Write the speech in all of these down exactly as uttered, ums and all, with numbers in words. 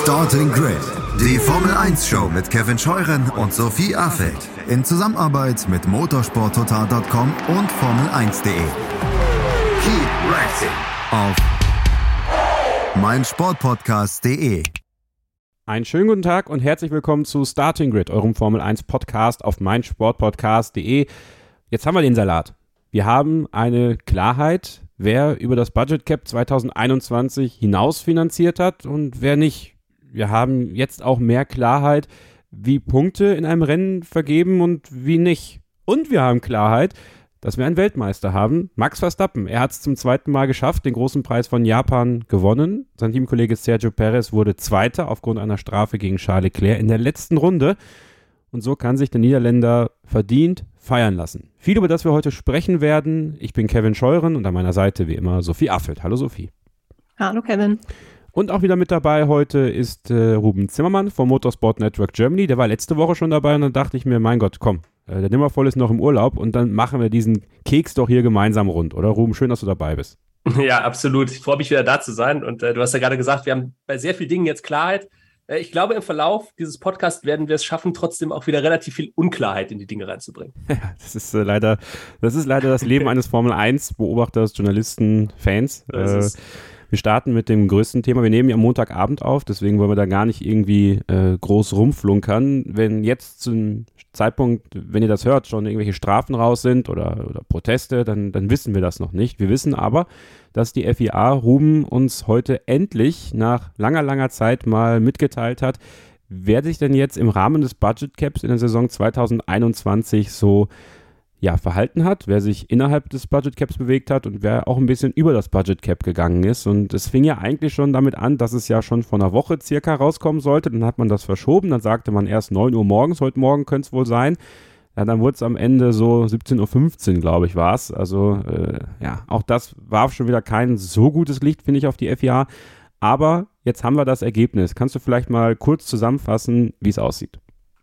Starting Grid, die Formel eins Show mit Kevin Scheuren und Sophie Affeld in Zusammenarbeit mit motorsport total Punkt com und Formel eins Punkt de. Keep racing auf meinsportpodcast Punkt de. Einen schönen guten Tag und herzlich willkommen zu Starting Grid, eurem Formel eins Podcast auf meinsportpodcast Punkt de. Jetzt haben wir den Salat. Wir haben eine Klarheit, wer über das Budget Cap zwanzig einundzwanzig hinaus finanziert hat und wer nicht. Wir haben jetzt auch mehr Klarheit, wie Punkte in einem Rennen vergeben und wie nicht. Und wir haben Klarheit, dass wir einen Weltmeister haben, Max Verstappen. Er hat es zum zweiten Mal geschafft, den großen Preis von Japan gewonnen. Sein Teamkollege Sergio Perez wurde Zweiter aufgrund einer Strafe gegen Charles Leclerc in der letzten Runde. Und so kann sich der Niederländer verdient feiern lassen. Viel, über das wir heute sprechen werden. Ich bin Kevin Scheuren und an meiner Seite wie immer Sophie Affeld. Hallo Sophie. Hallo Kevin. Und auch wieder mit dabei heute ist äh, Ruben Zimmermann vom Motorsport Network Germany. Der war letzte Woche schon dabei und dann dachte ich mir, mein Gott, komm, äh, der Nimmervoll ist noch im Urlaub und dann machen wir diesen Keks doch hier gemeinsam rund, oder Ruben? Schön, dass du dabei bist. Ja, absolut. Ich freue mich wieder da zu sein und äh, du hast ja gerade gesagt, wir haben bei sehr vielen Dingen jetzt Klarheit. Äh, ich glaube, im Verlauf dieses Podcasts werden wir es schaffen, trotzdem auch wieder relativ viel Unklarheit in die Dinge reinzubringen. Ja, das ist äh, leider das ist leider das Leben eines Formel eins Beobachters, Journalisten, Fans. Äh, Wir starten mit dem größten Thema. Wir nehmen ja am Montagabend auf, deswegen wollen wir da gar nicht irgendwie äh, groß rumflunkern. Wenn jetzt zum Zeitpunkt, wenn ihr das hört, schon irgendwelche Strafen raus sind oder, oder Proteste, dann, dann wissen wir das noch nicht. Wir wissen aber, dass die F I A Ruben uns heute endlich nach langer, langer Zeit mal mitgeteilt hat, wer sich denn jetzt im Rahmen des Budget Caps in der Saison zwanzig einundzwanzig so ja, verhalten hat, wer sich innerhalb des Budget Caps bewegt hat und wer auch ein bisschen über das Budget Cap gegangen ist. Und es fing ja eigentlich schon damit an, dass es ja schon vor einer Woche circa rauskommen sollte. Dann hat man das verschoben, dann sagte man erst neun Uhr morgens, heute Morgen könnte es wohl sein. Ja, dann wurde es am Ende so siebzehn Uhr fünfzehn, glaube ich, war es. Also äh, ja, auch das warf schon wieder kein so gutes Licht, finde ich, auf die F I A. Aber jetzt haben wir das Ergebnis. Kannst du vielleicht mal kurz zusammenfassen, wie es aussieht?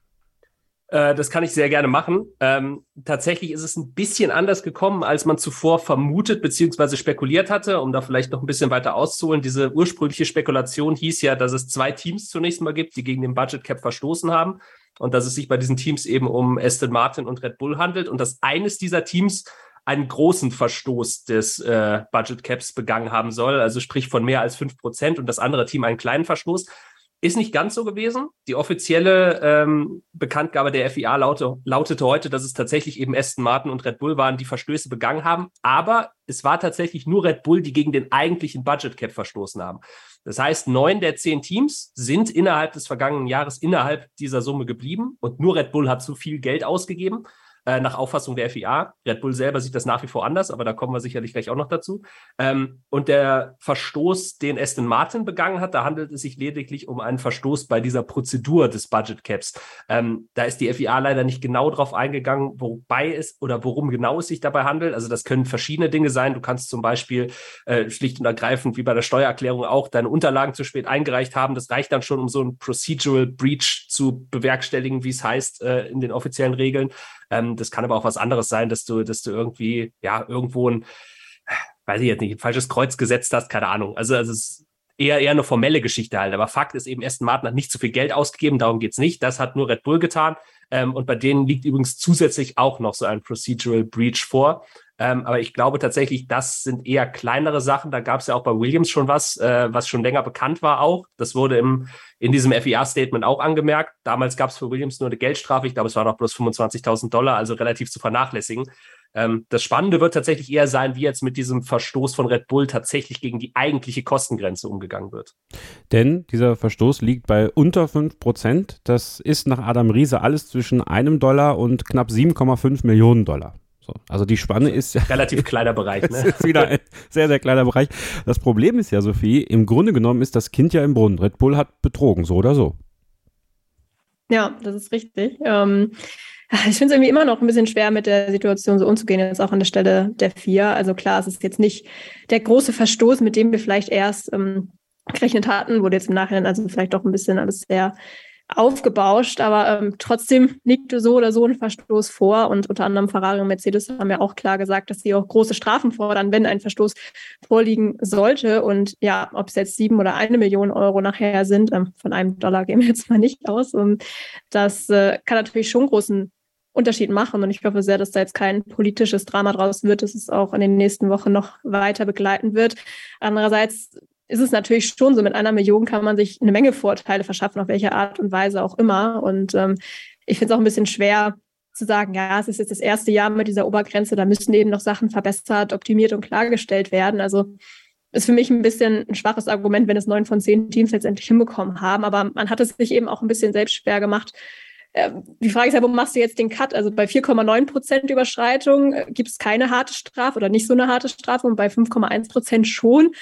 Das kann ich sehr gerne machen. Ähm, tatsächlich ist es ein bisschen anders gekommen, als man zuvor vermutet bzw. spekuliert hatte, um da vielleicht noch ein bisschen weiter auszuholen. Diese ursprüngliche Spekulation hieß ja, dass es zwei Teams zunächst mal gibt, die gegen den Budget Cap verstoßen haben und dass es sich bei diesen Teams eben um Aston Martin und Red Bull handelt und dass eines dieser Teams einen großen Verstoß des äh, Budget Caps begangen haben soll, also sprich von mehr als fünf Prozent und das andere Team einen kleinen Verstoß. Ist nicht ganz so gewesen. Die offizielle ähm, Bekanntgabe der F I A laute, lautete heute, dass es tatsächlich eben Aston Martin und Red Bull waren, die Verstöße begangen haben. Aber es war tatsächlich nur Red Bull, die gegen den eigentlichen Budget Cap verstoßen haben. Das heißt, neun der zehn Teams sind innerhalb des vergangenen Jahres innerhalb dieser Summe geblieben und nur Red Bull hat zu viel Geld ausgegeben. Nach Auffassung der F I A. Red Bull selber sieht das nach wie vor anders, aber da kommen wir sicherlich gleich auch noch dazu. Ähm, und der Verstoß, den Aston Martin begangen hat, da handelt es sich lediglich um einen Verstoß bei dieser Prozedur des Budget Caps. Ähm, da ist die F I A leider nicht genau drauf eingegangen, wobei es oder worum genau es sich dabei handelt. Also das können verschiedene Dinge sein. Du kannst zum Beispiel äh, schlicht und ergreifend, wie bei der Steuererklärung auch, deine Unterlagen zu spät eingereicht haben. Das reicht dann schon, um so ein Procedural Breach zu bewerkstelligen, wie es heißt äh, in den offiziellen Regeln. Ähm, das kann aber auch was anderes sein, dass du, dass du irgendwie, ja, irgendwo ein, weiß ich jetzt nicht, ein falsches Kreuz gesetzt hast, keine Ahnung. Also, also es ist eher, eher eine formelle Geschichte halt. Aber Fakt ist eben, Aston Martin hat nicht zu viel Geld ausgegeben, darum geht's nicht. Das hat nur Red Bull getan. Ähm, und bei denen liegt übrigens zusätzlich auch noch so ein Procedural Breach vor. Ähm, aber ich glaube tatsächlich, das sind eher kleinere Sachen. Da gab es ja auch bei Williams schon was, äh, was schon länger bekannt war auch. Das wurde im, in diesem F I A-Statement auch angemerkt. Damals gab es für Williams nur eine Geldstrafe. Ich glaube, es waren auch bloß fünfundzwanzigtausend Dollar, also relativ zu vernachlässigen. Ähm, das Spannende wird tatsächlich eher sein, wie jetzt mit diesem Verstoß von Red Bull tatsächlich gegen die eigentliche Kostengrenze umgegangen wird. Denn dieser Verstoß liegt bei unter fünf Prozent. Das ist nach Adam Riese alles zwischen einem Dollar und knapp sieben Komma fünf Millionen Dollar. So, also die Spanne ist ja relativ kleiner Bereich. Ne? Das ist wieder ein sehr, sehr kleiner Bereich. Das Problem ist ja, Sophie, im Grunde genommen ist das Kind ja im Brunnen. Red Bull hat betrogen, so oder so. Ja, das ist richtig. Ähm, ich finde es irgendwie immer noch ein bisschen schwer, mit der Situation so umzugehen, jetzt auch an der Stelle der vier. Also klar, es ist jetzt nicht der große Verstoß, mit dem wir vielleicht erst ähm, gerechnet hatten, wurde jetzt im Nachhinein also vielleicht doch ein bisschen alles sehr aufgebauscht, aber ähm, trotzdem liegt so oder so ein Verstoß vor und unter anderem Ferrari und Mercedes haben ja auch klar gesagt, dass sie auch große Strafen fordern, wenn ein Verstoß vorliegen sollte und ja, ob es jetzt sieben oder eine Million Euro nachher sind, ähm, von einem Dollar gehen wir jetzt mal nicht aus, und das äh, kann natürlich schon großen Unterschied machen und ich hoffe sehr, dass da jetzt kein politisches Drama draus wird, dass es auch in den nächsten Wochen noch weiter begleiten wird. Andererseits ist es natürlich schon so, mit einer Million kann man sich eine Menge Vorteile verschaffen, auf welche Art und Weise auch immer. Und ähm, ich finde es auch ein bisschen schwer zu sagen, ja, es ist jetzt das erste Jahr mit dieser Obergrenze, da müssen eben noch Sachen verbessert, optimiert und klargestellt werden. Also ist für mich ein bisschen ein schwaches Argument, wenn es neun von zehn Teams letztendlich hinbekommen haben. Aber man hat es sich eben auch ein bisschen selbst schwer gemacht. Die Frage ist ja, wo machst du jetzt den Cut? Also bei vier Komma neun Prozent Überschreitung gibt es keine harte Strafe oder nicht so eine harte Strafe und bei fünf Komma eins Prozent schon.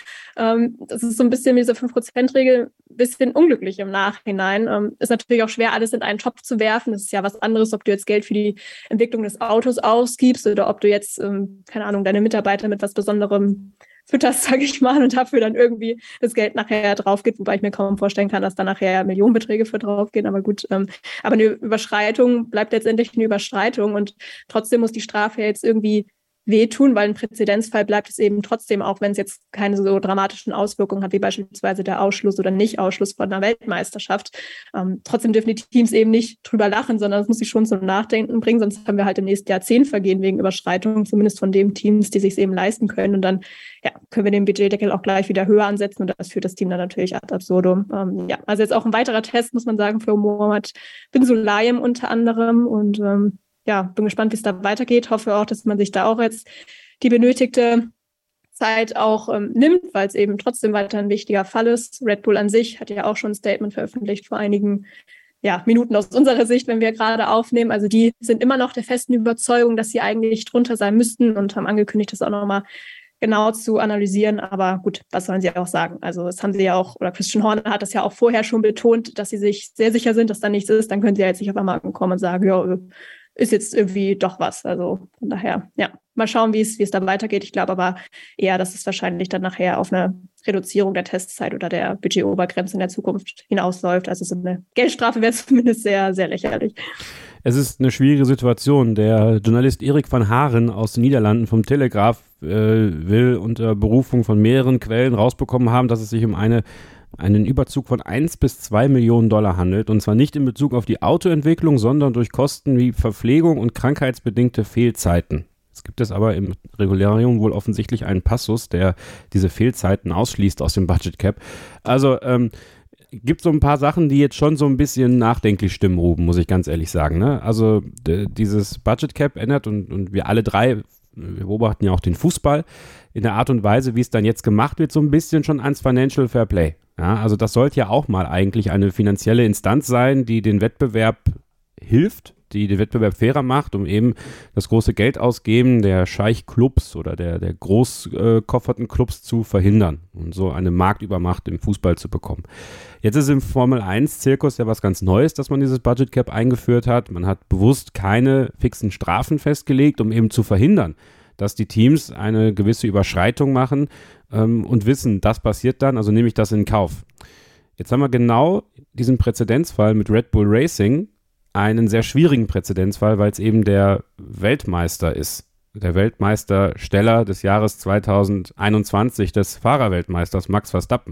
Das ist so ein bisschen mit dieser fünf Prozent Regel ein bisschen unglücklich im Nachhinein. Ist natürlich auch schwer, alles in einen Topf zu werfen. Das ist ja was anderes, ob du jetzt Geld für die Entwicklung des Autos ausgibst oder ob du jetzt, keine Ahnung, deine Mitarbeiter mit was Besonderem fütterst, sage ich mal, und dafür dann irgendwie das Geld nachher drauf geht, wobei ich mir kaum vorstellen kann, dass da nachher Millionenbeträge für drauf gehen, aber gut. Ähm, aber eine Überschreitung bleibt letztendlich eine Überschreitung und trotzdem muss die Strafe jetzt irgendwie wehtun, weil ein Präzedenzfall bleibt es eben trotzdem, auch wenn es jetzt keine so dramatischen Auswirkungen hat, wie beispielsweise der Ausschluss oder Nicht-Ausschluss von einer Weltmeisterschaft. Ähm, trotzdem dürfen die Teams eben nicht drüber lachen, sondern es muss sich schon zum Nachdenken bringen, sonst haben wir halt im nächsten Jahr zehn Vergehen wegen Überschreitungen, zumindest von den Teams, die sich es eben leisten können. Und dann ja, können wir den Budgetdeckel auch gleich wieder höher ansetzen und das führt das Team dann natürlich ad absurdum. Ähm, ja, also jetzt auch ein weiterer Test, muss man sagen, für Mohamed bin Sulayem unter anderem und ähm, ja, bin gespannt, wie es da weitergeht. Hoffe auch, dass man sich da auch jetzt die benötigte Zeit auch ähm, nimmt, weil es eben trotzdem weiter ein wichtiger Fall ist. Red Bull an sich hat ja auch schon ein Statement veröffentlicht vor einigen ja, Minuten aus unserer Sicht, wenn wir gerade aufnehmen. Also die sind immer noch der festen Überzeugung, dass sie eigentlich drunter sein müssten und haben angekündigt, das auch nochmal genau zu analysieren. Aber gut, was sollen sie auch sagen? Also das haben sie ja auch, oder Christian Horner hat das ja auch vorher schon betont, dass sie sich sehr sicher sind, dass da nichts ist. Dann können sie ja jetzt nicht auf einmal ankommen und sagen, ja, ist jetzt irgendwie doch was. Also von daher, ja, mal schauen, wie es wie es dann weitergeht. Ich glaube aber eher, dass es wahrscheinlich dann nachher auf eine Reduzierung der Testzeit oder der Budgetobergrenze in der Zukunft hinausläuft. Also so eine Geldstrafe wäre zumindest sehr, sehr lächerlich. Es ist eine schwierige Situation. Der Journalist Erik van Haren aus den Niederlanden vom Telegraph äh, will unter Berufung von mehreren Quellen rausbekommen haben, dass es sich um eine einen Überzug von eins bis zwei Millionen Dollar handelt, und zwar nicht in Bezug auf die Autoentwicklung, sondern durch Kosten wie Verpflegung und krankheitsbedingte Fehlzeiten. Es gibt es aber im Regularium wohl offensichtlich einen Passus, der diese Fehlzeiten ausschließt aus dem Budget Cap. Also ähm, gibt so ein paar Sachen, die jetzt schon so ein bisschen nachdenklich stimmen, Ruben, muss ich ganz ehrlich sagen. Ne? Also d- dieses Budget Cap ändert und, und wir alle drei, wir beobachten ja auch den Fußball, in der Art und Weise, wie es dann jetzt gemacht wird, so ein bisschen schon ans Financial Fair Play. Ja, also das sollte ja auch mal eigentlich eine finanzielle Instanz sein, die den Wettbewerb hilft, die den Wettbewerb fairer macht, um eben das große Geld ausgeben der Scheich-Clubs oder der, der großkofferten Clubs zu verhindern und so eine Marktübermacht im Fußball zu bekommen. Jetzt ist im Formel eins Zirkus ja was ganz Neues, dass man dieses Budget Cap eingeführt hat. Man hat bewusst keine fixen Strafen festgelegt, um eben zu verhindern, dass die Teams eine gewisse Überschreitung machen ähm, und wissen, das passiert dann, also nehme ich das in Kauf. Jetzt haben wir genau diesen Präzedenzfall mit Red Bull Racing, einen sehr schwierigen Präzedenzfall, weil es eben der Weltmeister ist, der Weltmeistersteller des Jahres zweitausendeinundzwanzig, des Fahrerweltmeisters Max Verstappen.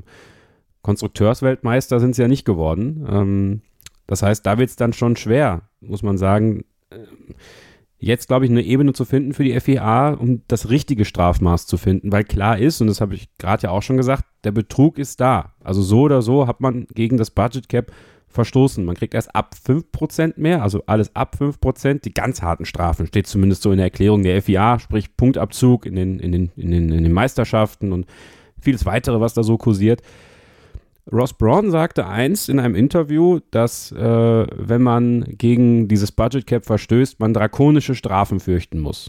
Konstrukteursweltmeister sind sie ja nicht geworden. Ähm, das heißt, da wird es dann schon schwer, muss man sagen, äh, jetzt, glaube ich, eine Ebene zu finden für die F I A, um das richtige Strafmaß zu finden, weil klar ist, und das habe ich gerade ja auch schon gesagt, der Betrug ist da. Also so oder so hat man gegen das Budget Cap verstoßen. Man kriegt erst ab fünf Prozent mehr, also alles ab fünf Prozent. Die ganz harten Strafen steht zumindest so in der Erklärung der F I A, sprich Punktabzug in den, in den, in den, in den Meisterschaften und vieles weitere, was da so kursiert. Ross Brawn sagte einst in einem Interview, dass äh, wenn man gegen dieses Budget Cap verstößt, man drakonische Strafen fürchten muss.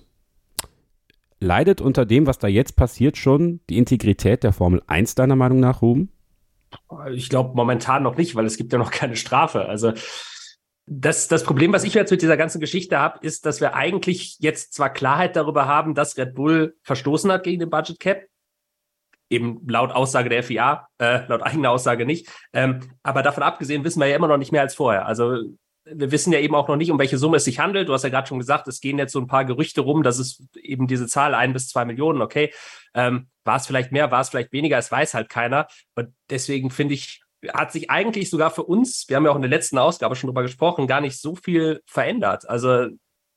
Leidet unter dem, was da jetzt passiert, schon die Integrität der Formel eins deiner Meinung nach, Ruben? Ich glaube momentan noch nicht, weil es gibt ja noch keine Strafe. Also das, das Problem, was ich jetzt mit dieser ganzen Geschichte habe, ist, dass wir eigentlich jetzt zwar Klarheit darüber haben, dass Red Bull verstoßen hat gegen den Budget Cap, Eben laut Aussage der F I A, äh, laut eigener Aussage nicht. Ähm, aber davon abgesehen wissen wir ja immer noch nicht mehr als vorher. Also wir wissen ja eben auch noch nicht, um welche Summe es sich handelt. Du hast ja gerade schon gesagt, es gehen jetzt so ein paar Gerüchte rum, dass es eben diese Zahl ein bis zwei Millionen, okay. Ähm, war es vielleicht mehr, war es vielleicht weniger, es weiß halt keiner. Und deswegen finde ich, hat sich eigentlich sogar für uns, wir haben ja auch in der letzten Ausgabe schon drüber gesprochen, gar nicht so viel verändert. Also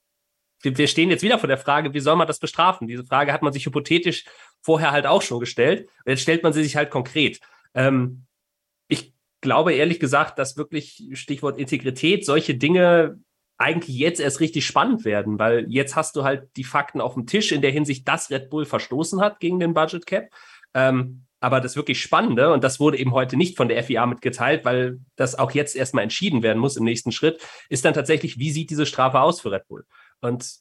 wir, wir stehen jetzt wieder vor der Frage, wie soll man das bestrafen? Diese Frage hat man sich hypothetisch vorher halt auch schon gestellt. Und jetzt stellt man sie sich halt konkret. Ähm, ich glaube ehrlich gesagt, dass wirklich, Stichwort Integrität, solche Dinge eigentlich jetzt erst richtig spannend werden, weil jetzt hast du halt die Fakten auf dem Tisch in der Hinsicht, dass Red Bull verstoßen hat gegen den Budget Cap. Ähm, aber das wirklich Spannende, und das wurde eben heute nicht von der F I A mitgeteilt, weil das auch jetzt erstmal entschieden werden muss im nächsten Schritt, ist dann tatsächlich, wie sieht diese Strafe aus für Red Bull? Und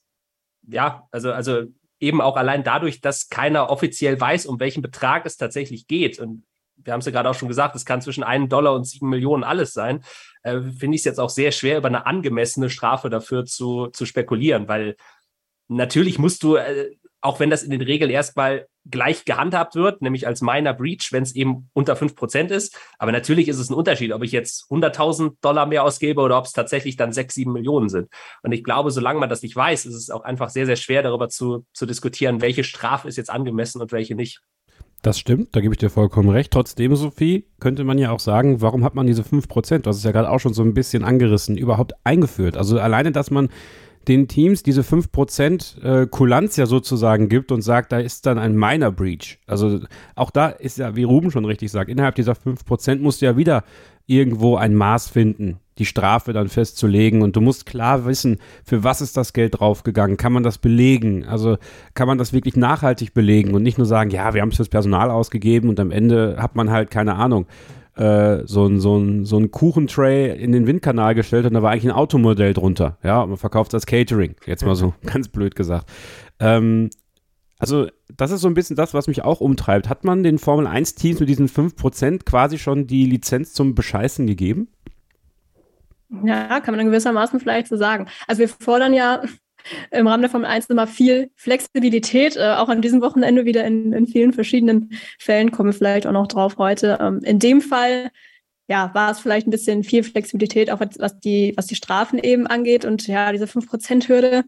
ja, also, also eben auch allein dadurch, dass keiner offiziell weiß, um welchen Betrag es tatsächlich geht. Und wir haben es ja gerade auch schon gesagt, es kann zwischen einem Dollar und sieben Millionen alles sein, äh, finde ich es jetzt auch sehr schwer, über eine angemessene Strafe dafür zu, zu spekulieren, weil natürlich musst du, äh, auch wenn das in den Regeln erstmal gleich gehandhabt wird, nämlich als minor breach, wenn es eben unter fünf Prozent ist, aber natürlich ist es ein Unterschied, ob ich jetzt hunderttausend Dollar mehr ausgebe oder ob es tatsächlich dann sechs, sieben Millionen sind. Und ich glaube, solange man das nicht weiß, ist es auch einfach sehr, sehr schwer, darüber zu, zu diskutieren, welche Strafe ist jetzt angemessen und welche nicht. Das stimmt, da gebe ich dir vollkommen recht. Trotzdem, Sophie, könnte man ja auch sagen, warum hat man diese fünf Prozent, du hast es ja gerade auch schon so ein bisschen angerissen, überhaupt eingeführt? Also alleine, dass man den Teams diese fünf Prozent äh, Kulanz ja sozusagen gibt und sagt, da ist dann ein Minor Breach. Also auch da ist ja, wie Ruben schon richtig sagt, innerhalb dieser fünf Prozent musst du ja wieder irgendwo ein Maß finden, die Strafe dann festzulegen, und du musst klar wissen, für was ist das Geld draufgegangen, kann man das belegen, also kann man das wirklich nachhaltig belegen und nicht nur sagen, ja, wir haben es fürs Personal ausgegeben und am Ende hat man halt, keine Ahnung, äh, so ein, so ein, so ein Kuchentray in den Windkanal gestellt und da war eigentlich ein Automodell drunter, ja, und man verkauft das Catering, jetzt mal so ganz blöd gesagt. Ähm, also das ist so ein bisschen das, was mich auch umtreibt. Hat man den Formel eins Teams mit diesen fünf Prozent quasi schon die Lizenz zum Bescheißen gegeben? Ja, kann man in gewissermaßen vielleicht so sagen. Also wir fordern ja im Rahmen der Formel eins immer viel Flexibilität, äh, auch an diesem Wochenende wieder in, in vielen verschiedenen Fällen, kommen wir vielleicht auch noch drauf heute. Ähm, in dem Fall, ja, war es vielleicht ein bisschen viel Flexibilität, auch was, was die, was die Strafen eben angeht, und ja, diese fünf Prozent Hürde.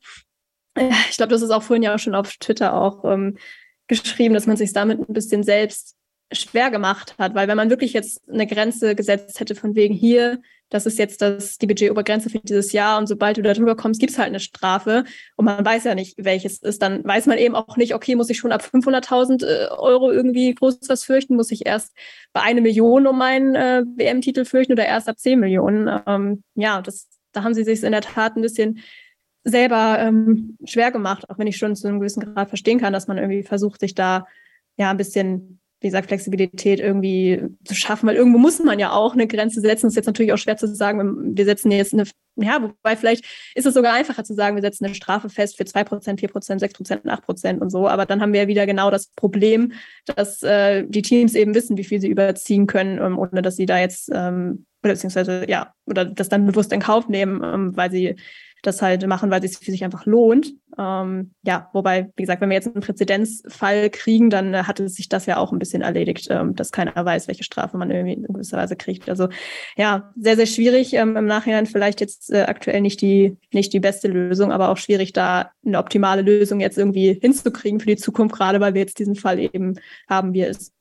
Ich glaube, das ist auch vorhin ja auch schon auf Twitter auch ähm, geschrieben, dass man sich damit ein bisschen selbst schwer gemacht hat, weil wenn man wirklich jetzt eine Grenze gesetzt hätte von wegen hier, das ist jetzt das, die Budgetobergrenze für dieses Jahr und sobald du da drüber kommst, gibt es halt eine Strafe und man weiß ja nicht, welches ist, dann weiß man eben auch nicht, okay, muss ich schon ab fünfhunderttausend äh, Euro irgendwie groß was fürchten, muss ich erst bei eine Million um meinen äh, W M-Titel fürchten oder erst ab zehn Millionen. Ähm, ja, das, da haben sie sich in der Tat ein bisschen selber ähm, schwer gemacht, auch wenn ich schon zu einem gewissen Grad verstehen kann, dass man irgendwie versucht, sich da ja ein bisschen, wie gesagt, Flexibilität irgendwie zu schaffen, weil irgendwo muss man ja auch eine Grenze setzen. Das ist jetzt natürlich auch schwer zu sagen, wir setzen jetzt eine, ja, wobei vielleicht ist es sogar einfacher zu sagen, wir setzen eine Strafe fest für zwei Prozent, vier Prozent, sechs Prozent, acht Prozent und so, aber dann haben wir ja wieder genau das Problem, dass äh, die Teams eben wissen, wie viel sie überziehen können, ähm, ohne dass sie da jetzt, ähm, oder beziehungsweise, ja, oder das dann bewusst in Kauf nehmen, ähm, weil sie das halt machen, weil es sich für sich einfach lohnt. Ähm, ja, wobei, wie gesagt, wenn wir jetzt einen Präzedenzfall kriegen, dann äh, hatte sich das ja auch ein bisschen erledigt, ähm, dass keiner weiß, welche Strafe man irgendwie in gewisser Weise kriegt. Also ja, sehr, sehr schwierig. Ähm, im Nachhinein vielleicht jetzt äh, aktuell nicht die, nicht die beste Lösung, aber auch schwierig, da eine optimale Lösung jetzt irgendwie hinzukriegen für die Zukunft, gerade weil wir jetzt diesen Fall eben haben, wie er ist.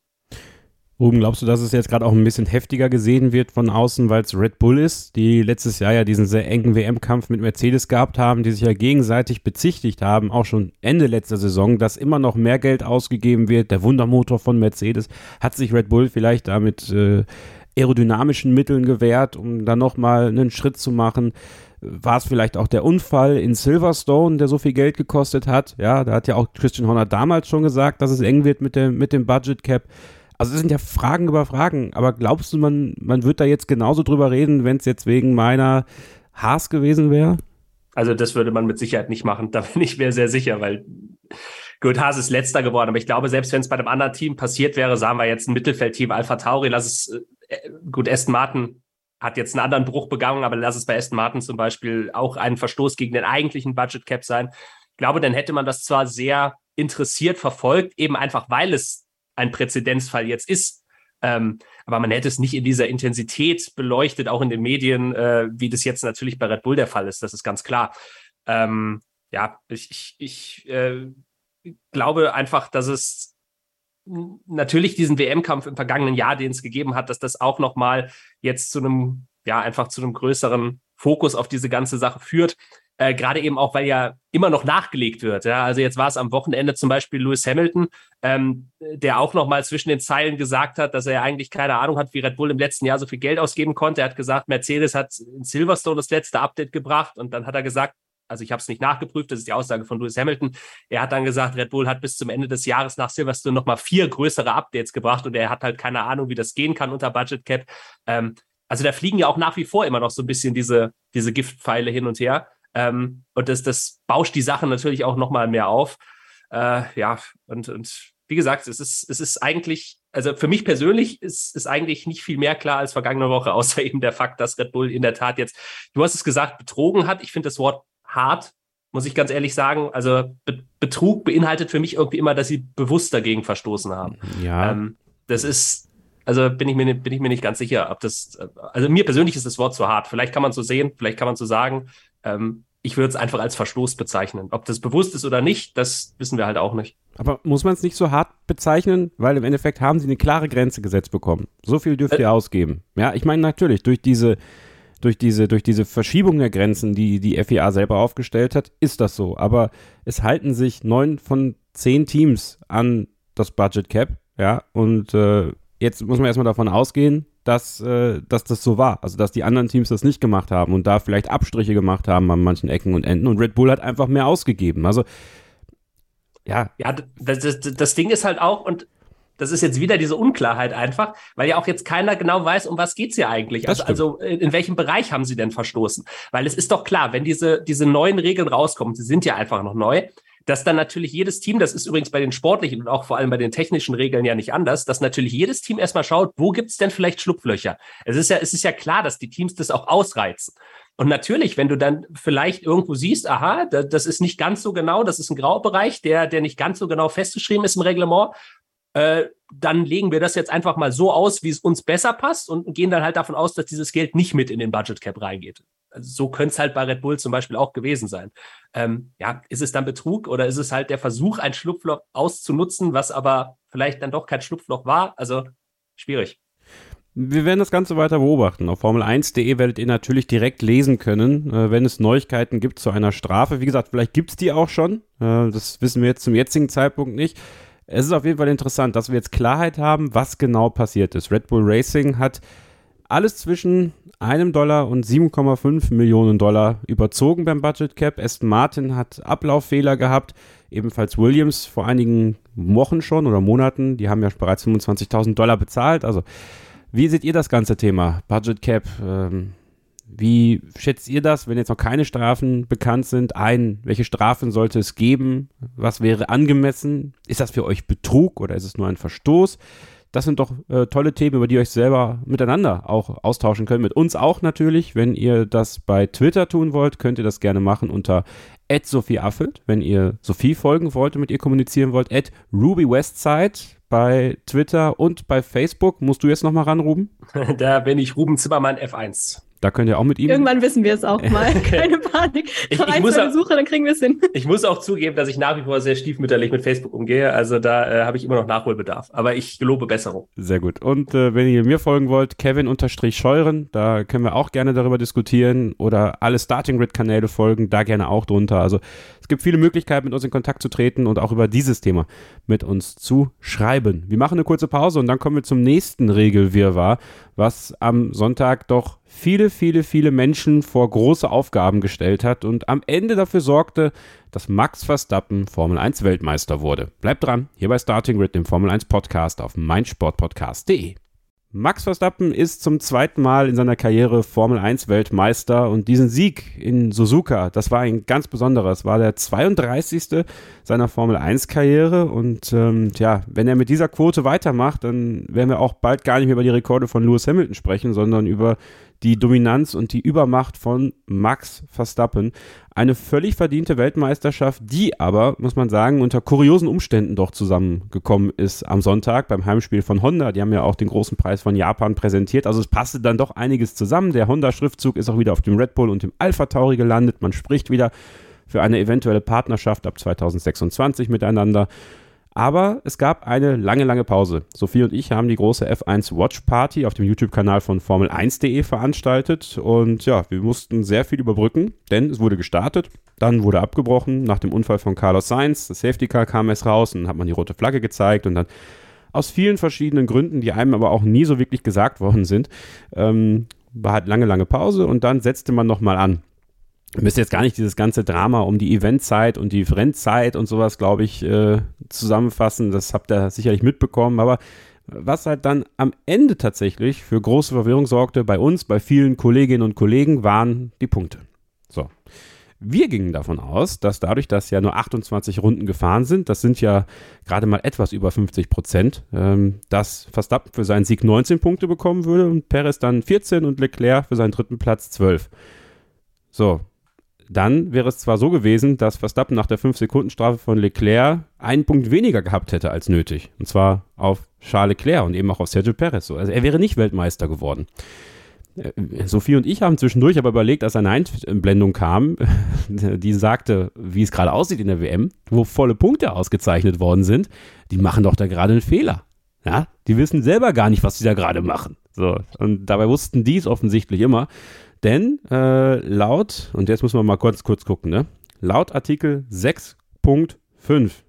Ruben, glaubst du, dass es jetzt gerade auch ein bisschen heftiger gesehen wird von außen, weil es Red Bull ist, die letztes Jahr ja diesen sehr engen W M-Kampf mit Mercedes gehabt haben, die sich ja gegenseitig bezichtigt haben, auch schon Ende letzter Saison, dass immer noch mehr Geld ausgegeben wird, der Wundermotor von Mercedes, hat sich Red Bull vielleicht da mit äh, aerodynamischen Mitteln gewehrt, um dann nochmal einen Schritt zu machen? War es vielleicht auch der Unfall in Silverstone, der so viel Geld gekostet hat? Ja, da hat ja auch Christian Horner damals schon gesagt, dass es eng wird mit dem, mit dem Budget Cap. Also es sind ja Fragen über Fragen, aber glaubst du, man, man wird da jetzt genauso drüber reden, wenn es jetzt wegen meiner Haas gewesen wäre? Also das würde man mit Sicherheit nicht machen, da bin ich mir sehr sicher, weil gut, Haas ist letzter geworden, aber ich glaube, selbst wenn es bei einem anderen Team passiert wäre, sagen wir jetzt ein Mittelfeldteam, AlphaTauri, lass es, äh, gut, Aston Martin hat jetzt einen anderen Bruch begangen, aber lass es bei Aston Martin zum Beispiel auch einen Verstoß gegen den eigentlichen Budget Cap sein. Ich glaube, dann hätte man das zwar sehr interessiert verfolgt, eben einfach, weil es ein Präzedenzfall jetzt ist. Ähm, aber man hätte es nicht in dieser Intensität beleuchtet, auch in den Medien, äh, wie das jetzt natürlich bei Red Bull der Fall ist. Das ist ganz klar. Ähm, ja, ich, ich, ich äh, glaube einfach, dass es natürlich diesen W M-Kampf im vergangenen Jahr, den es gegeben hat, dass das auch nochmal jetzt zu einem, ja, einfach zu einem größeren Fokus auf diese ganze Sache führt. Äh, gerade eben auch, weil ja immer noch nachgelegt wird. Ja? Also jetzt war es am Wochenende zum Beispiel Lewis Hamilton, ähm, der auch noch mal zwischen den Zeilen gesagt hat, dass er ja eigentlich keine Ahnung hat, wie Red Bull im letzten Jahr so viel Geld ausgeben konnte. Er hat gesagt, Mercedes hat in Silverstone das letzte Update gebracht und dann hat er gesagt, also ich habe es nicht nachgeprüft, das ist die Aussage von Lewis Hamilton, er hat dann gesagt, Red Bull hat bis zum Ende des Jahres nach Silverstone noch mal vier größere Updates gebracht und er hat halt keine Ahnung, wie das gehen kann unter Budget Cap. Ähm, also da fliegen ja auch nach wie vor immer noch so ein bisschen diese, diese Giftpfeile hin und her. Ähm, und das, das bauscht die Sache natürlich auch noch mal mehr auf. Äh, ja, und, und wie gesagt, es ist, es ist eigentlich, also für mich persönlich ist, ist eigentlich nicht viel mehr klar als vergangene Woche, außer eben der Fakt, dass Red Bull in der Tat jetzt, du hast es gesagt, betrogen hat. Ich finde das Wort hart, muss ich ganz ehrlich sagen. Also Be- Betrug beinhaltet für mich irgendwie immer, dass sie bewusst dagegen verstoßen haben. Ja. Ähm, das ist, also bin ich mir, bin ich mir nicht ganz sicher, ob das, also mir persönlich ist das Wort zu hart. Vielleicht kann man es so sehen, vielleicht kann man es so sagen. Ähm, ich würde es einfach als Verstoß bezeichnen. Ob das bewusst ist oder nicht, das wissen wir halt auch nicht. Aber muss man es nicht so hart bezeichnen? Weil im Endeffekt haben sie eine klare Grenze gesetzt bekommen. So viel dürft ihr äh, ausgeben. Ja, ich meine natürlich, durch diese, durch diese, durch diese Verschiebung der Grenzen, die die F I A selber aufgestellt hat, ist das so. Aber es halten sich neun von zehn Teams an das Budget Cap. Ja, und äh, jetzt muss man erstmal davon ausgehen, dass, äh, dass das so war. Also, dass die anderen Teams das nicht gemacht haben und da vielleicht Abstriche gemacht haben an manchen Ecken und Enden. Und Red Bull hat einfach mehr ausgegeben. Also, ja. Ja, das, das, das Ding ist halt auch, und das ist jetzt wieder diese Unklarheit einfach, weil ja auch jetzt keiner genau weiß, um was geht's hier eigentlich. Also, also in welchem Bereich haben sie denn verstoßen? Weil es ist doch klar, wenn diese, diese neuen Regeln rauskommen, sie sind ja einfach noch neu, dass dann natürlich jedes Team, das ist übrigens bei den sportlichen und auch vor allem bei den technischen Regeln ja nicht anders, dass natürlich jedes Team erstmal schaut, wo gibt's denn vielleicht Schlupflöcher? Es ist ja, es ist ja klar, dass die Teams das auch ausreizen. Und natürlich, wenn du dann vielleicht irgendwo siehst, aha, das ist nicht ganz so genau, das ist ein Graubereich, der, der nicht ganz so genau festgeschrieben ist im Reglement, äh, dann legen wir das jetzt einfach mal so aus, wie es uns besser passt und gehen dann halt davon aus, dass dieses Geld nicht mit in den Budget Cap reingeht. Also so könnte es halt bei Red Bull zum Beispiel auch gewesen sein. Ähm, ja, ist es dann Betrug oder ist es halt der Versuch, ein Schlupfloch auszunutzen, was aber vielleicht dann doch kein Schlupfloch war? Also schwierig. Wir werden das Ganze weiter beobachten. Auf Formel eins punkt de werdet ihr natürlich direkt lesen können, äh, wenn es Neuigkeiten gibt zu einer Strafe. Wie gesagt, vielleicht gibt es die auch schon. Äh, das wissen wir jetzt zum jetzigen Zeitpunkt nicht. Es ist auf jeden Fall interessant, dass wir jetzt Klarheit haben, was genau passiert ist. Red Bull Racing hat alles zwischen einem Dollar und sieben Komma fünf Millionen Dollar überzogen beim Budget Cap. Aston Martin hat Ablauffehler gehabt, ebenfalls Williams vor einigen Wochen schon oder Monaten. Die haben ja bereits fünfundzwanzigtausend Dollar bezahlt. Also wie seht ihr das ganze Thema Budget Cap? Ähm, wie schätzt ihr das, wenn jetzt noch keine Strafen bekannt sind, ein? Welche Strafen sollte es geben? Was wäre angemessen? Ist das für euch Betrug oder ist es nur ein Verstoß? Das sind doch äh, tolle Themen, über die ihr euch selber miteinander auch austauschen könnt. Mit uns auch natürlich. Wenn ihr das bei Twitter tun wollt, könnt ihr das gerne machen unter at Sophie Affelt. Wenn ihr Sophie folgen wollt und mit ihr kommunizieren wollt, at Ruby Westside bei Twitter und bei Facebook. Musst du jetzt nochmal ran, Ruben? Da bin ich Ruben Zimmermann F eins. Da könnt ihr auch mit ihm... Irgendwann wissen wir es auch mal. Keine Panik. Ich, Noch ich ein, muss zwei auch, Besuche, dann kriegen wir es hin. Ich muss auch zugeben, dass ich nach wie vor sehr stiefmütterlich mit Facebook umgehe. Also da äh, habe ich immer noch Nachholbedarf. Aber ich gelobe Besserung. Sehr gut. Und äh, wenn ihr mir folgen wollt, Kevin-Scheuren, da können wir auch gerne darüber diskutieren oder alle Starting-Grid-Kanäle folgen, da gerne auch drunter. Also es gibt viele Möglichkeiten, mit uns in Kontakt zu treten und auch über dieses Thema mit uns zu schreiben. Wir machen eine kurze Pause und dann kommen wir zum nächsten Regelwirrwarr, was am Sonntag doch viele, viele, viele Menschen vor große Aufgaben gestellt hat und am Ende dafür sorgte, dass Max Verstappen Formel eins Weltmeister wurde. Bleibt dran, hier bei Starting Grid, dem Formel eins Podcast auf meinsportpodcast punkt de. Max Verstappen ist zum zweiten Mal in seiner Karriere Formel eins Weltmeister und diesen Sieg in Suzuka, das war ein ganz besonderer. Es war der zweiunddreißigste seiner Formel eins Karriere und ähm, tja, wenn er mit dieser Quote weitermacht, dann werden wir auch bald gar nicht mehr über die Rekorde von Lewis Hamilton sprechen, sondern über die Dominanz und die Übermacht von Max Verstappen. Eine völlig verdiente Weltmeisterschaft, die aber, muss man sagen, unter kuriosen Umständen doch zusammengekommen ist am Sonntag beim Heimspiel von Honda. Die haben ja auch den großen Preis von Japan präsentiert. Also es passte dann doch einiges zusammen. Der Honda-Schriftzug ist auch wieder auf dem Red Bull und dem Alpha Tauri gelandet. Man spricht wieder für eine eventuelle Partnerschaft ab zweitausendsechsundzwanzig miteinander. Aber es gab eine lange, lange Pause. Sophie und ich haben die große F eins Watch Party auf dem YouTube-Kanal von Formel eins punkt de veranstaltet und ja, wir mussten sehr viel überbrücken, denn es wurde gestartet, dann wurde abgebrochen nach dem Unfall von Carlos Sainz, das Safety Car kam erst raus und dann hat man die rote Flagge gezeigt und dann aus vielen verschiedenen Gründen, die einem aber auch nie so wirklich gesagt worden sind, ähm, war halt lange, lange Pause und dann setzte man nochmal an. Ich müsste jetzt gar nicht dieses ganze Drama um die Eventzeit und die Rennzeit und sowas, glaube ich, äh, zusammenfassen. Das habt ihr sicherlich mitbekommen. Aber was halt dann am Ende tatsächlich für große Verwirrung sorgte bei uns, bei vielen Kolleginnen und Kollegen, waren die Punkte. So. Wir gingen davon aus, dass dadurch, dass ja nur achtundzwanzig Runden gefahren sind, das sind ja gerade mal etwas über fünfzig Prozent, ähm, dass Verstappen für seinen Sieg neunzehn Punkte bekommen würde und Perez dann vierzehn und Leclerc für seinen dritten Platz zwölf. So. Dann wäre es zwar so gewesen, dass Verstappen nach der fünf Sekunden Strafe von Leclerc einen Punkt weniger gehabt hätte als nötig. Und zwar auf Charles Leclerc und eben auch auf Sergio Perez. Also er wäre nicht Weltmeister geworden. Sophie und ich haben zwischendurch aber überlegt, als eine Einblendung kam, die sagte, wie es gerade aussieht in der W M, wo volle Punkte ausgezeichnet worden sind, die machen doch da gerade einen Fehler. Ja, die wissen selber gar nicht, was sie da gerade machen. So, und dabei wussten die es offensichtlich immer. Denn äh, laut, und jetzt müssen wir mal kurz, kurz gucken, ne? Laut Artikel sechs Punkt fünf.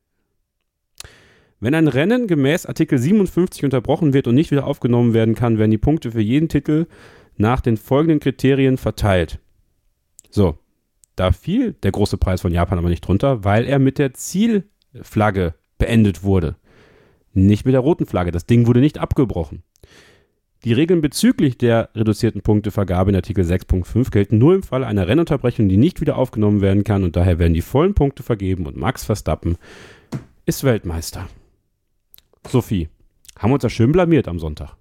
Wenn ein Rennen gemäß Artikel siebenundfünfzig unterbrochen wird und nicht wieder aufgenommen werden kann, werden die Punkte für jeden Titel nach den folgenden Kriterien verteilt. So, da fiel der große Preis von Japan aber nicht drunter, weil er mit der Zielflagge beendet wurde. Nicht mit der roten Flagge. Das Ding wurde nicht abgebrochen. Die Regeln bezüglich der reduzierten Punktevergabe in Artikel sechs Punkt fünf gelten nur im Fall einer Rennunterbrechung, die nicht wieder aufgenommen werden kann und daher werden die vollen Punkte vergeben und Max Verstappen ist Weltmeister. Sophie, haben wir uns da schön blamiert am Sonntag?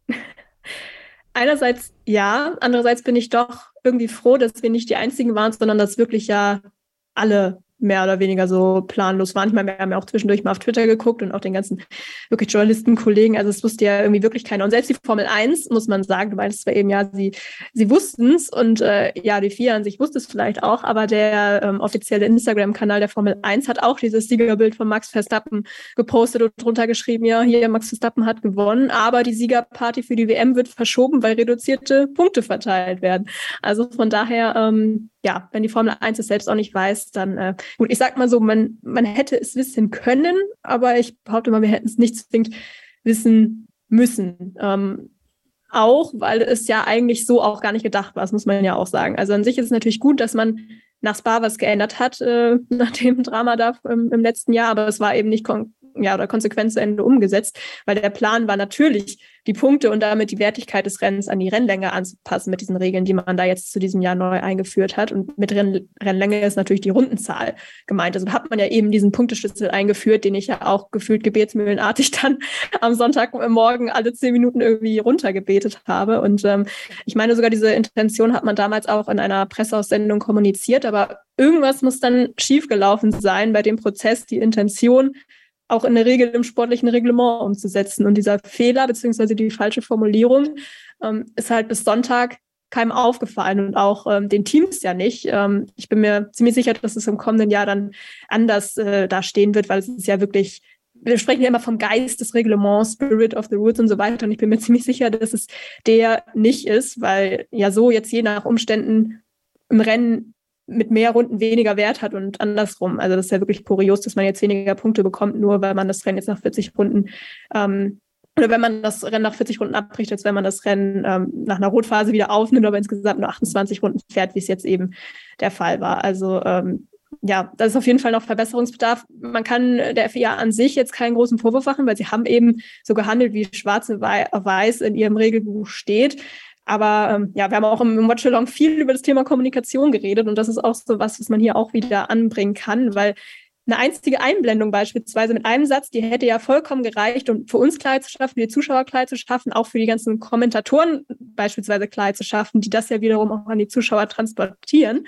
Einerseits ja, andererseits bin ich doch irgendwie froh, dass wir nicht die Einzigen waren, sondern dass wirklich ja alle mehr oder weniger so planlos waren. Ich meine, wir haben ja auch zwischendurch mal auf Twitter geguckt und auch den ganzen wirklich Journalisten, Kollegen, also es wusste ja irgendwie wirklich keiner. Und selbst die Formel eins, muss man sagen, du meinst zwar eben, ja, sie, sie wussten es und äh, ja, die F I A an sich wusste es vielleicht auch, aber der ähm, offizielle Instagram-Kanal der Formel eins hat auch dieses Siegerbild von Max Verstappen gepostet und drunter geschrieben, ja, hier, Max Verstappen hat gewonnen, aber die Siegerparty für die W M wird verschoben, weil reduzierte Punkte verteilt werden. Also von daher, ähm, ja, wenn die Formel eins es selbst auch nicht weiß, dann, äh, gut, ich sag mal so, man, man hätte es wissen können, aber ich behaupte mal, wir hätten es nicht zwingend wissen müssen. Ähm, auch, weil es ja eigentlich so auch gar nicht gedacht war, das muss man ja auch sagen. Also an sich ist es natürlich gut, dass man nach Spa was geändert hat, äh, nach dem Drama da im, im letzten Jahr, aber es war eben nicht kon- ja, oder konsequent zu Ende umgesetzt, weil der Plan war natürlich, die Punkte und damit die Wertigkeit des Rennens an die Rennlänge anzupassen mit diesen Regeln, die man da jetzt zu diesem Jahr neu eingeführt hat. Und mit Renn- Rennlänge ist natürlich die Rundenzahl gemeint. Also hat man ja eben diesen Punkteschlüssel eingeführt, den ich ja auch gefühlt gebetsmühlenartig dann am Sonntagmorgen alle zehn Minuten irgendwie runtergebetet habe. Und ähm, ich meine, sogar diese Intention hat man damals auch in einer Presseaussendung kommuniziert, aber irgendwas muss dann schiefgelaufen sein bei dem Prozess, die Intention auch in der Regel im sportlichen Reglement umzusetzen. Und dieser Fehler beziehungsweise die falsche Formulierung ähm, ist halt bis Sonntag keinem aufgefallen und auch ähm, den Teams ja nicht. Ähm, ich bin mir ziemlich sicher, dass es im kommenden Jahr dann anders äh, da stehen wird, weil es ist ja wirklich, wir sprechen ja immer vom Geist des Reglements, Spirit of the Rules und so weiter. Und ich bin mir ziemlich sicher, dass es der nicht ist, weil ja so jetzt je nach Umständen im Rennen mit mehr Runden weniger Wert hat und andersrum. Also das ist ja wirklich kurios, dass man jetzt weniger Punkte bekommt, nur weil man das Rennen jetzt nach vierzig Runden ähm, oder wenn man das Rennen nach vierzig Runden abbricht, als wenn man das Rennen ähm, nach einer Rotphase wieder aufnimmt, aber insgesamt nur achtundzwanzig Runden fährt, wie es jetzt eben der Fall war. Also ähm, ja, das ist auf jeden Fall noch Verbesserungsbedarf. Man kann der F I A an sich jetzt keinen großen Vorwurf machen, weil sie haben eben so gehandelt, wie schwarz auf weiß in ihrem Regelbuch steht. Aber ähm, ja, wir haben auch im Watch-Along viel über das Thema Kommunikation geredet und das ist auch so was, was man hier auch wieder anbringen kann, weil eine einzige Einblendung beispielsweise mit einem Satz, die hätte ja vollkommen gereicht, um für uns Klarheit zu schaffen, für die Zuschauer Klarheit zu schaffen, auch für die ganzen Kommentatoren beispielsweise Klarheit zu schaffen, die das ja wiederum auch an die Zuschauer transportieren.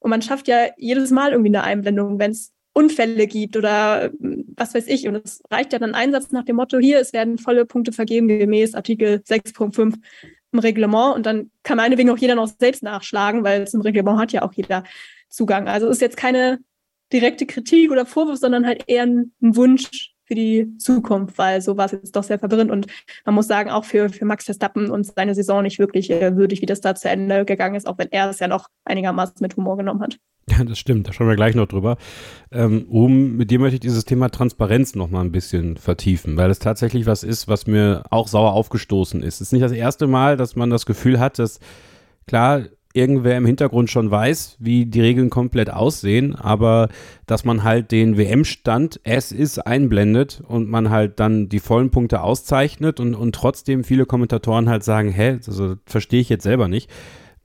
Und man schafft ja jedes Mal irgendwie eine Einblendung, wenn es Unfälle gibt oder was weiß ich. Und es reicht ja dann ein Satz nach dem Motto, hier, es werden volle Punkte vergeben gemäß Artikel sechs Punkt fünf im Reglement. Und dann kann meinetwegen auch jeder noch selbst nachschlagen, weil es im Reglement hat ja auch jeder Zugang. Also ist jetzt keine direkte Kritik oder Vorwurf, sondern halt eher ein, ein Wunsch für die Zukunft, weil so war es jetzt doch sehr verwirrend. Und man muss sagen, auch für, für Max Verstappen und seine Saison nicht wirklich äh, würdig, wie das da zu Ende gegangen ist, auch wenn er es ja noch einigermaßen mit Humor genommen hat. Ja, das stimmt, da schauen wir gleich noch drüber. Ähm, um, mit dir möchte ich dieses Thema Transparenz noch mal ein bisschen vertiefen, weil es tatsächlich was ist, was mir auch sauer aufgestoßen ist. Es ist nicht das erste Mal, dass man das Gefühl hat, dass, klar, irgendwer im Hintergrund schon weiß, wie die Regeln komplett aussehen, aber dass man halt den W M-Stand as is einblendet und man halt dann die vollen Punkte auszeichnet und, und trotzdem viele Kommentatoren halt sagen, hä, also verstehe ich jetzt selber nicht.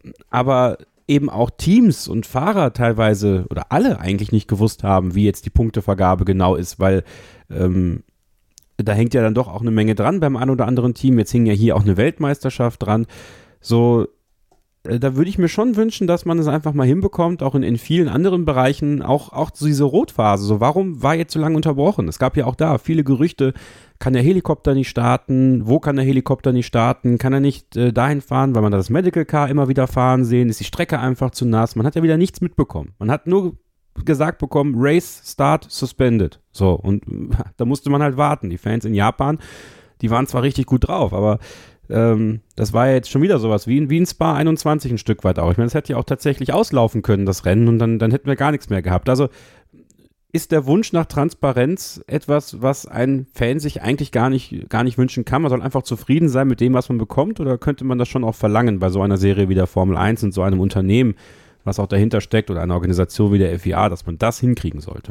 Aber eben auch Teams und Fahrer teilweise oder alle eigentlich nicht gewusst haben, wie jetzt die Punktevergabe genau ist, weil ähm, da hängt ja dann doch auch eine Menge dran beim einen oder anderen Team. Jetzt hing ja hier auch eine Weltmeisterschaft dran. So, da würde ich mir schon wünschen, dass man es einfach mal hinbekommt, auch in, in vielen anderen Bereichen, auch, auch so diese Rotphase. So, warum war jetzt so lange unterbrochen? Es gab ja auch da viele Gerüchte, kann der Helikopter nicht starten? Wo kann der Helikopter nicht starten? Kann er nicht äh, dahin fahren, weil man da das Medical Car immer wieder fahren sehen? Ist die Strecke einfach zu nass? Man hat ja wieder nichts mitbekommen. Man hat nur gesagt bekommen, Race Start suspended. So, und da musste man halt warten. Die Fans in Japan, die waren zwar richtig gut drauf, aber Ähm, das war ja jetzt schon wieder sowas wie in, wie in Spa einundzwanzig ein Stück weit auch. Ich meine, das hätte ja auch tatsächlich auslaufen können, das Rennen, und dann, dann hätten wir gar nichts mehr gehabt. Also ist der Wunsch nach Transparenz etwas, was ein Fan sich eigentlich gar nicht, gar nicht wünschen kann? Man soll einfach zufrieden sein mit dem, was man bekommt, oder könnte man das schon auch verlangen bei so einer Serie wie der Formel eins und so einem Unternehmen, was auch dahinter steckt, oder einer Organisation wie der F I A, dass man das hinkriegen sollte?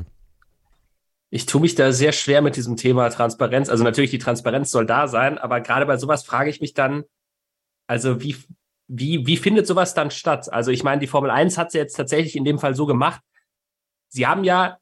Ich tue mich da sehr schwer mit diesem Thema Transparenz. Also natürlich, die Transparenz soll da sein, aber gerade bei sowas frage ich mich dann, also wie, wie, wie findet sowas dann statt? Also ich meine, die Formel eins hat es jetzt tatsächlich in dem Fall so gemacht, sie haben ja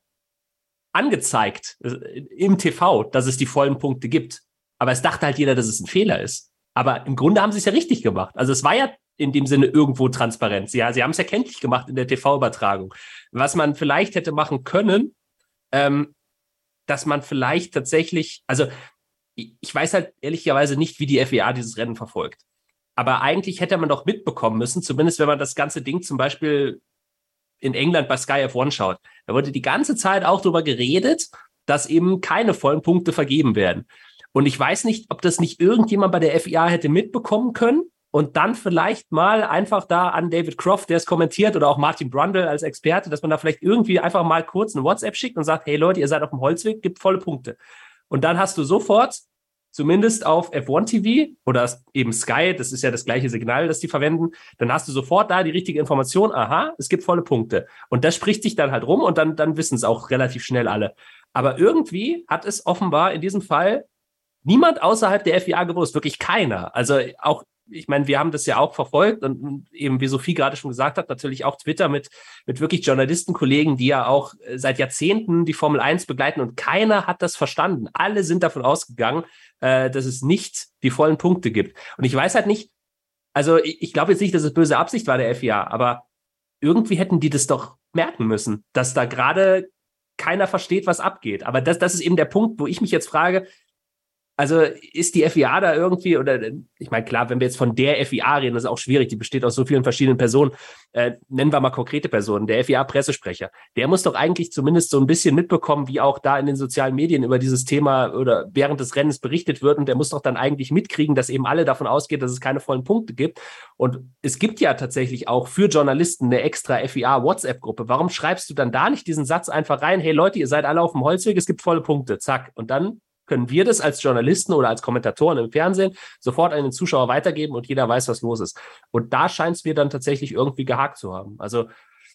angezeigt im T V, dass es die vollen Punkte gibt, aber es dachte halt jeder, dass es ein Fehler ist. Aber im Grunde haben sie es ja richtig gemacht. Also es war ja in dem Sinne irgendwo Transparenz. Ja, sie haben es ja kenntlich gemacht in der T V-Übertragung. Was man vielleicht hätte machen können, ähm, dass man vielleicht tatsächlich, also ich weiß halt ehrlicherweise nicht, wie die F I A dieses Rennen verfolgt. Aber eigentlich hätte man doch mitbekommen müssen, zumindest wenn man das ganze Ding zum Beispiel in England bei Sky F eins schaut. Da wurde die ganze Zeit auch darüber geredet, dass eben keine vollen Punkte vergeben werden. Und ich weiß nicht, ob das nicht irgendjemand bei der F I A hätte mitbekommen können und dann vielleicht mal einfach da an David Croft, der es kommentiert, oder auch Martin Brundle als Experte, dass man da vielleicht irgendwie einfach mal kurz eine WhatsApp schickt und sagt, hey Leute, ihr seid auf dem Holzweg, gibt volle Punkte. Und dann hast du sofort, zumindest auf F eins T V oder eben Sky, das ist ja das gleiche Signal, das die verwenden, dann hast du sofort da die richtige Information, aha, es gibt volle Punkte. Und das spricht sich dann halt rum und dann, dann wissen es auch relativ schnell alle. Aber irgendwie hat es offenbar in diesem Fall niemand außerhalb der F I A gewusst, wirklich keiner. Also auch, ich meine, wir haben das ja auch verfolgt und eben, wie Sophie gerade schon gesagt hat, natürlich auch Twitter mit, mit wirklich Journalistenkollegen, die ja auch seit Jahrzehnten die Formel eins begleiten, und keiner hat das verstanden. Alle sind davon ausgegangen, äh, dass es nicht die vollen Punkte gibt. Und ich weiß halt nicht, also ich, ich glaube jetzt nicht, dass es böse Absicht war der F I A, aber irgendwie hätten die das doch merken müssen, dass da gerade keiner versteht, was abgeht. Aber das, das ist eben der Punkt, wo ich mich jetzt frage, also ist die F I A da irgendwie, oder ich meine, klar, wenn wir jetzt von der F I A reden, das ist auch schwierig, die besteht aus so vielen verschiedenen Personen, äh, nennen wir mal konkrete Personen, der F I A-Pressesprecher, der muss doch eigentlich zumindest so ein bisschen mitbekommen, wie auch da in den sozialen Medien über dieses Thema oder während des Rennens berichtet wird, und der muss doch dann eigentlich mitkriegen, dass eben alle davon ausgehen, dass es keine vollen Punkte gibt. Und es gibt ja tatsächlich auch für Journalisten eine extra F I A-WhatsApp-Gruppe. Warum schreibst du dann da nicht diesen Satz einfach rein, hey Leute, ihr seid alle auf dem Holzweg, es gibt volle Punkte, zack, und dann können wir das als Journalisten oder als Kommentatoren im Fernsehen sofort an den Zuschauer weitergeben und jeder weiß, was los ist. Und da scheint es mir dann tatsächlich irgendwie gehakt zu haben. Also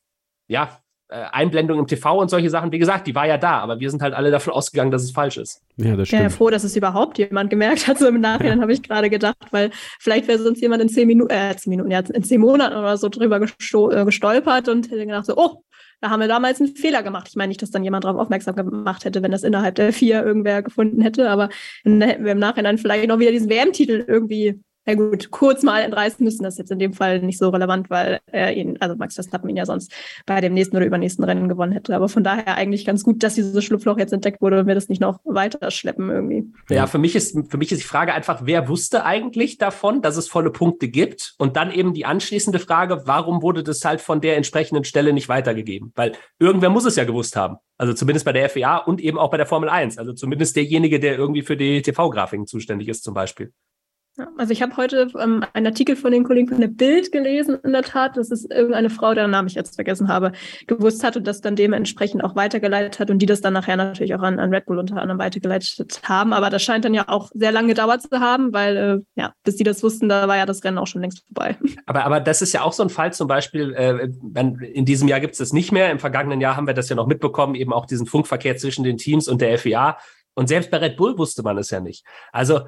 ja, Einblendung im T V und solche Sachen, wie gesagt, die war ja da, aber wir sind halt alle davon ausgegangen, dass es falsch ist. Ja, das stimmt. Ich bin ja froh, dass es überhaupt jemand gemerkt hat. So im Nachhinein ja. habe ich gerade gedacht, weil vielleicht wäre sonst jemand in zehn Minuten, äh, zehn Minuten, ja, in zehn Monaten oder so drüber gesto- äh, gestolpert und hätte gedacht so, oh, da haben wir damals einen Fehler gemacht. Ich meine nicht, dass dann jemand darauf aufmerksam gemacht hätte, wenn das innerhalb der vier irgendwer gefunden hätte, aber dann hätten wir im Nachhinein vielleicht noch wieder diesen W M-Titel irgendwie ja gut, kurz mal entreißen müssen, das ist jetzt in dem Fall nicht so relevant, weil er ihn, also Max Verstappen ihn ja sonst bei dem nächsten oder übernächsten Rennen gewonnen hätte. Aber von daher eigentlich ganz gut, dass dieses Schlupfloch jetzt entdeckt wurde und wir das nicht noch weiter schleppen irgendwie. Ja, für mich ist, für mich ist die Frage einfach, wer wusste eigentlich davon, dass es volle Punkte gibt? Und dann eben die anschließende Frage, warum wurde das halt von der entsprechenden Stelle nicht weitergegeben? Weil irgendwer muss es ja gewusst haben. Also zumindest bei der F I A und eben auch bei der Formel eins. Also zumindest derjenige, der irgendwie für die T V-Grafiken zuständig ist zum Beispiel. Also ich habe heute ähm, einen Artikel von den Kollegen von der Bild gelesen, in der Tat, dass es irgendeine Frau, deren Namen ich jetzt vergessen habe, gewusst hat und das dann dementsprechend auch weitergeleitet hat und die das dann nachher natürlich auch an, an Red Bull unter anderem weitergeleitet haben. Aber das scheint dann ja auch sehr lange gedauert zu haben, weil äh, ja, bis die das wussten, da war ja das Rennen auch schon längst vorbei. Aber, aber das ist ja auch so ein Fall zum Beispiel, äh, in diesem Jahr gibt es das nicht mehr, im vergangenen Jahr haben wir das ja noch mitbekommen, eben auch diesen Funkverkehr zwischen den Teams und der F I A. Und selbst bei Red Bull wusste man es ja nicht. Also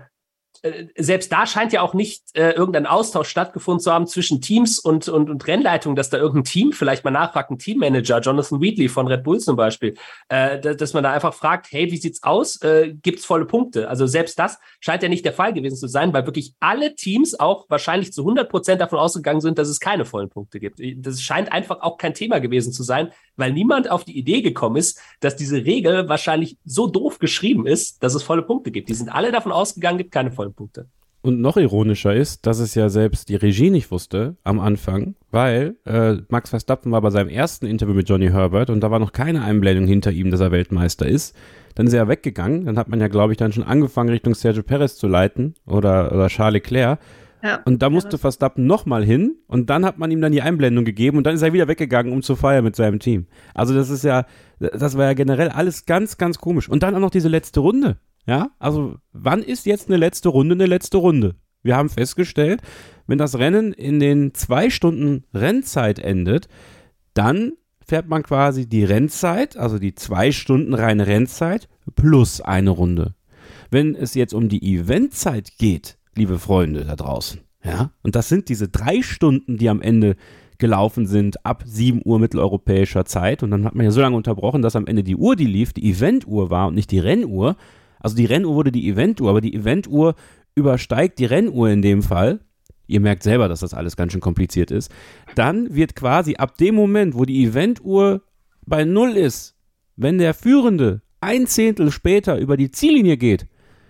selbst da scheint ja auch nicht äh, irgendein Austausch stattgefunden zu haben zwischen Teams und, und, und Rennleitung, dass da irgendein Team vielleicht mal nachfragt, ein Teammanager, Jonathan Wheatley von Red Bull zum Beispiel, äh, dass man da einfach fragt, hey, wie sieht's aus? Äh, gibt's volle Punkte? Also selbst das scheint ja nicht der Fall gewesen zu sein, weil wirklich alle Teams auch wahrscheinlich zu hundert Prozent davon ausgegangen sind, dass es keine vollen Punkte gibt. Das scheint einfach auch kein Thema gewesen zu sein, weil niemand auf die Idee gekommen ist, dass diese Regel wahrscheinlich so doof geschrieben ist, dass es volle Punkte gibt. Die sind alle davon ausgegangen, gibt keine vollen Punkte. Und noch ironischer ist, dass es ja selbst die Regie nicht wusste am Anfang, weil äh, Max Verstappen war bei seinem ersten Interview mit Johnny Herbert und da war noch keine Einblendung hinter ihm, dass er Weltmeister ist. Dann ist er weggegangen, dann hat man ja, glaube ich, dann schon angefangen, Richtung Sergio Perez zu leiten oder, oder Charles Leclerc. Ja, und da musste ja, Verstappen nochmal hin und dann hat man ihm dann die Einblendung gegeben und dann ist er wieder weggegangen, um zu feiern mit seinem Team. Also das ist ja, das war ja generell alles ganz, ganz komisch. Und dann auch noch diese letzte Runde. Ja, also wann ist jetzt eine letzte Runde eine letzte Runde? Wir haben festgestellt, wenn das Rennen in den zwei Stunden Rennzeit endet, dann fährt man quasi die Rennzeit, also die zwei Stunden reine Rennzeit plus eine Runde. Wenn es jetzt um die Eventzeit geht, liebe Freunde da draußen, ja, und das sind diese drei Stunden, die am Ende gelaufen sind, ab sieben Uhr mitteleuropäischer Zeit und dann hat man ja so lange unterbrochen, dass am Ende die Uhr, die lief, die Eventuhr war und nicht die Rennuhr. Also die Rennuhr wurde die Eventuhr, aber die Eventuhr übersteigt die Rennuhr in dem Fall. Ihr merkt selber, dass das alles ganz schön kompliziert ist. Dann wird quasi ab dem Moment, wo die Eventuhr bei Null ist, wenn der Führende ein Zehntel später über die Ziellinie geht,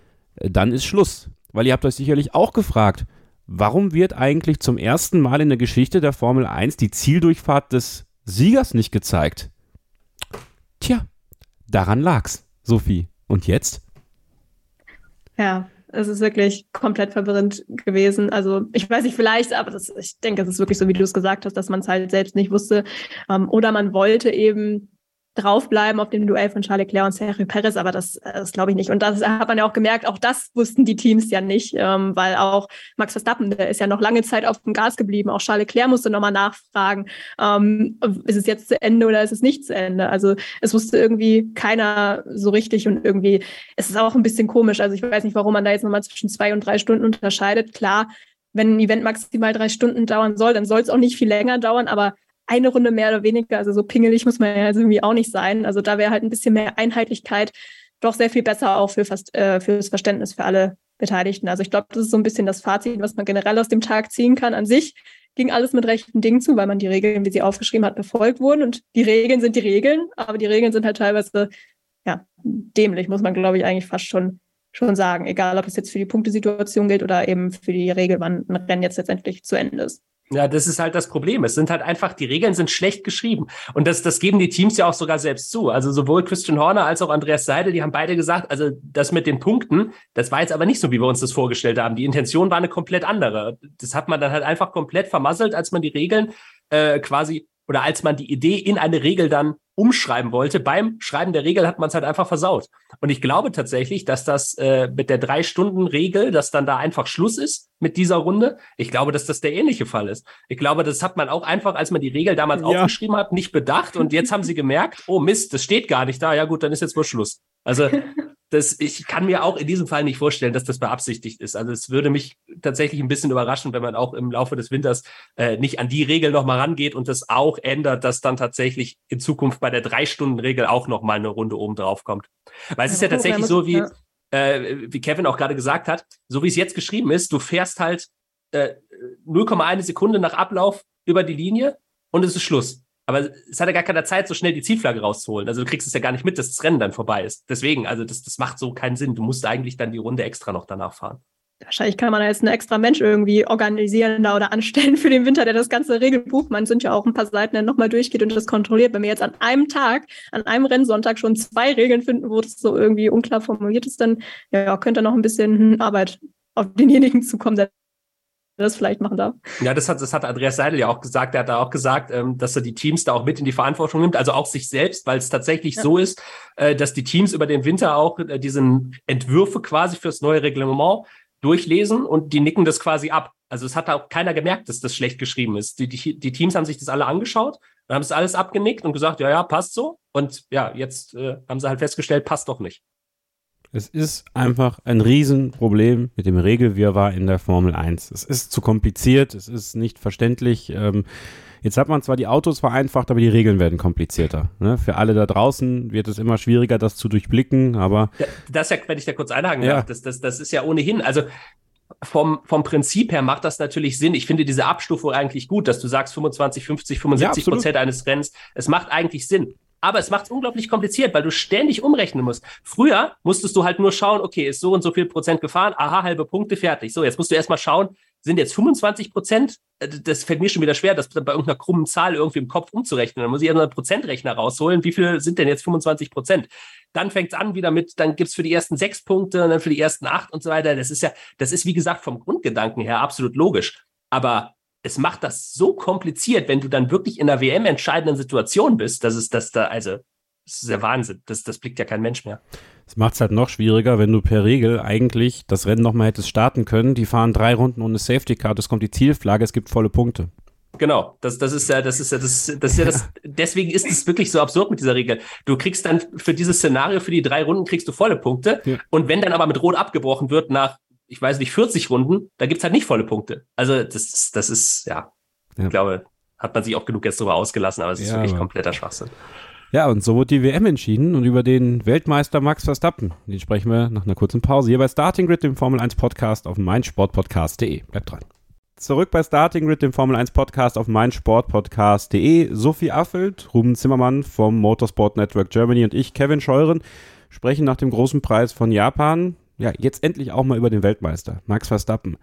dann ist Schluss. Weil ihr habt euch sicherlich auch gefragt, warum wird eigentlich zum ersten Mal in der Geschichte der Formel eins die Zieldurchfahrt des Siegers nicht gezeigt? Tja, daran lag's, Sophie. Und jetzt? Ja, es ist wirklich komplett verwirrend gewesen. Also ich weiß nicht, vielleicht, aber das, ich denke, es ist wirklich so, wie du es gesagt hast, dass man es halt selbst nicht wusste. Ähm, oder man wollte eben draufbleiben auf dem Duell von Charles Leclerc und Sergio Perez, aber das, das glaube ich nicht. Und das hat man ja auch gemerkt, auch das wussten die Teams ja nicht, ähm, weil auch Max Verstappen, der ist ja noch lange Zeit auf dem Gas geblieben. Auch Charles Leclerc musste nochmal nachfragen, ähm, ist es jetzt zu Ende oder ist es nicht zu Ende? Also es wusste irgendwie keiner so richtig und irgendwie, es ist auch ein bisschen komisch. Also ich weiß nicht, warum man da jetzt nochmal zwischen zwei und drei Stunden unterscheidet. Klar, wenn ein Event maximal drei Stunden dauern soll, dann soll es auch nicht viel länger dauern, aber eine Runde mehr oder weniger, also so pingelig muss man ja also irgendwie auch nicht sein. Also da wäre halt ein bisschen mehr Einheitlichkeit doch sehr viel besser auch für fast, äh, fürs Verständnis für alle Beteiligten. Also ich glaube, das ist so ein bisschen das Fazit, was man generell aus dem Tag ziehen kann. An sich ging alles mit rechten Dingen zu, weil man die Regeln, wie sie aufgeschrieben hat, befolgt wurden. Und die Regeln sind die Regeln, aber die Regeln sind halt teilweise ja dämlich, muss man, glaube ich, eigentlich fast schon schon sagen. Egal, ob es jetzt für die Punktesituation gilt oder eben für die Regel, wann ein Rennen jetzt letztendlich zu Ende ist. Ja, das ist halt das Problem. Es sind halt einfach, die Regeln sind schlecht geschrieben. Und das, das geben die Teams ja auch sogar selbst zu. Also sowohl Christian Horner als auch Andreas Seidel, die haben beide gesagt, also das mit den Punkten, das war jetzt aber nicht so, wie wir uns das vorgestellt haben. Die Intention war eine komplett andere. Das hat man dann halt einfach komplett vermasselt, als man die Regeln äh, quasi oder als man die Idee in eine Regel dann umschreiben wollte. Beim Schreiben der Regel hat man es halt einfach versaut. Und ich glaube tatsächlich, dass das äh, mit der Drei-Stunden-Regel, dass dann da einfach Schluss ist mit dieser Runde. Ich glaube, dass das der ähnliche Fall ist. Ich glaube, das hat man auch einfach, als man die Regel damals ja. aufgeschrieben hat, nicht bedacht. Und jetzt haben sie gemerkt, oh Mist, das steht gar nicht da. Ja gut, dann ist jetzt wohl Schluss. Also das, ich kann mir auch in diesem Fall nicht vorstellen, dass das beabsichtigt ist. Also es würde mich tatsächlich ein bisschen überraschen, wenn man auch im Laufe des Winters äh, nicht an die Regel nochmal rangeht und das auch ändert, dass dann tatsächlich in Zukunft bei der Drei-Stunden-Regel auch nochmal eine Runde oben drauf kommt. Weil es ja, ist ja tatsächlich so, wie, äh, wie Kevin auch gerade gesagt hat, so wie es jetzt geschrieben ist, du fährst halt äh, null Komma eins Sekunde nach Ablauf über die Linie und es ist Schluss. Aber es hat ja gar keine Zeit, so schnell die Zielflagge rauszuholen. Also du kriegst es ja gar nicht mit, dass das Rennen dann vorbei ist. Deswegen, also das, das macht so keinen Sinn. Du musst eigentlich dann die Runde extra noch danach fahren. Wahrscheinlich kann man da jetzt einen extra Mensch irgendwie organisieren da oder anstellen für den Winter, der das ganze Regelbuch, man sind ja auch ein paar Seiten, der nochmal durchgeht und das kontrolliert. Wenn wir jetzt an einem Tag, an einem Rennsonntag schon zwei Regeln finden, wo das so irgendwie unklar formuliert ist, dann ja, könnte noch ein bisschen Arbeit auf denjenigen zukommen, der das vielleicht machen darf. Ja, das hat, das hat Andreas Seidel ja auch gesagt. Er hat da auch gesagt, ähm, dass er die Teams da auch mit in die Verantwortung nimmt, also auch sich selbst, weil es tatsächlich ja. so ist, äh, dass die Teams über den Winter auch äh, diesen Entwürfe quasi fürs neue Reglement durchlesen und die nicken das quasi ab. Also es hat auch keiner gemerkt, dass das schlecht geschrieben ist. Die, die, die Teams haben sich das alle angeschaut und haben es alles abgenickt und gesagt, ja, ja, passt so. Und ja, jetzt äh, haben sie halt festgestellt, passt doch nicht. Es ist einfach ein Riesenproblem mit dem Regelwirrwarr in der Formel eins. Es ist zu kompliziert, es ist nicht verständlich. Ähm, jetzt hat man zwar die Autos vereinfacht, aber die Regeln werden komplizierter. Ne? Für alle da draußen wird es immer schwieriger, das zu durchblicken, aber... Das ja, wenn ich da kurz einhaken darf, ja. das, das, das ist ja ohnehin, also vom, vom Prinzip her macht das natürlich Sinn. Ich finde diese Abstufung eigentlich gut, dass du sagst fünfundzwanzig, fünfzig, fünfundsiebzig ja, Prozent eines Rennens. Es macht eigentlich Sinn. Aber es macht es unglaublich kompliziert, weil du ständig umrechnen musst. Früher musstest du halt nur schauen, okay, ist so und so viel Prozent gefahren, aha, halbe Punkte, fertig. So, jetzt musst du erstmal schauen, sind jetzt fünfundzwanzig Prozent? Das fällt mir schon wieder schwer, das bei irgendeiner krummen Zahl irgendwie im Kopf umzurechnen. Dann muss ich erstmal einen Prozentrechner rausholen. Wie viel sind denn jetzt fünfundzwanzig Prozent? Dann fängt es an wieder mit, dann gibt's für die ersten sechs Punkte und dann für die ersten acht und so weiter. Das ist ja, das ist wie gesagt vom Grundgedanken her absolut logisch. Aber es macht das so kompliziert, wenn du dann wirklich in einer W M-entscheidenden Situation bist, dass es das da, also, das ist der Wahnsinn. Das, das blickt ja kein Mensch mehr. Es macht es halt noch schwieriger, wenn du per Regel eigentlich das Rennen nochmal hättest starten können. Die fahren drei Runden ohne Safety Car, es kommt die Zielflagge, es gibt volle Punkte. Genau, das, das ist ja, das ist ja, das, das ist ja das, deswegen ist es wirklich so absurd mit dieser Regel. Du kriegst dann für dieses Szenario, für die drei Runden kriegst du volle Punkte. Ja. Und wenn dann aber mit Rot abgebrochen wird nach, ich weiß nicht, vierzig Runden, da gibt's halt nicht volle Punkte. Also das, das ist, ja, ja, ich glaube, hat man sich auch genug jetzt darüber ausgelassen, aber es ist ja, wirklich kompletter Schwachsinn. Ja, und so wurde die W M entschieden und über den Weltmeister Max Verstappen, den sprechen wir nach einer kurzen Pause hier bei Starting Grid, dem Formel eins Podcast auf meinsportpodcast punkt de. Bleibt dran. Zurück bei Starting Grid, dem Formel eins Podcast auf meinsportpodcast punkt de. Sophie Affelt, Ruben Zimmermann vom Motorsport Network Germany und ich, Kevin Scheuren, sprechen nach dem großen Preis von Japan ja, jetzt endlich auch mal über den Weltmeister, Max Verstappen.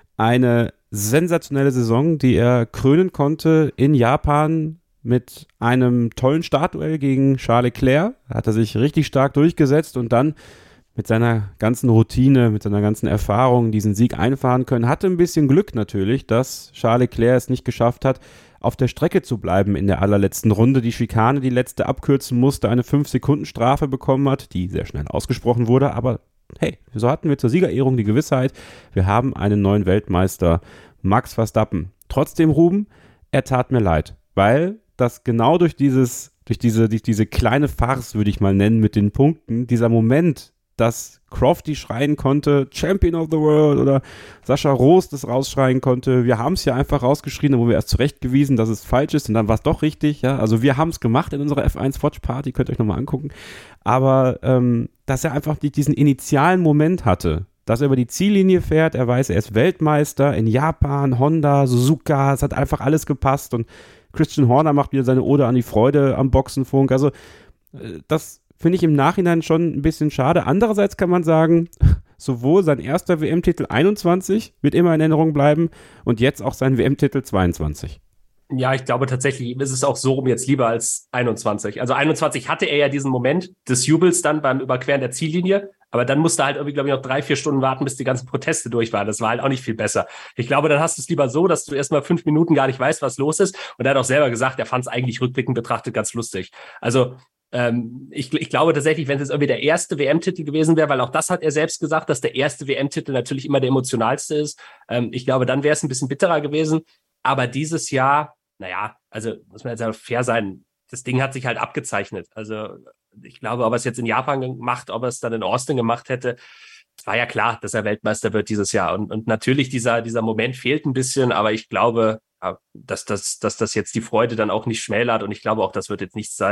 Eine sensationelle Saison, die er krönen konnte in Japan mit einem tollen Startduell gegen Charles Leclerc. Da hat er sich richtig stark durchgesetzt und dann mit seiner ganzen Routine, mit seiner ganzen Erfahrung diesen Sieg einfahren können. Hatte ein bisschen Glück natürlich, dass Charles Leclerc es nicht geschafft hat, auf der Strecke zu bleiben in der allerletzten Runde. Die Schikane, die letzte abkürzen musste, eine fünf Sekunden Strafe bekommen hat, die sehr schnell ausgesprochen wurde, aber hey, so hatten wir zur Siegerehrung die Gewissheit, wir haben einen neuen Weltmeister, Max Verstappen. Trotzdem, Ruben, er tat mir leid, weil das genau durch dieses, durch diese, durch diese kleine Farce, würde ich mal nennen, mit den Punkten, dieser Moment, dass Crofty schreien konnte, Champion of the World, oder Sascha Roos das rausschreien konnte. Wir haben es ja einfach rausgeschrien, wo wir erst zurechtgewiesen, dass es falsch ist und dann war es doch richtig. Ja? Also wir haben es gemacht in unserer F eins Watch Party, könnt ihr euch nochmal angucken. Aber ähm, dass er einfach diesen initialen Moment hatte, dass er über die Ziellinie fährt, er weiß, er ist Weltmeister in Japan, Honda, Suzuka, es hat einfach alles gepasst und Christian Horner macht wieder seine Ode an die Freude am Boxenfunk. Also äh, das finde ich im Nachhinein schon ein bisschen schade. Andererseits kann man sagen, sowohl sein erster W M-Titel einundzwanzig wird immer in Erinnerung bleiben und jetzt auch sein W M-Titel zweiundzwanzig. Ja, ich glaube tatsächlich, ihm ist es auch so rum jetzt lieber als einundzwanzig. Also einundzwanzig hatte er ja diesen Moment des Jubels dann beim Überqueren der Ziellinie, aber dann musste er halt irgendwie, glaube ich, noch drei, vier Stunden warten, bis die ganzen Proteste durch waren. Das war halt auch nicht viel besser. Ich glaube, dann hast du es lieber so, dass du erst mal fünf Minuten gar nicht weißt, was los ist. Und er hat auch selber gesagt, er fand es eigentlich rückblickend betrachtet ganz lustig. Also ähm, ich, ich glaube tatsächlich, wenn es jetzt irgendwie der erste W M-Titel gewesen wäre, weil auch das hat er selbst gesagt, dass der erste W M-Titel natürlich immer der emotionalste ist. Ähm, ich glaube, dann wäre es ein bisschen bitterer gewesen. Aber dieses Jahr, naja, also muss man jetzt fair sein, das Ding hat sich halt abgezeichnet. Also ich glaube, ob er es jetzt in Japan gemacht, ob er es dann in Austin gemacht hätte, es war ja klar, dass er Weltmeister wird dieses Jahr. Und, und natürlich dieser, dieser Moment fehlt ein bisschen, aber ich glaube, dass das, dass das jetzt die Freude dann auch nicht schmälert. Und ich glaube auch, das wird jetzt nichts sein,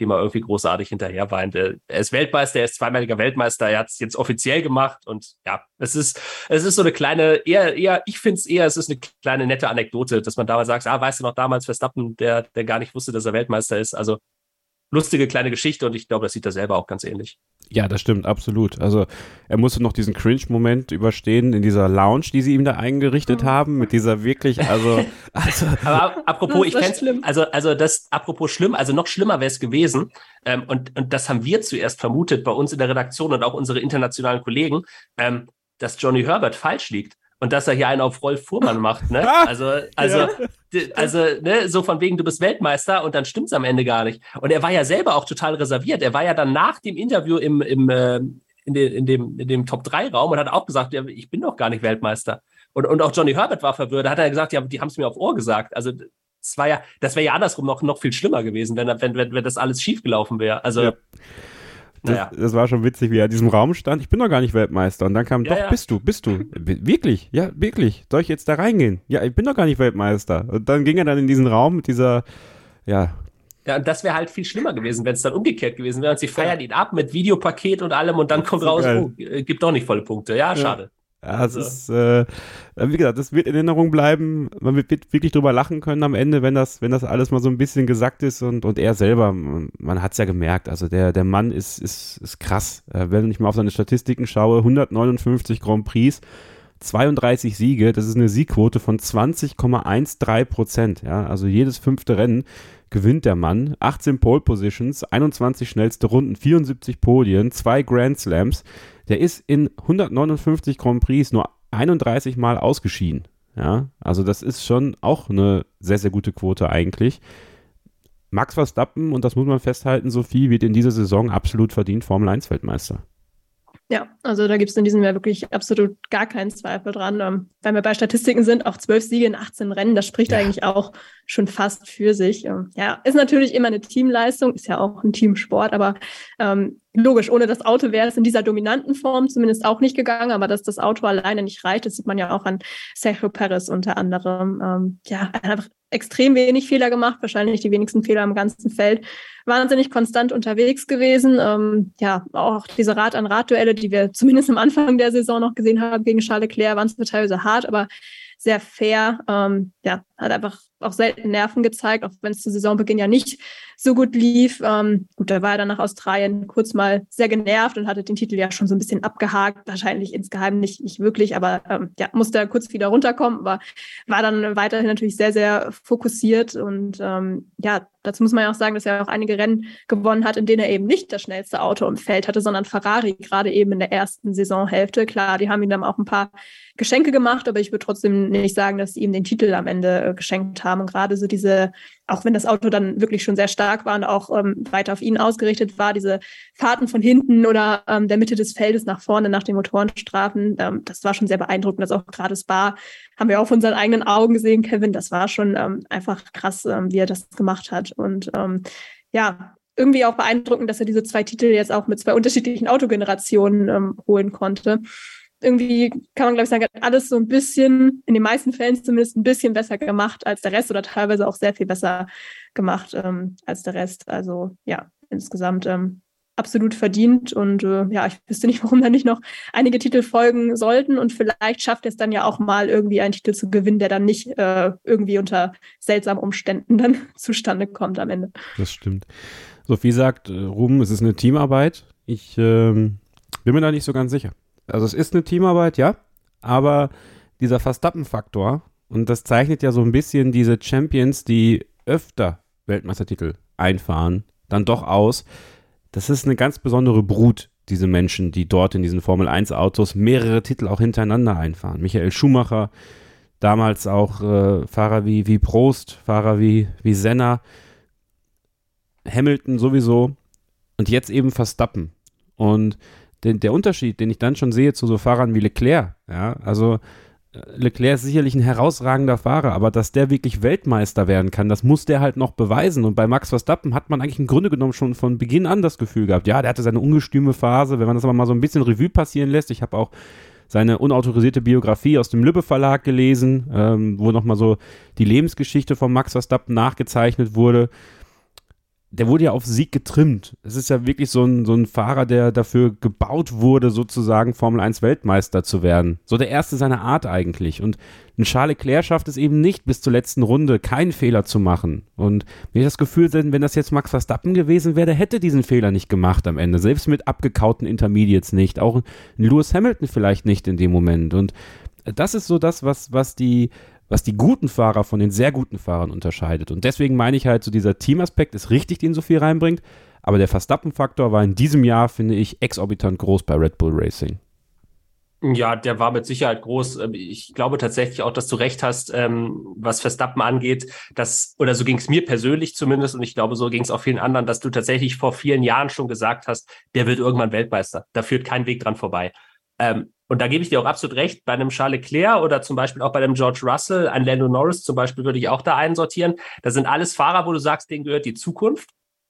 dem er irgendwie großartig hinterher weint. Er ist Weltmeister, er ist zweimaliger Weltmeister, er hat es jetzt offiziell gemacht und ja, es ist, es ist so eine kleine, eher, eher, ich finde es eher, es ist eine kleine nette Anekdote, dass man damals sagt, ah, weißt du noch damals Verstappen, der, der gar nicht wusste, dass er Weltmeister ist. Also lustige kleine Geschichte und ich glaube, das sieht er selber auch ganz ähnlich. Ja, das stimmt, absolut. Also er musste noch diesen Cringe-Moment überstehen in dieser Lounge, die sie ihm da eingerichtet mhm. haben, mit dieser wirklich, also... also Aber apropos, ich kenn's, schlimm. also also das, apropos schlimm, also noch schlimmer wäre es gewesen ähm, und, und das haben wir zuerst vermutet bei uns in der Redaktion und auch unsere internationalen Kollegen, ähm, dass Johnny Herbert falsch liegt. Und dass er hier einen auf Rolf Fuhrmann macht, ne? Also, also, ja. also, ne, so von wegen, du bist Weltmeister und dann stimmt's am Ende gar nicht. Und er war ja selber auch total reserviert. Er war ja dann nach dem Interview im, im, äh, in, de, in dem, in dem Top drei Raum und hat auch gesagt, ja, ich bin doch gar nicht Weltmeister. Und, und auch Johnny Herbert war verwirrt. Da hat er gesagt, ja, die haben es mir auf Ohr gesagt. Also, das war ja, das wäre ja andersrum noch, noch viel schlimmer gewesen, wenn, wenn, wenn, wenn das alles schief gelaufen wäre. Also, ja. Das, naja. das war schon witzig, wie er in diesem Raum stand. Ich bin doch gar nicht Weltmeister. Und dann kam, ja, doch, ja. bist du, bist du. Wirklich? Ja, wirklich. Soll ich jetzt da reingehen? Ja, ich bin doch gar nicht Weltmeister. Und dann ging er dann in diesen Raum mit dieser, ja. Ja, und das wäre halt viel schlimmer gewesen, wenn es dann umgekehrt gewesen wäre. Und sie feiern ihn ab mit Videopaket und allem und dann kommt so raus, geil. oh, gibt doch nicht volle Punkte. Ja, schade. Ja. Ja, es also. ist, äh, wie gesagt, das wird in Erinnerung bleiben. Man wird wirklich drüber lachen können am Ende, wenn das, wenn das alles mal so ein bisschen gesackt ist und, und er selber, man, man hat es ja gemerkt, also der, der Mann ist, ist, ist krass. Äh, wenn ich mal auf seine Statistiken schaue, hundertneunundfünfzig Grand Prix, zweiunddreißig Siege, das ist eine Siegquote von zwanzig Komma dreizehn Prozent, ja, also jedes fünfte Rennen gewinnt der Mann, achtzehn Pole Positions, einundzwanzig schnellste Runden, vierundsiebzig Podien, zwei Grand Slams. Der ist in hundertneunundfünfzig Grand Prix nur einunddreißig Mal ausgeschieden. Ja, also das ist schon auch eine sehr, sehr gute Quote eigentlich. Max Verstappen, und das muss man festhalten, Sophie, wird in dieser Saison absolut verdient Formel eins Weltmeister. Ja, also da gibt es in diesem Jahr wirklich absolut gar keinen Zweifel dran. Ähm, wenn wir bei Statistiken sind, auch zwölf Siege in achtzehn Rennen, das spricht ja. eigentlich auch schon fast für sich. Ähm, ja, ist natürlich immer eine Teamleistung, ist ja auch ein Teamsport, aber ähm, logisch, ohne das Auto wäre es in dieser dominanten Form zumindest auch nicht gegangen, aber dass das Auto alleine nicht reicht, das sieht man ja auch an Sergio Perez unter anderem. Ähm, ja, er hat einfach extrem wenig Fehler gemacht, wahrscheinlich die wenigsten Fehler im ganzen Feld. Wahnsinnig konstant unterwegs gewesen. Ähm, ja, auch diese Rad-an-Rad-Duelle, die wir zumindest am Anfang der Saison noch gesehen haben gegen Charles Leclerc, waren zwar teilweise hart, aber sehr fair. Ähm, ja, hat einfach auch selten Nerven gezeigt, auch wenn es zu Saisonbeginn ja nicht so gut lief. Ähm, gut, da war er dann nach Australien kurz mal sehr genervt und hatte den Titel ja schon so ein bisschen abgehakt. Wahrscheinlich insgeheim nicht, nicht wirklich, aber ähm, ja, musste er kurz wieder runterkommen, aber war dann weiterhin natürlich sehr, sehr fokussiert und ähm, ja, dazu muss man ja auch sagen, dass er auch einige Rennen gewonnen hat, in denen er eben nicht das schnellste Auto im Feld hatte, sondern Ferrari, gerade eben in der ersten Saisonhälfte. Klar, die haben ihm dann auch ein paar Geschenke gemacht, aber ich würde trotzdem nicht sagen, dass sie ihm den Titel am Ende äh, geschenkt haben. Und gerade so diese, auch wenn das Auto dann wirklich schon sehr stark war und auch ähm, weiter auf ihn ausgerichtet war, diese Fahrten von hinten oder ähm, der Mitte des Feldes nach vorne nach den Motorenstrafen, ähm, das war schon sehr beeindruckend. Das auch gerade Spa haben wir auch von unseren eigenen Augen gesehen, Kevin. Das war schon ähm, einfach krass, ähm, wie er das gemacht hat. Und ähm, ja, irgendwie auch beeindruckend, dass er diese zwei Titel jetzt auch mit zwei unterschiedlichen Autogenerationen ähm, holen konnte. Irgendwie kann man, glaube ich, sagen, hat alles so ein bisschen, in den meisten Fällen zumindest ein bisschen besser gemacht als der Rest oder teilweise auch sehr viel besser gemacht ähm, als der Rest. Also ja, insgesamt ähm, absolut verdient und äh, ja, ich wüsste nicht, warum da nicht noch einige Titel folgen sollten und vielleicht schafft es dann ja auch mal irgendwie einen Titel zu gewinnen, der dann nicht äh, irgendwie unter seltsamen Umständen dann zustande kommt am Ende. Das stimmt. Sophie sagt, äh, Ruben, es ist eine Teamarbeit. Ich ähm, bin mir da nicht so ganz sicher. Also es ist eine Teamarbeit, ja, aber dieser Verstappen-Faktor, und das zeichnet ja so ein bisschen diese Champions, die öfter Weltmeistertitel einfahren, dann doch aus. Das ist eine ganz besondere Brut, diese Menschen, die dort in diesen Formel eins Autos mehrere Titel auch hintereinander einfahren. Michael Schumacher, damals auch äh, Fahrer wie, wie Prost, Fahrer wie, wie Senna, Hamilton sowieso und jetzt eben Verstappen. Und Den, der Unterschied, den ich dann schon sehe zu so Fahrern wie Leclerc, ja, also Leclerc ist sicherlich ein herausragender Fahrer, aber dass der wirklich Weltmeister werden kann, das muss der halt noch beweisen. Und bei Max Verstappen hat man eigentlich im Grunde genommen schon von Beginn an das Gefühl gehabt, ja, der hatte seine ungestüme Phase, wenn man das aber mal so ein bisschen Revue passieren lässt. Ich habe auch seine unautorisierte Biografie aus dem Lübbe Verlag gelesen, ähm, wo nochmal so die Lebensgeschichte von Max Verstappen nachgezeichnet wurde. der wurde ja auf Sieg getrimmt. Es ist ja wirklich so ein, so ein Fahrer, der dafür gebaut wurde, sozusagen Formel eins Weltmeister zu werden. So der erste seiner Art eigentlich. Und ein Charles Leclerc schafft es eben nicht, bis zur letzten Runde keinen Fehler zu machen. Und mir das Gefühl, wenn das jetzt Max Verstappen gewesen wäre, der hätte diesen Fehler nicht gemacht am Ende. Selbst mit abgekauten Intermediates nicht. Auch ein Lewis Hamilton vielleicht nicht in dem Moment. Und das ist so das, was, was die was die guten Fahrer von den sehr guten Fahrern unterscheidet. Und deswegen meine ich halt, so dieser Teamaspekt ist richtig, den so viel reinbringt, aber der Verstappen-Faktor war in diesem Jahr, finde ich, exorbitant groß bei Red Bull Racing. Ja, der war mit Sicherheit groß. Ich glaube tatsächlich auch, dass du recht hast, was Verstappen angeht, dass, oder so ging es mir persönlich zumindest, und ich glaube, so ging es auch vielen anderen, dass du tatsächlich vor vielen Jahren schon gesagt hast, der wird irgendwann Weltmeister. Da führt kein Weg dran vorbei. Ähm, und da gebe ich dir auch absolut recht, bei einem Charles Leclerc oder zum Beispiel auch bei einem George Russell, ein Lando Norris zum Beispiel würde ich auch da einsortieren. Das sind alles Fahrer, wo du sagst, denen gehört die Zukunft.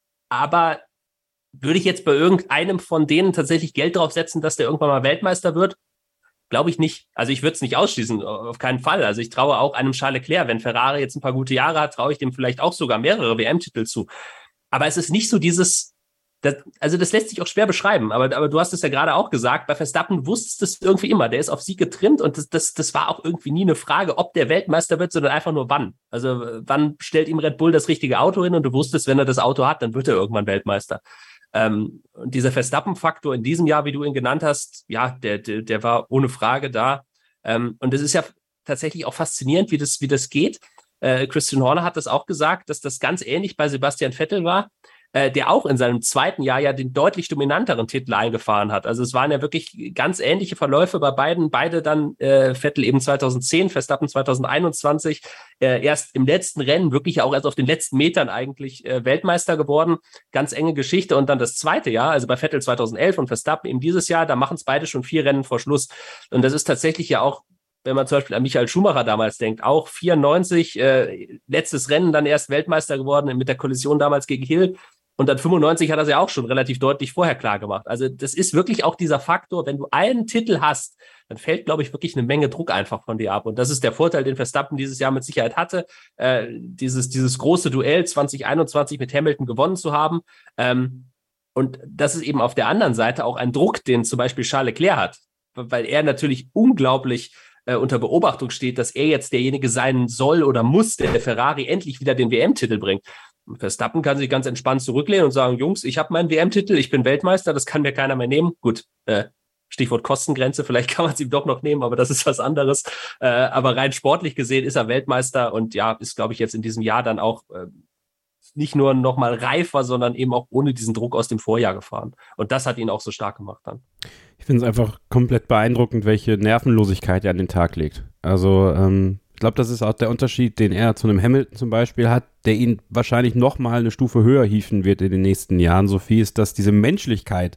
Aber würde ich jetzt bei irgendeinem von denen tatsächlich Geld drauf setzen, dass der irgendwann mal Weltmeister wird? Glaube ich nicht. Also ich würde es nicht ausschließen, auf keinen Fall. Also ich traue auch einem Charles Leclerc, wenn Ferrari jetzt ein paar gute Jahre hat, traue ich dem vielleicht auch sogar mehrere W M-Titel zu. Aber es ist nicht so dieses, das, also das lässt sich auch schwer beschreiben, aber, aber du hast es ja gerade auch gesagt, bei Verstappen wusstest du es irgendwie immer, der ist auf Sieg getrimmt und das, das, das war auch irgendwie nie eine Frage, ob der Weltmeister wird, sondern einfach nur wann. Also wann stellt ihm Red Bull das richtige Auto hin und du wusstest, wenn er das Auto hat, dann wird er irgendwann Weltmeister. Ähm, und dieser Verstappen-Faktor in diesem Jahr, wie du ihn genannt hast, ja, der, der, der war ohne Frage da. Ähm, und es ist ja tatsächlich auch faszinierend, wie das, wie das geht. Äh, Christian Horner hat das auch gesagt, dass das ganz ähnlich bei Sebastian Vettel war, äh, der auch in seinem zweiten Jahr ja den deutlich dominanteren Titel eingefahren hat. Also es waren ja wirklich ganz ähnliche Verläufe bei beiden. Beide dann, äh, Vettel eben zweitausendzehn, Verstappen zweitausendeinundzwanzig, äh, erst im letzten Rennen, wirklich auch erst auf den letzten Metern eigentlich äh, Weltmeister geworden. Ganz enge Geschichte. Und dann das zweite Jahr, also bei Vettel zweitausendelf und Verstappen eben dieses Jahr, da machen es beide schon vier Rennen vor Schluss. Und das ist tatsächlich ja auch, wenn man zum Beispiel an Michael Schumacher damals denkt, auch vierundneunzig, äh, letztes Rennen, dann erst Weltmeister geworden mit der Kollision damals gegen Hill. Und dann fünfundneunzig hat er es ja auch schon relativ deutlich vorher klar gemacht. Also das ist wirklich auch dieser Faktor, wenn du einen Titel hast, dann fällt, glaube ich, wirklich eine Menge Druck einfach von dir ab. Und das ist der Vorteil, den Verstappen dieses Jahr mit Sicherheit hatte, äh, dieses, dieses große Duell zwanzig einundzwanzig mit Hamilton gewonnen zu haben. Ähm, und das ist eben auf der anderen Seite auch ein Druck, den zum Beispiel Charles Leclerc hat, weil er natürlich unglaublich äh, unter Beobachtung steht, dass er jetzt derjenige sein soll oder muss, der der Ferrari endlich wieder den W M-Titel bringt. Verstappen kann sich ganz entspannt zurücklehnen und sagen, Jungs, ich habe meinen W M-Titel, ich bin Weltmeister, das kann mir keiner mehr nehmen. Gut, äh, Stichwort Kostengrenze, vielleicht kann man es ihm doch noch nehmen, aber das ist was anderes. Äh, aber rein sportlich gesehen ist er Weltmeister und ja, ist, glaube ich, jetzt in diesem Jahr dann auch äh, nicht nur nochmal reifer, sondern eben auch ohne diesen Druck aus dem Vorjahr gefahren. Und das hat ihn auch so stark gemacht dann. Ich finde es einfach komplett beeindruckend, welche Nervenlosigkeit er an den Tag legt. Also, ähm, ich glaube, das ist auch der Unterschied, den er zu einem Hamilton zum Beispiel hat, der ihn wahrscheinlich nochmal eine Stufe höher hieven wird in den nächsten Jahren. Sophie, ist, dass diese Menschlichkeit,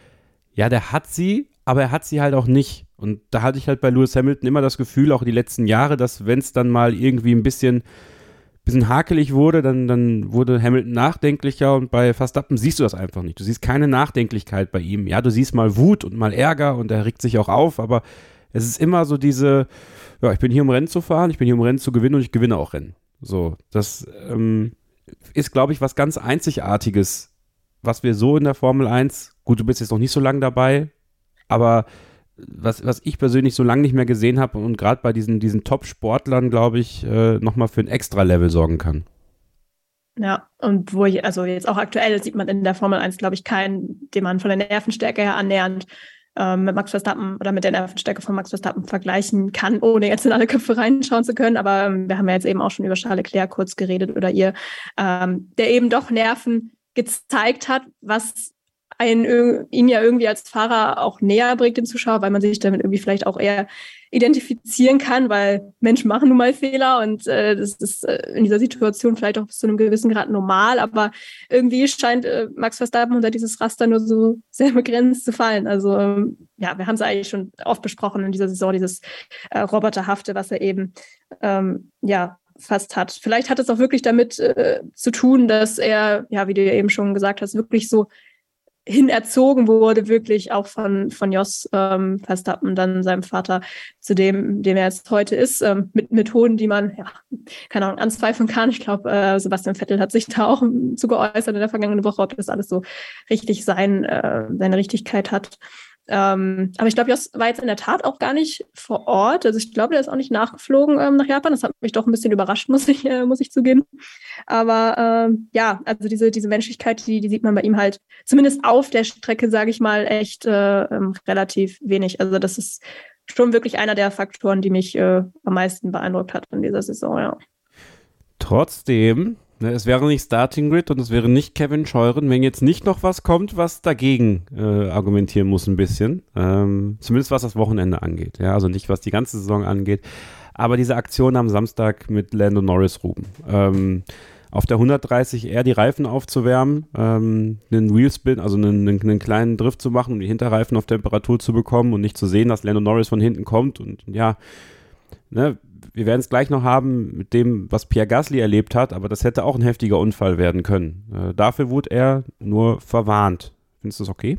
ja, der hat sie, aber er hat sie halt auch nicht. Und da hatte ich halt bei Lewis Hamilton immer das Gefühl, auch die letzten Jahre, dass wenn es dann mal irgendwie ein bisschen, bisschen hakelig wurde, dann, dann wurde Hamilton nachdenklicher und bei Verstappen siehst du das einfach nicht. Du siehst keine Nachdenklichkeit bei ihm. Ja, du siehst mal Wut und mal Ärger und er regt sich auch auf, aber es ist immer so diese, ja, ich bin hier, um Rennen zu fahren, ich bin hier, um Rennen zu gewinnen und ich gewinne auch Rennen. So, das ähm, ist, glaube ich, was ganz Einzigartiges, was wir so in der Formel eins, gut, du bist jetzt noch nicht so lange dabei, aber was, was ich persönlich so lange nicht mehr gesehen habe und gerade bei diesen, diesen Top-Sportlern, glaube ich, äh, nochmal für ein Extra-Level sorgen kann. Ja, und wo ich, also jetzt auch aktuell sieht man in der Formel eins, glaube ich, keinen, den man von der Nervenstärke her annähernd ähm, mit Max Verstappen oder mit der Nervenstärke von Max Verstappen vergleichen kann, ohne jetzt in alle Köpfe reinschauen zu können. Aber ähm, wir haben ja jetzt eben auch schon über Charles Leclerc kurz geredet oder ihr, ähm, der eben doch Nerven gezeigt hat, was einen, ihn ja irgendwie als Fahrer auch näher bringt den Zuschauer, weil man sich damit irgendwie vielleicht auch eher identifizieren kann, weil Menschen machen nun mal Fehler und äh, das ist äh, in dieser Situation vielleicht auch bis zu einem gewissen Grad normal, aber irgendwie scheint äh, Max Verstappen unter dieses Raster nur so sehr begrenzt zu fallen. Also ähm, ja, wir haben es eigentlich schon oft besprochen in dieser Saison, dieses äh, Roboterhafte, was er eben ähm, ja fast hat. Vielleicht hat es auch wirklich damit äh, zu tun, dass er, ja, wie du ja eben schon gesagt hast, wirklich so hin erzogen wurde, wirklich auch von, von Jos ähm, Verstappen, dann seinem Vater, zu dem, dem er jetzt heute ist, ähm, mit Methoden, die man, ja, keine Ahnung, anzweifeln kann. Ich glaube, äh, Sebastian Vettel hat sich da auch zu geäußert in der vergangenen Woche, ob das alles so richtig sein, äh, seine Richtigkeit hat. Ähm, aber ich glaube, Jos war jetzt in der Tat auch gar nicht vor Ort. Also ich glaube, der ist auch nicht nachgeflogen ähm, nach Japan. Das hat mich doch ein bisschen überrascht, muss ich, äh, muss ich zugeben. Aber ähm, ja, also diese, diese Menschlichkeit, die, die sieht man bei ihm halt zumindest auf der Strecke, sage ich mal, echt äh, ähm, relativ wenig. Also das ist schon wirklich einer der Faktoren, die mich äh, am meisten beeindruckt hat in dieser Saison, ja. Trotzdem, ne, es wäre nicht Starting Grid und es wäre nicht Kevin Scheuren, wenn jetzt nicht noch was kommt, was dagegen äh, argumentieren muss ein bisschen. Ähm, zumindest was das Wochenende angeht. Ja, also nicht, was die ganze Saison angeht. Aber diese Aktion am Samstag mit Lando Norris, Ruben. Ähm, auf der hundertdreißig R die Reifen aufzuwärmen, ähm, einen Wheelspin, also einen, einen, einen kleinen Drift zu machen, um die Hinterreifen auf Temperatur zu bekommen und nicht zu sehen, dass Lando Norris von hinten kommt. Und ja, ne, wir werden es gleich noch haben mit dem, was Pierre Gasly erlebt hat, aber das hätte auch ein heftiger Unfall werden können. Äh, dafür wurde er nur verwarnt. Findest du das okay?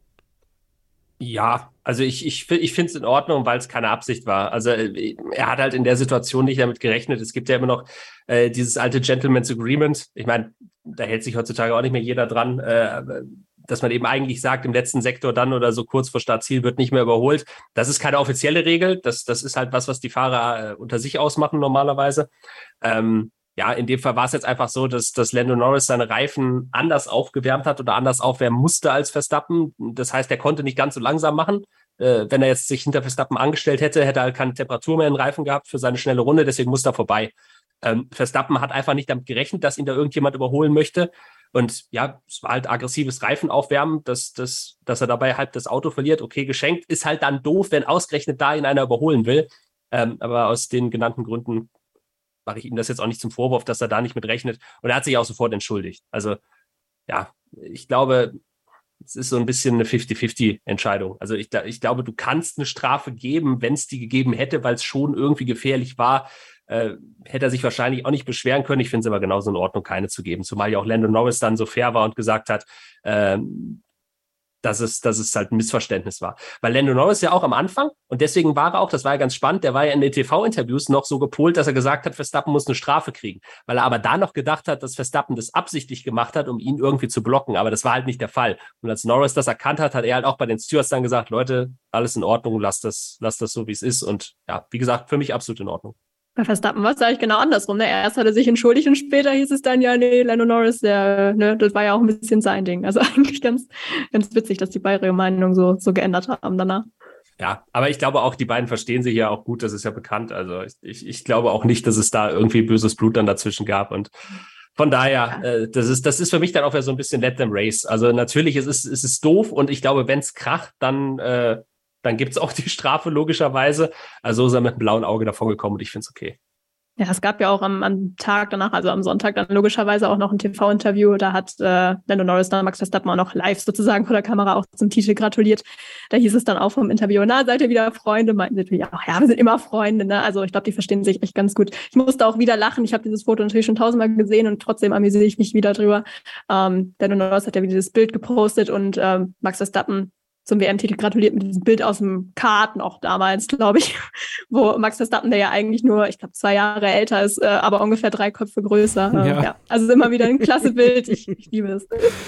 Ja, also ich, ich, ich finde es in Ordnung, weil es keine Absicht war. Also er hat halt in der Situation nicht damit gerechnet. Es gibt ja immer noch äh, dieses alte Gentleman's Agreement. Ich meine, da hält sich heutzutage auch nicht mehr jeder dran, äh, dass man eben eigentlich sagt, im letzten Sektor dann oder so kurz vor Startziel wird nicht mehr überholt. Das ist keine offizielle Regel. Das, das ist halt was, was die Fahrer äh, unter sich ausmachen normalerweise. Ähm, ja, in dem Fall war es jetzt einfach so, dass, dass Lando Norris seine Reifen anders aufgewärmt hat oder anders aufwärmen musste als Verstappen. Das heißt, er konnte nicht ganz so langsam machen. Äh, wenn er jetzt sich hinter Verstappen angestellt hätte, hätte er halt keine Temperatur mehr in den Reifen gehabt für seine schnelle Runde. Deswegen musste er vorbei. Ähm, Verstappen hat einfach nicht damit gerechnet, dass ihn da irgendjemand überholen möchte. Und ja, es war halt aggressives Reifenaufwärmen, dass, dass, dass er dabei halt das Auto verliert. Okay, geschenkt, ist halt dann doof, wenn ausgerechnet da ihn einer überholen will. Ähm, aber aus den genannten Gründen mache ich ihm das jetzt auch nicht zum Vorwurf, dass er da nicht mit rechnet. Und er hat sich auch sofort entschuldigt. Also ja, ich glaube, es ist so ein bisschen eine fifty fifty Entscheidung. Also ich, ich glaube, du kannst eine Strafe geben, wenn es die gegeben hätte, weil es schon irgendwie gefährlich war. Äh, hätte er sich wahrscheinlich auch nicht beschweren können. Ich finde es aber genauso in Ordnung, keine zu geben. Zumal ja auch Lando Norris dann so fair war und gesagt hat, ähm, dass es, dass es halt ein Missverständnis war. Weil Lando Norris ja auch am Anfang, und deswegen war er auch, das war ja ganz spannend, der war ja in den T V-Interviews noch so gepolt, dass er gesagt hat, Verstappen muss eine Strafe kriegen. Weil er aber da noch gedacht hat, dass Verstappen das absichtlich gemacht hat, um ihn irgendwie zu blocken. Aber das war halt nicht der Fall. Und als Norris das erkannt hat, hat er halt auch bei den Stewards dann gesagt, Leute, alles in Ordnung, lasst das, lasst das so, wie es ist. Und ja, wie gesagt, für mich absolut in Ordnung. Bei Verstappen war es eigentlich genau andersrum. Ne? Erst hat er sich entschuldigt und später hieß es dann, ja, nee, Lando Norris, der, ne, das war ja auch ein bisschen sein Ding. Also eigentlich ganz, ganz witzig, dass die beide ihre Meinung so, so geändert haben danach. Ja, aber ich glaube auch, die beiden verstehen sich ja auch gut, das ist ja bekannt. Also ich, ich glaube auch nicht, dass es da irgendwie böses Blut dann dazwischen gab. Und von daher, ja. äh, das ist, das ist für mich dann auch so ein bisschen let them race. Also natürlich, es ist, es ist doof und ich glaube, wenn es kracht, dann, äh, dann gibt es auch die Strafe logischerweise. Also so ist er mit einem blauen Auge davon gekommen und ich finde es okay. Ja, es gab ja auch am, am Tag danach, also am Sonntag, dann logischerweise auch noch ein T V-Interview. Da hat äh, Lando Norris dann Max Verstappen auch noch live sozusagen vor der Kamera auch zum Titel gratuliert. Da hieß es dann auch vom Interview, na, seid ihr wieder Freunde? Meinten natürlich auch, ja, wir sind immer Freunde. Ne? Also ich glaube, die verstehen sich echt ganz gut. Ich musste auch wieder lachen. Ich habe dieses Foto natürlich schon tausendmal gesehen und trotzdem amüsiere ich mich wieder drüber. Ähm, Lando Norris hat ja wieder dieses Bild gepostet und ähm, Max Verstappen zum W M-Titel gratuliert mit diesem Bild aus dem Kart noch damals, glaube ich, wo Max Verstappen, der ja eigentlich nur, ich glaube, zwei Jahre älter ist, äh, aber ungefähr drei Köpfe größer. Äh, ja. Ja. Also immer wieder ein klasse Bild. Ich, ich liebe es.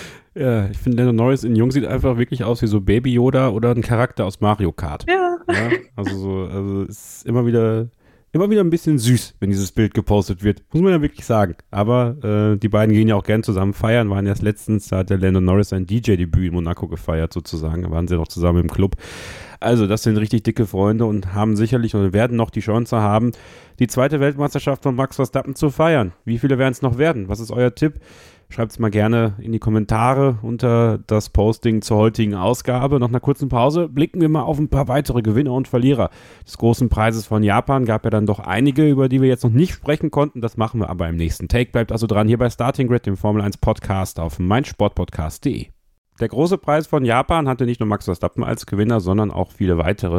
Ja, ich finde, Lando Norris in Jung sieht einfach wirklich aus wie so Baby Yoda oder ein Charakter aus Mario Kart. Ja. Ja, also so, also es ist immer wieder immer wieder ein bisschen süß, wenn dieses Bild gepostet wird. Muss man ja wirklich sagen. Aber äh, die beiden gehen ja auch gern zusammen feiern. Waren erst letztens, da hat der Lando Norris sein D J-Debüt in Monaco gefeiert sozusagen. Da waren sie noch zusammen im Club. Also das sind richtig dicke Freunde und haben sicherlich und werden noch die Chance haben, die zweite Weltmeisterschaft von Max Verstappen zu feiern. Wie viele werden es noch werden? Was ist euer Tipp? Schreibt es mal gerne in die Kommentare unter das Posting zur heutigen Ausgabe. Nach einer kurzen Pause blicken wir mal auf ein paar weitere Gewinner und Verlierer des großen Preises von Japan. Gab ja dann doch einige, über die wir jetzt noch nicht sprechen konnten. Das machen wir aber im nächsten Take. Bleibt also dran hier bei Starting Grid, dem Formel eins Podcast auf meinsportpodcast punkt de. Der große Preis von Japan hatte nicht nur Max Verstappen als Gewinner, sondern auch viele weitere.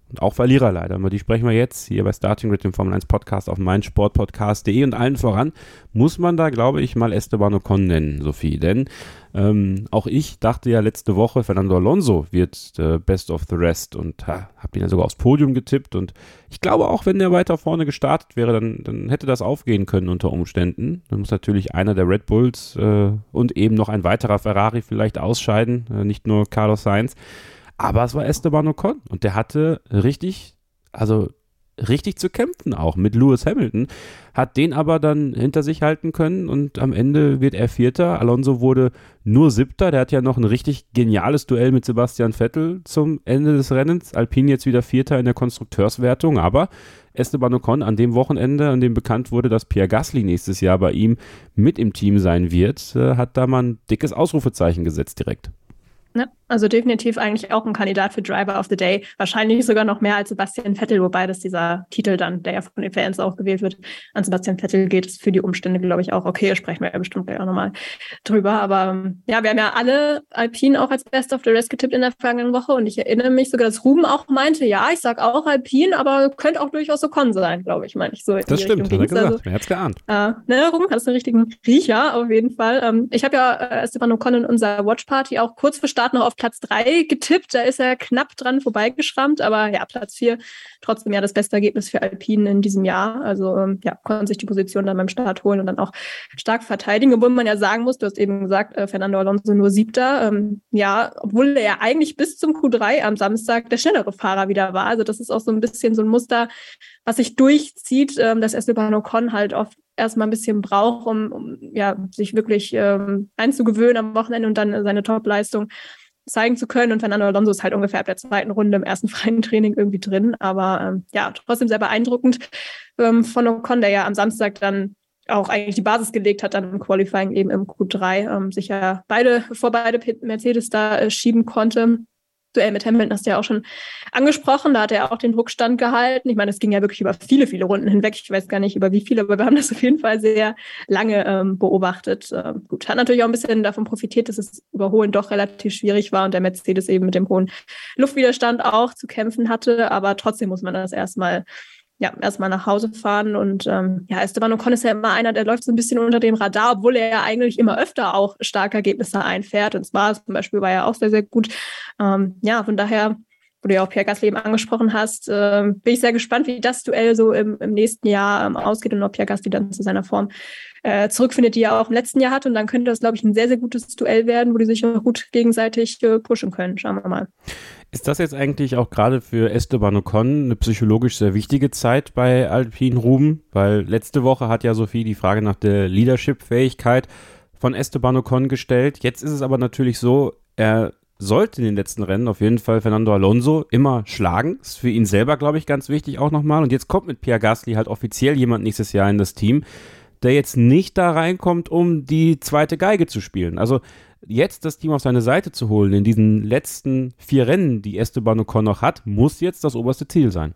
Und auch Verlierer leider, aber die sprechen wir jetzt hier bei Starting Grid, dem Formel eins Podcast auf meinsportpodcast punkt de und allen voran muss man da, glaube ich, mal Esteban Ocon nennen, Sophie, denn ähm, auch ich dachte ja letzte Woche, Fernando Alonso wird äh, Best of the Rest und ha, habe ihn ja sogar aufs Podium getippt und ich glaube auch, wenn der weiter vorne gestartet wäre, dann, dann hätte das aufgehen können unter Umständen. Dann muss natürlich einer der Red Bulls äh, und eben noch ein weiterer Ferrari vielleicht ausscheiden, äh, nicht nur Carlos Sainz. Aber es war Esteban Ocon und der hatte richtig, also richtig zu kämpfen auch mit Lewis Hamilton, hat den aber dann hinter sich halten können und am Ende wird er Vierter. Alonso wurde nur Siebter, der hat ja noch ein richtig geniales Duell mit Sebastian Vettel zum Ende des Rennens. Alpine jetzt wieder Vierter in der Konstrukteurswertung, aber Esteban Ocon an dem Wochenende, an dem bekannt wurde, dass Pierre Gasly nächstes Jahr bei ihm mit im Team sein wird, hat da mal ein dickes Ausrufezeichen gesetzt direkt. Ja, also definitiv eigentlich auch ein Kandidat für Driver of the Day. Wahrscheinlich sogar noch mehr als Sebastian Vettel, wobei das dieser Titel dann, der ja von den Fans auch gewählt wird, an Sebastian Vettel geht, ist für die Umstände, glaube ich, auch okay. Sprechen wir ja bestimmt gleich auch nochmal drüber. Aber ja, wir haben ja alle Alpine auch als Best of the Rest getippt in der vergangenen Woche und ich erinnere mich sogar, dass Ruben auch meinte, ja, ich sag auch Alpine, aber könnte auch durchaus Ocon sein, glaube ich, meine ich so. Das stimmt, hat er gesagt. Also, wer hat's geahnt? Äh, ne, Ruben, hast du einen richtigen Riecher auf jeden Fall. Ähm, ich habe ja äh, Esteban Ocon in unserer Watch Party auch kurz vor Start noch auf Platz drei getippt, da ist er knapp dran vorbeigeschrammt, aber ja, Platz vier, trotzdem ja das beste Ergebnis für Alpine in diesem Jahr, also ähm, ja, konnten sich die Position dann beim Start holen und dann auch stark verteidigen, obwohl man ja sagen muss, du hast eben gesagt, äh, Fernando Alonso nur Siebter, ähm, ja, obwohl er ja eigentlich bis zum Q drei am Samstag der schnellere Fahrer wieder war, also das ist auch so ein bisschen so ein Muster, was sich durchzieht, ähm, dass Esteban Ocon halt oft erstmal ein bisschen braucht, um, um ja, sich wirklich ähm, einzugewöhnen am Wochenende und dann seine Top-Leistung zeigen zu können. Und Fernando Alonso ist halt ungefähr ab der zweiten Runde im ersten freien Training irgendwie drin. Aber ähm, ja, trotzdem sehr beeindruckend ähm, von Ocon, der ja am Samstag dann auch eigentlich die Basis gelegt hat, dann im Qualifying eben im Q drei, ähm, sich ja beide, vor beide Mercedes da äh, schieben konnte. Duell mit Hamilton hast du ja auch schon angesprochen, da hat er auch den Druck standgehalten. Ich meine, es ging ja wirklich über viele, viele Runden hinweg. Ich weiß gar nicht über wie viele, aber wir haben das auf jeden Fall sehr lange ähm, beobachtet. Ähm, gut, hat natürlich auch ein bisschen davon profitiert, dass das Überholen doch relativ schwierig war und der Mercedes eben mit dem hohen Luftwiderstand auch zu kämpfen hatte. Aber trotzdem muss man das erstmal ja, erstmal nach Hause fahren und ähm, ja, Esteban Ocon ist ja immer einer, der läuft so ein bisschen unter dem Radar, obwohl er ja eigentlich immer öfter auch starke Ergebnisse einfährt und zwar zum Beispiel war er auch sehr, sehr gut. Ähm, ja, von daher, wo du ja auch Pierre Gasly eben angesprochen hast, äh, bin ich sehr gespannt, wie das Duell so im, im nächsten Jahr ähm, ausgeht und ob Pierre Gasly dann zu seiner Form äh, zurückfindet, die er auch im letzten Jahr hatte und dann könnte das, glaube ich, ein sehr, sehr gutes Duell werden, wo die sich auch gut gegenseitig äh, pushen können. Schauen wir mal. Ist das jetzt eigentlich auch gerade für Esteban Ocon eine psychologisch sehr wichtige Zeit bei Alpine, Ruben? Weil letzte Woche hat ja Sophie die Frage nach der Leadership-Fähigkeit von Esteban Ocon gestellt. Jetzt ist es aber natürlich so, er sollte in den letzten Rennen auf jeden Fall Fernando Alonso immer schlagen. Ist für ihn selber, glaube ich, ganz wichtig auch nochmal. Und jetzt kommt mit Pierre Gasly halt offiziell jemand nächstes Jahr in das Team, der jetzt nicht da reinkommt, um die zweite Geige zu spielen. Also jetzt das Team auf seine Seite zu holen in diesen letzten vier Rennen, die Esteban Ocon noch hat, muss jetzt das oberste Ziel sein.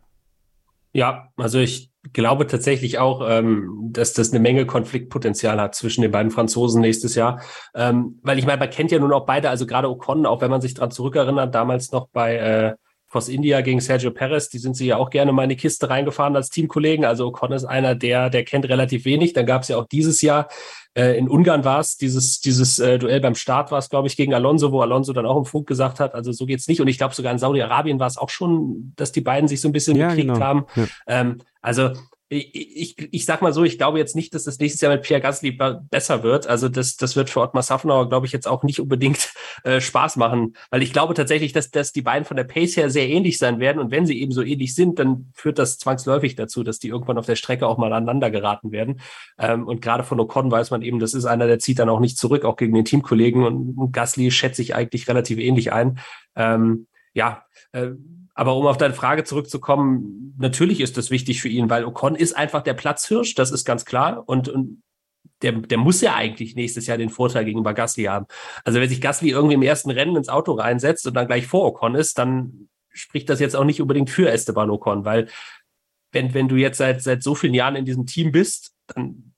Ja, also ich glaube tatsächlich auch, ähm, dass das eine Menge Konfliktpotenzial hat zwischen den beiden Franzosen nächstes Jahr. Ähm, weil ich meine, man kennt ja nun auch beide, also gerade Ocon, auch wenn man sich dran zurückerinnert, damals noch bei äh, Force India gegen Sergio Perez, die sind sie ja auch gerne mal in die Kiste reingefahren als Teamkollegen. Also Ocon ist einer, der der kennt relativ wenig. Dann gab es ja auch dieses Jahr, äh, in Ungarn war es, dieses dieses äh, Duell beim Start war es, glaube ich, gegen Alonso, wo Alonso dann auch im Funk gesagt hat, also so geht's nicht. Und ich glaube sogar in Saudi-Arabien war es auch schon, dass die beiden sich so ein bisschen ja, gekriegt genau. haben. Ja. Ähm, also Ich, ich, ich sag mal so, ich glaube jetzt nicht, dass das nächstes Jahr mit Pierre Gasly be- besser wird. Also das, das wird für Ottmar Safnauer, glaube ich, jetzt auch nicht unbedingt äh, Spaß machen, weil ich glaube tatsächlich, dass, dass die beiden von der Pace her sehr ähnlich sein werden und wenn sie eben so ähnlich sind, dann führt das zwangsläufig dazu, dass die irgendwann auf der Strecke auch mal aneinander geraten werden. Ähm, und gerade von Ocon weiß man eben, das ist einer, der zieht dann auch nicht zurück, auch gegen den Teamkollegen und, und Gasly schätze ich eigentlich relativ ähnlich ein. Ähm, ja, äh, Aber um auf deine Frage zurückzukommen, natürlich ist das wichtig für ihn, weil Ocon ist einfach der Platzhirsch, das ist ganz klar. Und, und der, der muss ja eigentlich nächstes Jahr den Vorteil gegenüber Gasly haben. Also wenn sich Gasly irgendwie im ersten Rennen ins Auto reinsetzt und dann gleich vor Ocon ist, dann spricht das jetzt auch nicht unbedingt für Esteban Ocon, weil wenn, wenn du jetzt seit, seit so vielen Jahren in diesem Team bist, dann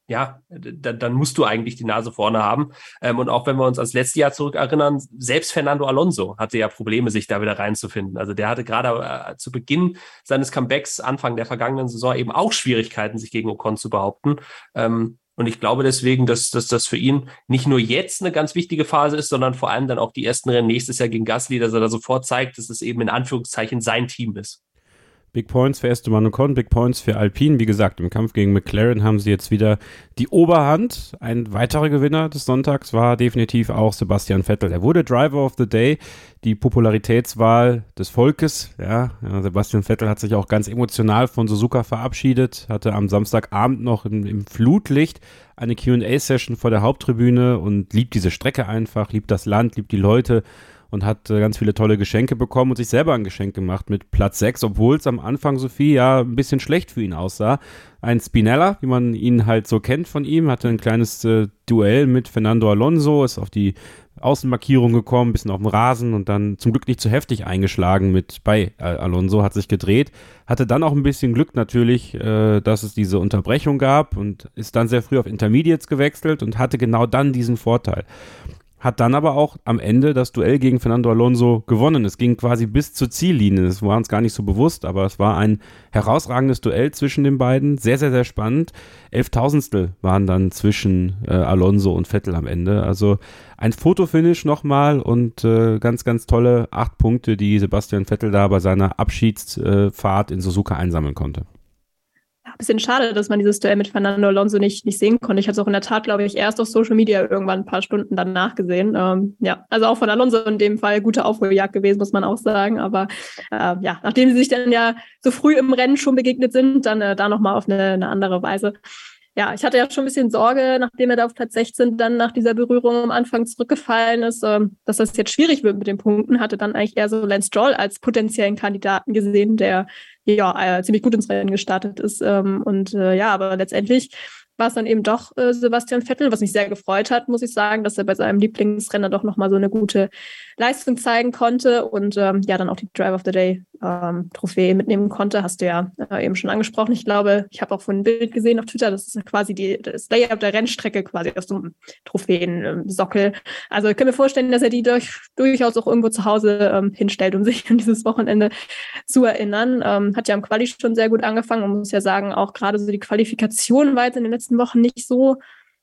ja, dann, dann musst du eigentlich die Nase vorne haben. Ähm, und auch wenn wir uns ans letzte Jahr zurückerinnern, selbst Fernando Alonso hatte ja Probleme, sich da wieder reinzufinden. Also der hatte gerade äh, zu Beginn seines Comebacks, Anfang der vergangenen Saison, eben auch Schwierigkeiten, sich gegen Ocon zu behaupten. Ähm, und ich glaube deswegen, dass, dass das für ihn nicht nur jetzt eine ganz wichtige Phase ist, sondern vor allem dann auch die ersten Rennen nächstes Jahr gegen Gasly, dass er da sofort zeigt, dass es eben in Anführungszeichen sein Team ist. Big Points für Esteban Ocon, Big Points für Alpine. Wie gesagt, im Kampf gegen McLaren haben sie jetzt wieder die Oberhand. Ein weiterer Gewinner des Sonntags war definitiv auch Sebastian Vettel. Er wurde Driver of the Day, die Popularitätswahl des Volkes. Ja, ja, Sebastian Vettel hat sich auch ganz emotional von Suzuka verabschiedet, hatte am Samstagabend noch im, im Flutlicht eine Q and A-Session vor der Haupttribüne und liebt diese Strecke einfach, liebt das Land, liebt die Leute. Und hat äh, ganz viele tolle Geschenke bekommen und sich selber ein Geschenk gemacht mit Platz sechs, obwohl es am Anfang, Sophie, ja ein bisschen schlecht für ihn aussah. Ein Spinella, wie man ihn halt so kennt von ihm, hatte ein kleines äh, Duell mit Fernando Alonso, ist auf die Außenmarkierung gekommen, ein bisschen auf dem Rasen und dann zum Glück nicht zu heftig eingeschlagen mit bei äh, Alonso, hat sich gedreht, hatte dann auch ein bisschen Glück natürlich, äh, dass es diese Unterbrechung gab und ist dann sehr früh auf Intermediates gewechselt und hatte genau dann diesen Vorteil. Hat dann aber auch am Ende das Duell gegen Fernando Alonso gewonnen. Es ging quasi bis zur Ziellinie. Das war uns gar nicht so bewusst, aber es war ein herausragendes Duell zwischen den beiden. Sehr, sehr, sehr spannend. Elftausendstel waren dann zwischen äh, Alonso und Vettel am Ende. Also ein Fotofinish nochmal und äh, ganz, ganz tolle acht Punkte, die Sebastian Vettel da bei seiner Abschiedsfahrt in Suzuka einsammeln konnte. Bisschen schade, dass man dieses Duell mit Fernando Alonso nicht, nicht sehen konnte. Ich habe es auch in der Tat, glaube ich, erst auf Social Media irgendwann ein paar Stunden danach gesehen. Ähm, ja, also auch von Alonso in dem Fall gute Aufholjagd gewesen, muss man auch sagen. Aber äh, ja, nachdem sie sich dann ja so früh im Rennen schon begegnet sind, dann äh, da nochmal auf eine, eine andere Weise. Ja, ich hatte ja schon ein bisschen Sorge, nachdem er da auf Platz sechzehn dann nach dieser Berührung am Anfang zurückgefallen ist, äh, dass das jetzt schwierig wird mit den Punkten. Hatte dann eigentlich eher so Lance Stroll als potenziellen Kandidaten gesehen, der ja äh, ziemlich gut ins Rennen gestartet ist. Ähm, und äh, ja, aber letztendlich war es dann eben doch äh, Sebastian Vettel, was mich sehr gefreut hat, muss ich sagen, dass er bei seinem Lieblingsrenner doch nochmal so eine gute Leistung zeigen konnte und ähm, ja, dann auch die Driver of the Day ähm, Trophäe mitnehmen konnte, hast du ja äh, eben schon angesprochen. Ich glaube, ich habe auch von ein Bild gesehen auf Twitter, das ist quasi die, das Layout der Rennstrecke quasi aus so einem Trophäen-Sockel. Also ich kann mir vorstellen, dass er die durch, durchaus auch irgendwo zu Hause ähm, hinstellt, um sich an dieses Wochenende zu erinnern. Ähm, hat ja am Quali schon sehr gut angefangen. Man muss ja sagen, auch gerade so die Qualifikation war jetzt in den letzten Wochen nicht so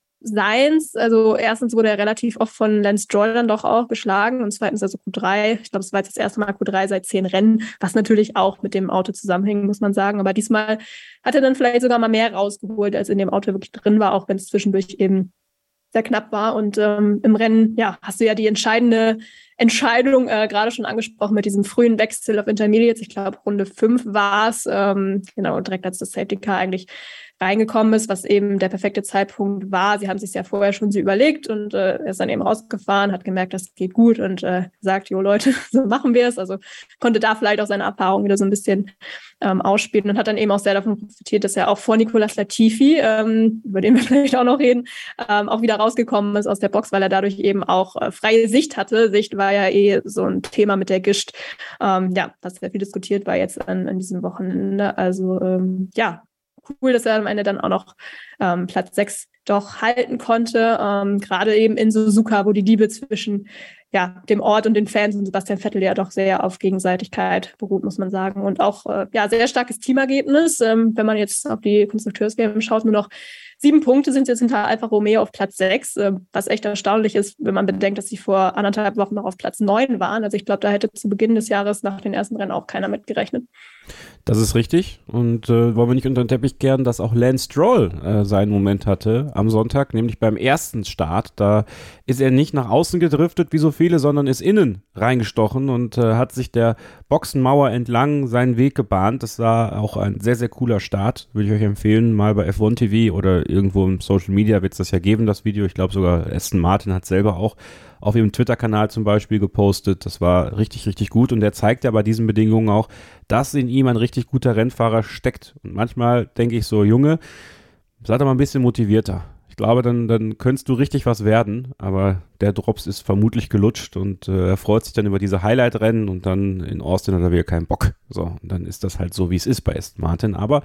seins. Also erstens wurde er relativ oft von Lance Stroll dann doch auch geschlagen und zweitens also Q drei. Ich glaube, es war jetzt das erste Mal Q drei seit zehn Rennen, was natürlich auch mit dem Auto zusammenhängt, muss man sagen. Aber diesmal hat er dann vielleicht sogar mal mehr rausgeholt, als in dem Auto wirklich drin war, auch wenn es zwischendurch eben sehr knapp war. Und ähm, im Rennen, ja, hast du ja die entscheidende Entscheidung äh, gerade schon angesprochen mit diesem frühen Wechsel auf Intermediates. Ich glaube, Runde fünf war es, ähm, genau, direkt als das Safety Car eigentlich reingekommen ist, was eben der perfekte Zeitpunkt war. Sie haben sich ja vorher schon so überlegt und äh, er ist dann eben rausgefahren, hat gemerkt, das geht gut und äh, sagt, jo Leute, so machen wir es. Also konnte da vielleicht auch seine Erfahrung wieder so ein bisschen ähm, ausspielen und hat dann eben auch sehr davon profitiert, dass er auch vor Nicolas Latifi, ähm, über den wir vielleicht auch noch reden, ähm, auch wieder rausgekommen ist aus der Box, weil er dadurch eben auch äh, freie Sicht hatte. Sicht war ja eh so ein Thema mit der Gischt. Ähm, ja, was sehr viel diskutiert war jetzt an, an diesem Wochenende. Also ähm, ja, cool, dass er am Ende dann auch noch ähm, Platz sechs doch halten konnte. Ähm, gerade eben in Suzuka, wo die Liebe zwischen ja, dem Ort und den Fans und Sebastian Vettel ja doch sehr auf Gegenseitigkeit beruht, muss man sagen. Und auch äh, ja, sehr starkes Teamergebnis. Ähm, wenn man jetzt auf die Konstrukteurswelt schaut, nur noch sieben Punkte sind jetzt hinter Alfa Romeo auf Platz sechs, äh, was echt erstaunlich ist, wenn man bedenkt, dass sie vor anderthalb Wochen noch auf Platz neun waren. Also ich glaube, da hätte zu Beginn des Jahres nach den ersten Rennen auch keiner mitgerechnet. Das ist richtig und äh, wollen wir nicht unter den Teppich kehren, dass auch Lance Stroll äh, seinen Moment hatte am Sonntag, nämlich beim ersten Start. Da ist er nicht nach außen gedriftet wie so viele, sondern ist innen reingestochen und äh, hat sich der Boxenmauer entlang seinen Weg gebahnt. Das war auch ein sehr, sehr cooler Start, würde ich euch empfehlen, mal bei F eins T V oder irgendwo im Social Media wird es das ja geben, das Video. Ich glaube sogar Aston Martin hat selber auch auf ihrem Twitter-Kanal zum Beispiel gepostet. Das war richtig, richtig gut und der zeigt ja bei diesen Bedingungen auch, dass in ihm ein richtig guter Rennfahrer steckt. Und manchmal denke ich so, Junge, sei doch mal ein bisschen motivierter. Ich glaube, dann, dann könntest du richtig was werden, aber der Drops ist vermutlich gelutscht und äh, er freut sich dann über diese Highlight-Rennen und dann in Austin hat er wieder keinen Bock. So, und dann ist das halt so, wie es ist bei Aston Martin. Aber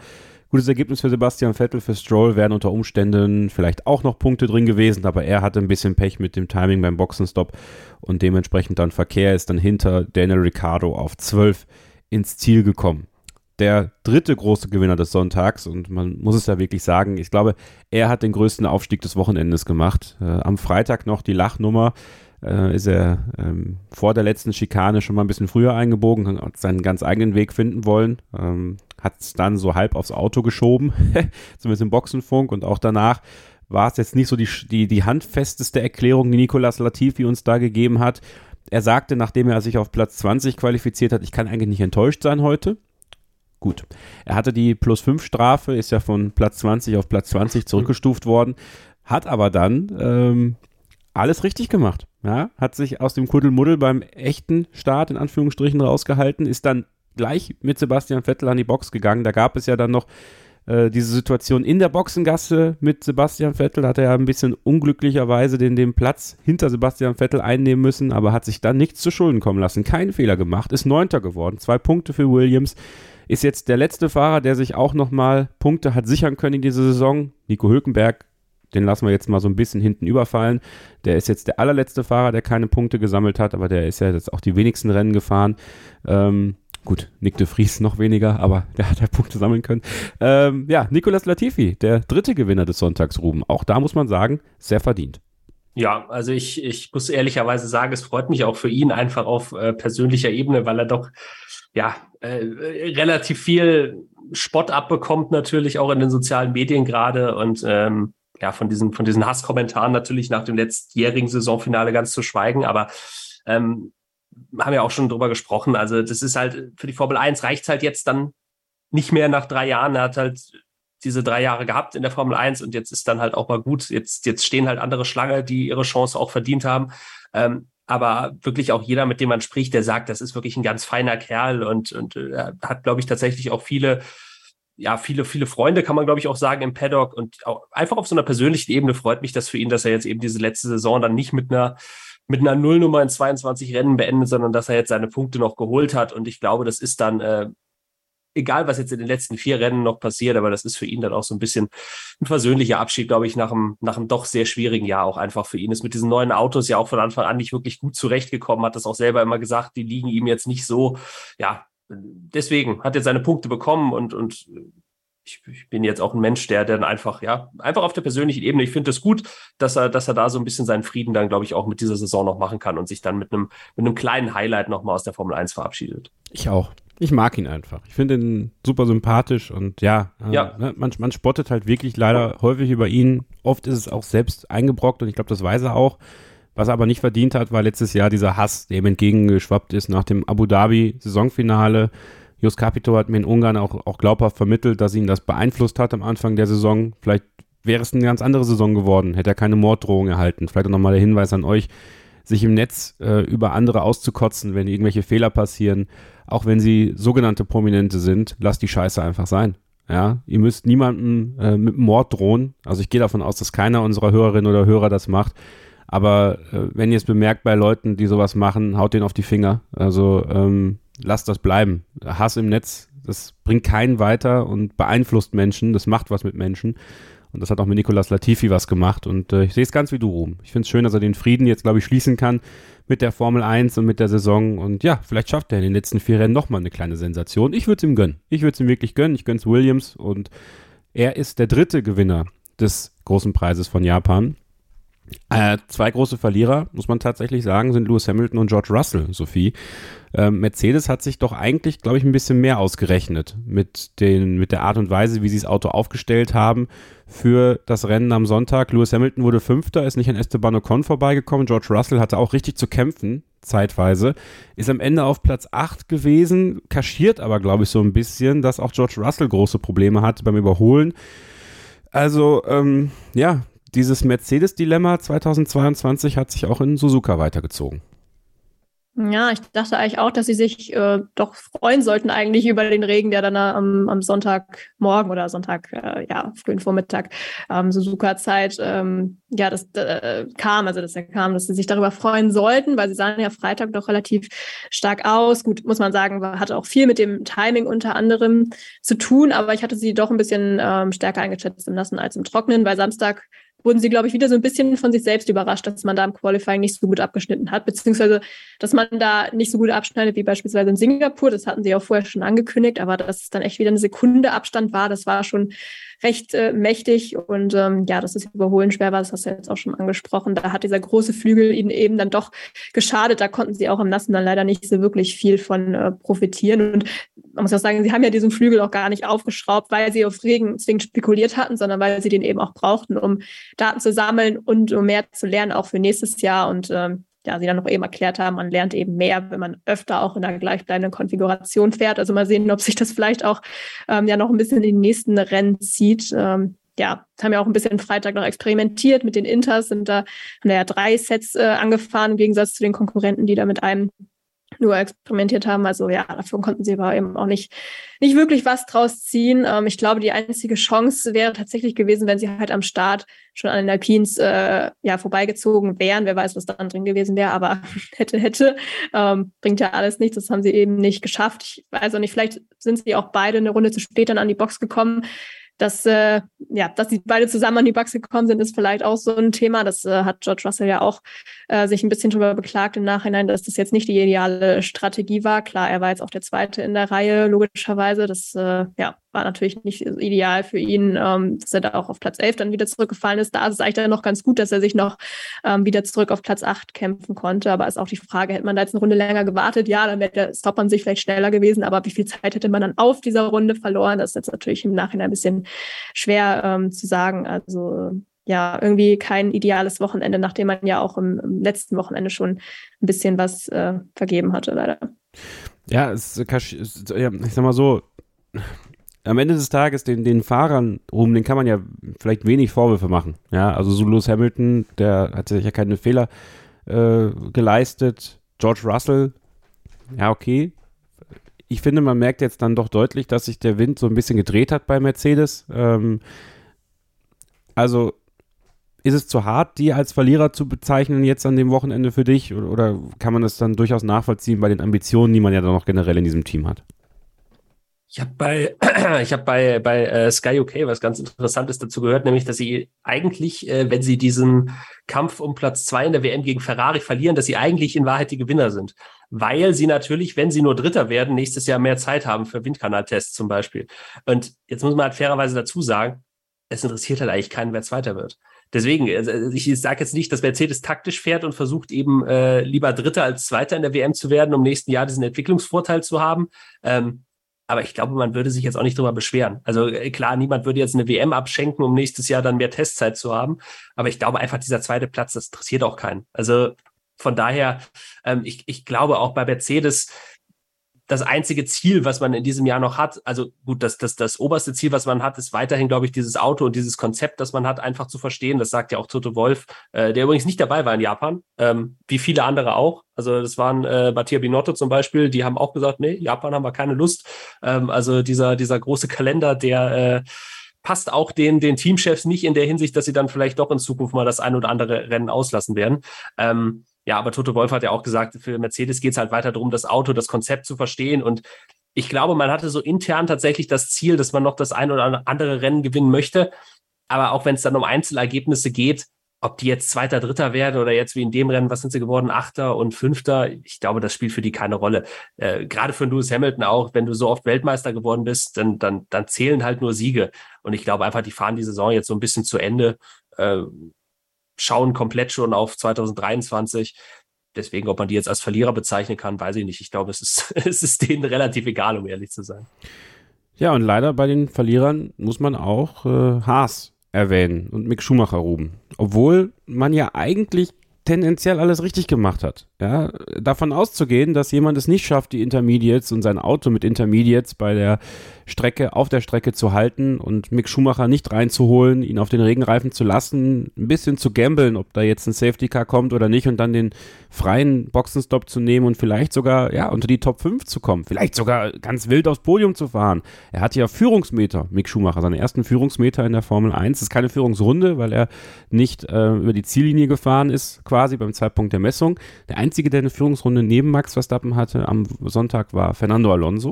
Gutes Ergebnis für Sebastian Vettel, für Stroll wären unter Umständen vielleicht auch noch Punkte drin gewesen, aber er hatte ein bisschen Pech mit dem Timing beim Boxenstopp und dementsprechend dann Verkehr, ist dann hinter Daniel Ricciardo auf zwölf ins Ziel gekommen. Der dritte große Gewinner des Sonntags, und man muss es ja wirklich sagen, ich glaube, er hat den größten Aufstieg des Wochenendes gemacht. Äh, am Freitag noch die Lachnummer, äh, ist er ähm, vor der letzten Schikane schon mal ein bisschen früher eingebogen, hat seinen ganz eigenen Weg finden wollen, ähm, hat es dann so halb aufs Auto geschoben, zumindest im Boxenfunk, und auch danach war es jetzt nicht so die, die, die handfesteste Erklärung, die Nicolas Latifi uns da gegeben hat. Er sagte, nachdem er sich auf Platz zwanzig qualifiziert hat, ich kann eigentlich nicht enttäuscht sein heute. Gut, er hatte die Plus fünf Strafe, ist ja von Platz zwanzig auf Platz zwanzig zurückgestuft worden, hat aber dann ähm, alles richtig gemacht. Ja? Hat sich aus dem Kuddelmuddel beim echten Start in Anführungsstrichen rausgehalten, ist dann gleich mit Sebastian Vettel an die Box gegangen. Da gab es ja dann noch äh, diese Situation in der Boxengasse mit Sebastian Vettel, da hat er ja ein bisschen unglücklicherweise den, den Platz hinter Sebastian Vettel einnehmen müssen, aber hat sich dann nichts zu Schulden kommen lassen, keinen Fehler gemacht, ist Neunter geworden, zwei Punkte für Williams. Ist jetzt der letzte Fahrer, der sich auch nochmal Punkte hat sichern können in dieser Saison. Nico Hülkenberg, den lassen wir jetzt mal so ein bisschen hinten überfallen. Der ist jetzt der allerletzte Fahrer, der keine Punkte gesammelt hat, aber der ist ja jetzt auch die wenigsten Rennen gefahren. Ähm, gut, Nick de Vries noch weniger, aber der hat ja Punkte sammeln können. Ähm, ja, Nicolas Latifi, der dritte Gewinner des Sonntags, Ruben. Auch da muss man sagen, sehr verdient. Ja, also ich, ich muss ehrlicherweise sagen, es freut mich auch für ihn einfach auf äh, persönlicher Ebene, weil er doch ja äh, relativ viel Spott abbekommt, natürlich auch in den sozialen Medien gerade, und ähm, ja, von diesen von diesen Hasskommentaren natürlich nach dem letztjährigen Saisonfinale ganz zu schweigen, aber ähm, haben ja auch schon drüber gesprochen, also das ist halt, für die Formel eins reicht's halt jetzt dann nicht mehr nach drei Jahren, er hat halt diese drei Jahre gehabt in der Formel eins und jetzt ist dann halt auch mal gut, jetzt jetzt stehen halt andere Schlange, die ihre Chance auch verdient haben, ähm, aber wirklich auch jeder, mit dem man spricht, der sagt, das ist wirklich ein ganz feiner Kerl und und äh, hat, glaube ich, tatsächlich auch viele, ja, viele, viele Freunde, kann man, glaube ich, auch sagen, im Paddock, und auch einfach auf so einer persönlichen Ebene freut mich das für ihn, dass er jetzt eben diese letzte Saison dann nicht mit einer mit einer Nullnummer in zweiundzwanzig Rennen beendet, sondern dass er jetzt seine Punkte noch geholt hat, und ich glaube, das ist dann äh, egal, was jetzt in den letzten vier Rennen noch passiert, aber das ist für ihn dann auch so ein bisschen ein versöhnlicher Abschied, glaube ich, nach einem, nach einem doch sehr schwierigen Jahr auch einfach für ihn. Ist mit diesen neuen Autos ja auch von Anfang an nicht wirklich gut zurechtgekommen, hat das auch selber immer gesagt, die liegen ihm jetzt nicht so, ja, deswegen hat er seine Punkte bekommen, und, und ich, ich bin jetzt auch ein Mensch, der dann einfach, ja, einfach auf der persönlichen Ebene, ich finde es gut, dass er, dass er da so ein bisschen seinen Frieden dann, glaube ich, auch mit dieser Saison noch machen kann und sich dann mit einem, mit einem kleinen Highlight nochmal aus der Formel eins verabschiedet. Ich auch. Ich mag ihn einfach. Ich finde ihn super sympathisch, und ja, äh, ja. Ne, man, man spottet halt wirklich leider häufig über ihn. Oft ist es auch selbst eingebrockt, und ich glaube, das weiß er auch. Was er aber nicht verdient hat, war letztes Jahr dieser Hass, der ihm entgegengeschwappt ist nach dem Abu Dhabi Saisonfinale. Jos Capito hat mir in Ungarn auch, auch glaubhaft vermittelt, dass ihn das beeinflusst hat am Anfang der Saison. Vielleicht wäre es eine ganz andere Saison geworden, hätte er keine Morddrohung erhalten. Vielleicht auch nochmal der Hinweis an euch, sich im Netz äh, über andere auszukotzen, wenn irgendwelche Fehler passieren, auch wenn sie sogenannte Prominente sind, lasst die Scheiße einfach sein. Ja, ihr müsst niemandem äh, mit Mord drohen. Also ich gehe davon aus, dass keiner unserer Hörerinnen oder Hörer das macht. Aber äh, wenn ihr es bemerkt bei Leuten, die sowas machen, haut denen auf die Finger. Also ähm, lasst das bleiben. Hass im Netz, das bringt keinen weiter und beeinflusst Menschen. Das macht was mit Menschen. Und das hat auch mit Nicolas Latifi was gemacht. Und äh, ich sehe es ganz wie du, Ruben. Ich finde es schön, dass er den Frieden jetzt, glaube ich, schließen kann mit der Formel eins und mit der Saison. Und ja, vielleicht schafft er in den letzten vier Rennen nochmal eine kleine Sensation. Ich würde es ihm gönnen. Ich würde es ihm wirklich gönnen. Ich gönne es Williams. Und er ist der dritte Gewinner des großen Preises von Japan. Äh, zwei große Verlierer, muss man tatsächlich sagen, sind Lewis Hamilton und George Russell, Sophie. Ähm, Mercedes hat sich doch eigentlich, glaube ich, ein bisschen mehr ausgerechnet mit, den, mit der Art und Weise, wie sie das Auto aufgestellt haben für das Rennen am Sonntag. Lewis Hamilton wurde Fünfter, ist nicht an Esteban Ocon vorbeigekommen. George Russell hatte auch richtig zu kämpfen, zeitweise. Ist am Ende auf Platz acht gewesen, kaschiert aber, glaube ich, so ein bisschen, dass auch George Russell große Probleme hatte beim Überholen. Also, ähm, ja, dieses Mercedes-Dilemma zweitausendzweiundzwanzig hat sich auch in Suzuka weitergezogen. Ja, ich dachte eigentlich auch, dass sie sich äh, doch freuen sollten eigentlich über den Regen, der dann äh, am, am Sonntagmorgen oder Sonntag, äh, ja, frühen Vormittag, ähm, Suzuka-Zeit, ähm, ja, das äh, kam, also dass er kam, dass sie sich darüber freuen sollten, weil sie sahen ja Freitag doch relativ stark aus. Gut, muss man sagen, hatte auch viel mit dem Timing unter anderem zu tun, aber ich hatte sie doch ein bisschen ähm, stärker eingeschätzt im Nassen als im Trockenen, weil Samstag wurden sie, glaube ich, wieder so ein bisschen von sich selbst überrascht, dass man da im Qualifying nicht so gut abgeschnitten hat, beziehungsweise, dass man da nicht so gut abschneidet wie beispielsweise in Singapur. Das hatten sie auch vorher schon angekündigt, aber dass es dann echt wieder eine Sekunde Abstand war, das war schon recht äh, mächtig und ähm, ja, dass das Überholen schwer war, das hast du jetzt auch schon angesprochen. Da hat dieser große Flügel ihnen eben dann doch geschadet. Da konnten sie auch im Nassen dann leider nicht so wirklich viel von äh, profitieren. Und man muss auch sagen, sie haben ja diesen Flügel auch gar nicht aufgeschraubt, weil sie auf Regen zwingend spekuliert hatten, sondern weil sie den eben auch brauchten, um Daten zu sammeln und um mehr zu lernen, auch für nächstes Jahr. Und ähm, ja, sie dann noch eben erklärt haben, man lernt eben mehr, wenn man öfter auch in der gleichbleibenden Konfiguration fährt. Also mal sehen, ob sich das vielleicht auch ähm, ja noch ein bisschen in die nächsten Rennen zieht. Ähm, ja, haben ja auch ein bisschen Freitag noch experimentiert mit den Inters, sind da, haben da ja drei Sets äh, angefahren, im Gegensatz zu den Konkurrenten, die da mit einem nur experimentiert haben. Also ja, davon konnten sie aber eben auch nicht, nicht wirklich was draus ziehen. Ähm, ich glaube, die einzige Chance wäre tatsächlich gewesen, wenn sie halt am Start schon an den Alpines äh, ja, vorbeigezogen wären. Wer weiß, was dann drin gewesen wäre, aber hätte, hätte. Ähm, bringt ja alles nichts. Das haben sie eben nicht geschafft. Ich weiß auch nicht, vielleicht sind sie auch beide eine Runde zu spät dann an die Box gekommen. Dass, äh, ja, dass die beide zusammen an die Box gekommen sind, ist vielleicht auch so ein Thema. Das äh, hat George Russell ja auch äh, sich ein bisschen drüber beklagt im Nachhinein, dass das jetzt nicht die ideale Strategie war. Klar, er war jetzt auch der Zweite in der Reihe, logischerweise. Das äh, ja, war natürlich nicht ideal für ihn, ähm, dass er da auch auf Platz elf dann wieder zurückgefallen ist. Da ist es eigentlich dann noch ganz gut, dass er sich noch ähm, wieder zurück auf Platz acht kämpfen konnte. Aber ist auch die Frage, hätte man da jetzt eine Runde länger gewartet? Ja, dann wäre der Stop an sich vielleicht schneller gewesen. Aber wie viel Zeit hätte man dann auf dieser Runde verloren? Das ist jetzt natürlich im Nachhinein ein bisschen schwer ähm, zu sagen. Also ja, irgendwie kein ideales Wochenende, nachdem man ja auch im, im letzten Wochenende schon ein bisschen was äh, vergeben hatte, leider. Ja, es, es, ja, ich sag mal so, am Ende des Tages, den, den Fahrern rum, den kann man ja vielleicht wenig Vorwürfe machen. Ja, also so Lewis Hamilton, der hat sich ja keine Fehler äh, geleistet. George Russell, ja, okay. Ich finde, man merkt jetzt dann doch deutlich, dass sich der Wind so ein bisschen gedreht hat bei Mercedes. Ähm, also ist es zu hart, die als Verlierer zu bezeichnen jetzt an dem Wochenende für dich? Oder, oder kann man das dann durchaus nachvollziehen bei den Ambitionen, die man ja dann noch generell in diesem Team hat? Ich habe bei, ich hab bei, bei äh, Sky U K was ganz Interessantes dazu gehört, nämlich, dass sie eigentlich, äh, wenn sie diesen Kampf um Platz zwei in der W M gegen Ferrari verlieren, dass sie eigentlich in Wahrheit die Gewinner sind. Weil sie natürlich, wenn sie nur Dritter werden, nächstes Jahr mehr Zeit haben für Windkanaltests zum Beispiel. Und jetzt muss man halt fairerweise dazu sagen, es interessiert halt eigentlich keinen, wer Zweiter wird. Deswegen, also ich sage jetzt nicht, dass Mercedes taktisch fährt und versucht eben äh, lieber Dritter als Zweiter in der W M zu werden, um nächsten Jahr diesen Entwicklungsvorteil zu haben. Ähm, Aber ich glaube, man würde sich jetzt auch nicht drüber beschweren. Also klar, niemand würde jetzt eine W M abschenken, um nächstes Jahr dann mehr Testzeit zu haben. Aber ich glaube einfach, dieser zweite Platz, das interessiert auch keinen. Also von daher, ähm, ich, ich glaube auch bei Mercedes, das einzige Ziel, was man in diesem Jahr noch hat, also gut, das, das, das oberste Ziel, was man hat, ist weiterhin, glaube ich, dieses Auto und dieses Konzept, das man hat, einfach zu verstehen. Das sagt ja auch Toto Wolff, äh, der übrigens nicht dabei war in Japan, ähm, wie viele andere auch. Also das waren äh, Mattia Binotto zum Beispiel, die haben auch gesagt, nee, Japan haben wir keine Lust. Ähm, also dieser, dieser große Kalender, der äh, passt auch den, den Teamchefs nicht in der Hinsicht, dass sie dann vielleicht doch in Zukunft mal das ein oder andere Rennen auslassen werden. Ähm, Ja, aber Toto Wolff hat ja auch gesagt, für Mercedes geht es halt weiter darum, das Auto, das Konzept zu verstehen. Und ich glaube, man hatte so intern tatsächlich das Ziel, dass man noch das ein oder andere Rennen gewinnen möchte. Aber auch wenn es dann um Einzelergebnisse geht, ob die jetzt Zweiter, Dritter werden oder jetzt wie in dem Rennen, was sind sie geworden, Achter und Fünfter, ich glaube, das spielt für die keine Rolle. Äh, gerade für Lewis Hamilton auch, wenn du so oft Weltmeister geworden bist, dann, dann, dann zählen halt nur Siege. Und ich glaube einfach, die fahren die Saison jetzt so ein bisschen zu Ende, äh, schauen komplett schon auf zwanzig dreiundzwanzig. Deswegen, ob man die jetzt als Verlierer bezeichnen kann, weiß ich nicht. Ich glaube, es ist, es ist denen relativ egal, um ehrlich zu sein. Ja, und leider bei den Verlierern muss man auch äh, Haas erwähnen und Mick Schumacher ruben. Obwohl man ja eigentlich tendenziell alles richtig gemacht hat. Ja, davon auszugehen, dass jemand es nicht schafft, die Intermediates und sein Auto mit Intermediates bei der Strecke auf der Strecke zu halten und Mick Schumacher nicht reinzuholen, ihn auf den Regenreifen zu lassen, ein bisschen zu gambeln, ob da jetzt ein Safety Car kommt oder nicht und dann den freien Boxenstopp zu nehmen und vielleicht sogar ja unter die Top fünf zu kommen, vielleicht sogar ganz wild aufs Podium zu fahren. Er hat ja Führungsmeter, Mick Schumacher, seine ersten Führungsmeter in der Formel eins. Das ist keine Führungsrunde, weil er nicht äh, über die Ziellinie gefahren ist, quasi beim Zeitpunkt der Messung. Der Einzige, der eine Führungsrunde neben Max Verstappen hatte am Sonntag, war Fernando Alonso.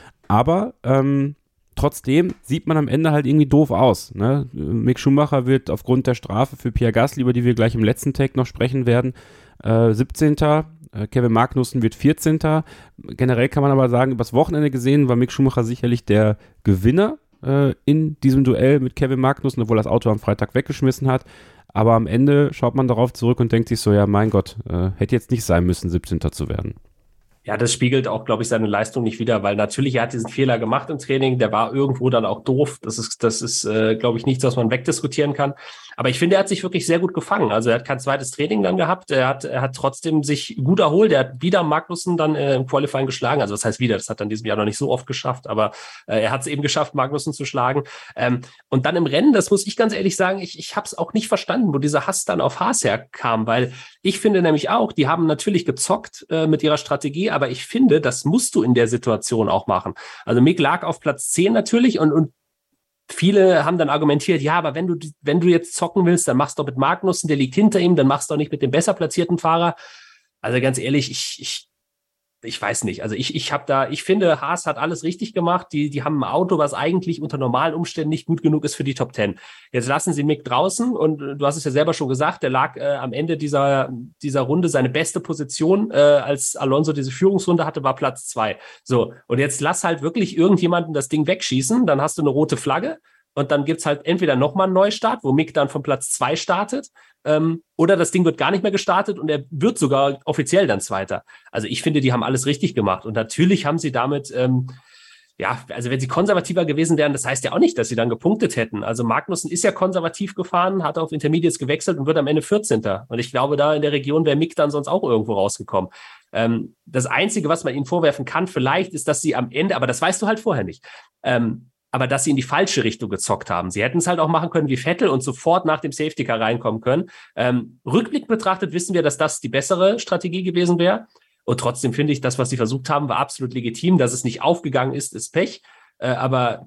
Aber ähm, trotzdem sieht man am Ende halt irgendwie doof aus. Ne? Mick Schumacher wird aufgrund der Strafe für Pierre Gasly, über die wir gleich im letzten Take noch sprechen werden, äh, siebzehnter Äh, Kevin Magnussen wird vierzehnter Generell kann man aber sagen, übers Wochenende gesehen war Mick Schumacher sicherlich der Gewinner äh, in diesem Duell mit Kevin Magnussen, obwohl er das Auto am Freitag weggeschmissen hat. Aber am Ende schaut man darauf zurück und denkt sich so, ja mein Gott, äh, hätte jetzt nicht sein müssen, siebzehnter zu werden. Ja, das spiegelt auch, glaube ich, seine Leistung nicht wider, weil natürlich er hat diesen Fehler gemacht im Training, der war irgendwo dann auch doof. Das ist, das ist, äh, glaube ich, nichts, was man wegdiskutieren kann. Aber ich finde, er hat sich wirklich sehr gut gefangen. Also er hat kein zweites Training dann gehabt. Er hat, er hat trotzdem sich gut erholt. Er hat wieder Magnussen dann äh, im Qualifying geschlagen. Also das heißt wieder, das hat er in diesem Jahr noch nicht so oft geschafft, aber äh, er hat es eben geschafft, Magnussen zu schlagen. Ähm, und dann im Rennen, das muss ich ganz ehrlich sagen, ich, ich habe es auch nicht verstanden, wo dieser Hass dann auf Haas herkam, weil ich finde nämlich auch, die haben natürlich gezockt äh, mit ihrer Strategie, aber ich finde, das musst du in der Situation auch machen. Also Mick lag auf Platz zehn natürlich und, und viele haben dann argumentiert, ja, aber wenn du, wenn du jetzt zocken willst, dann machst du doch mit Magnussen, der liegt hinter ihm, dann machst du doch nicht mit dem besser platzierten Fahrer. Also ganz ehrlich, ich, ich, ich weiß nicht. Also ich, ich habe da, ich finde, Haas hat alles richtig gemacht. Die, die haben ein Auto, was eigentlich unter normalen Umständen nicht gut genug ist für die Top Ten. Jetzt lassen sie Mick draußen und du hast es ja selber schon gesagt, der lag äh, am Ende dieser, dieser Runde seine beste Position, äh, als Alonso diese Führungsrunde hatte, war Platz zwei. So. Und jetzt lass halt wirklich irgendjemanden das Ding wegschießen, dann hast du eine rote Flagge. Und dann gibt's halt entweder nochmal einen Neustart, wo Mick dann von Platz zwei startet, ähm, oder das Ding wird gar nicht mehr gestartet und er wird sogar offiziell dann Zweiter. Also ich finde, die haben alles richtig gemacht. Und natürlich haben sie damit, ähm, ja, also wenn sie konservativer gewesen wären, das heißt ja auch nicht, dass sie dann gepunktet hätten. Also Magnussen ist ja konservativ gefahren, hat auf Intermediates gewechselt und wird am Ende vierzehnter Und ich glaube, da in der Region wäre Mick dann sonst auch irgendwo rausgekommen. Ähm, das Einzige, was man ihnen vorwerfen kann vielleicht, ist, dass sie am Ende, aber das weißt du halt vorher nicht, ähm, aber dass sie in die falsche Richtung gezockt haben. Sie hätten es halt auch machen können wie Vettel und sofort nach dem Safety Car reinkommen können. Ähm, Rückblick betrachtet wissen wir, dass das die bessere Strategie gewesen wäre. Und trotzdem finde ich, das, was sie versucht haben, war absolut legitim. Dass es nicht aufgegangen ist, ist Pech. Äh, aber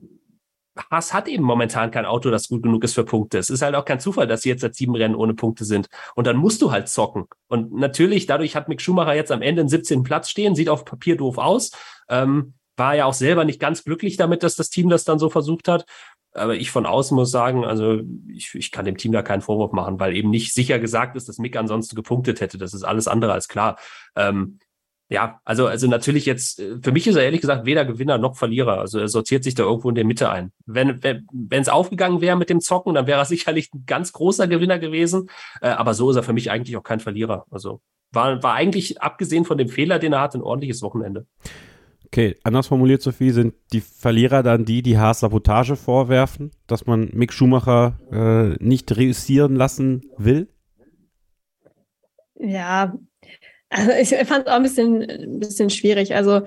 Haas hat eben momentan kein Auto, das gut genug ist für Punkte. Es ist halt auch kein Zufall, dass sie jetzt seit sieben Rennen ohne Punkte sind. Und dann musst du halt zocken. Und natürlich, dadurch hat Mick Schumacher jetzt am Ende einen siebzehnten Platz stehen. Sieht auf Papier doof aus. Ähm, war ja auch selber nicht ganz glücklich damit, dass das Team das dann so versucht hat. Aber ich von außen muss sagen, also ich, ich kann dem Team da keinen Vorwurf machen, weil eben nicht sicher gesagt ist, dass Mick ansonsten gepunktet hätte. Das ist alles andere als klar. Ähm, ja, also, also natürlich jetzt, für mich ist er ehrlich gesagt weder Gewinner noch Verlierer. Also er sortiert sich da irgendwo in der Mitte ein. Wenn wenn wenn es aufgegangen wäre mit dem Zocken, dann wäre er sicherlich ein ganz großer Gewinner gewesen. Äh, aber so ist er für mich eigentlich auch kein Verlierer. Also war, war eigentlich, abgesehen von dem Fehler, den er hat, ein ordentliches Wochenende. Okay, anders formuliert, Sophie, sind die Verlierer dann die, die Haas Sabotage vorwerfen, dass man Mick Schumacher äh, nicht reüssieren lassen will? Ja, also ich fand es auch ein bisschen, ein bisschen schwierig. Also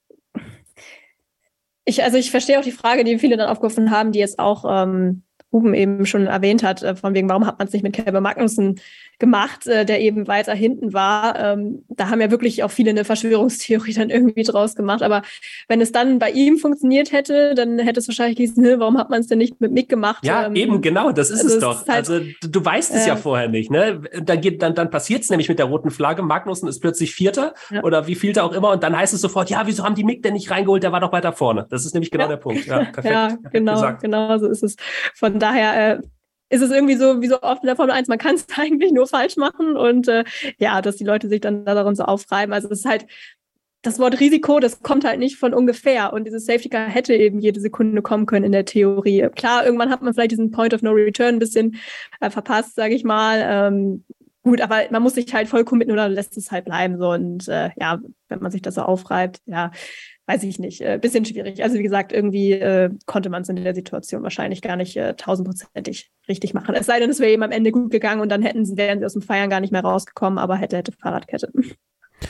ich, also ich verstehe auch die Frage, die viele dann aufgerufen haben, die jetzt auch ähm, Ruben eben schon erwähnt hat, äh, von wegen, warum hat man es nicht mit Kevin Magnussen gemacht, äh, der eben weiter hinten war. Ähm, da haben ja wirklich auch viele eine Verschwörungstheorie dann irgendwie draus gemacht. Aber wenn es dann bei ihm funktioniert hätte, dann hätte es wahrscheinlich gehießen, warum hat man es denn nicht mit Mick gemacht? Ja, ähm, eben, genau, das ist also es doch. Ist halt, also du, du weißt es äh, ja vorher nicht, ne? Dann, geht, dann, dann passiert es nämlich mit der roten Flagge. Magnussen ist plötzlich Vierter ja. oder wie vielter auch immer. Und dann heißt es sofort, ja, wieso haben die Mick denn nicht reingeholt? Der war doch weiter vorne. Das ist nämlich genau ja. der Punkt. Ja, perfekt. Ja, genau, perfekt genau so ist es. Von daher äh, ist es irgendwie so, wie so oft in der Formel eins, man kann es eigentlich nur falsch machen und äh, ja, dass die Leute sich dann daran so aufreiben. Also es ist halt, das Wort Risiko, das kommt halt nicht von ungefähr und dieses Safety Car hätte eben jede Sekunde kommen können in der Theorie. Klar, irgendwann hat man vielleicht diesen Point of No Return ein bisschen äh, verpasst, sage ich mal. Ähm, gut, aber man muss sich halt voll committen oder lässt es halt bleiben so und äh, ja, wenn man sich das so aufreibt, ja, weiß ich nicht, äh, bisschen schwierig. Also wie gesagt, irgendwie äh, konnte man es in der Situation wahrscheinlich gar nicht äh, tausendprozentig richtig machen. Es sei denn, es wäre eben am Ende gut gegangen und dann hätten sie, wären sie aus dem Feiern gar nicht mehr rausgekommen, aber hätte, hätte Fahrradkette.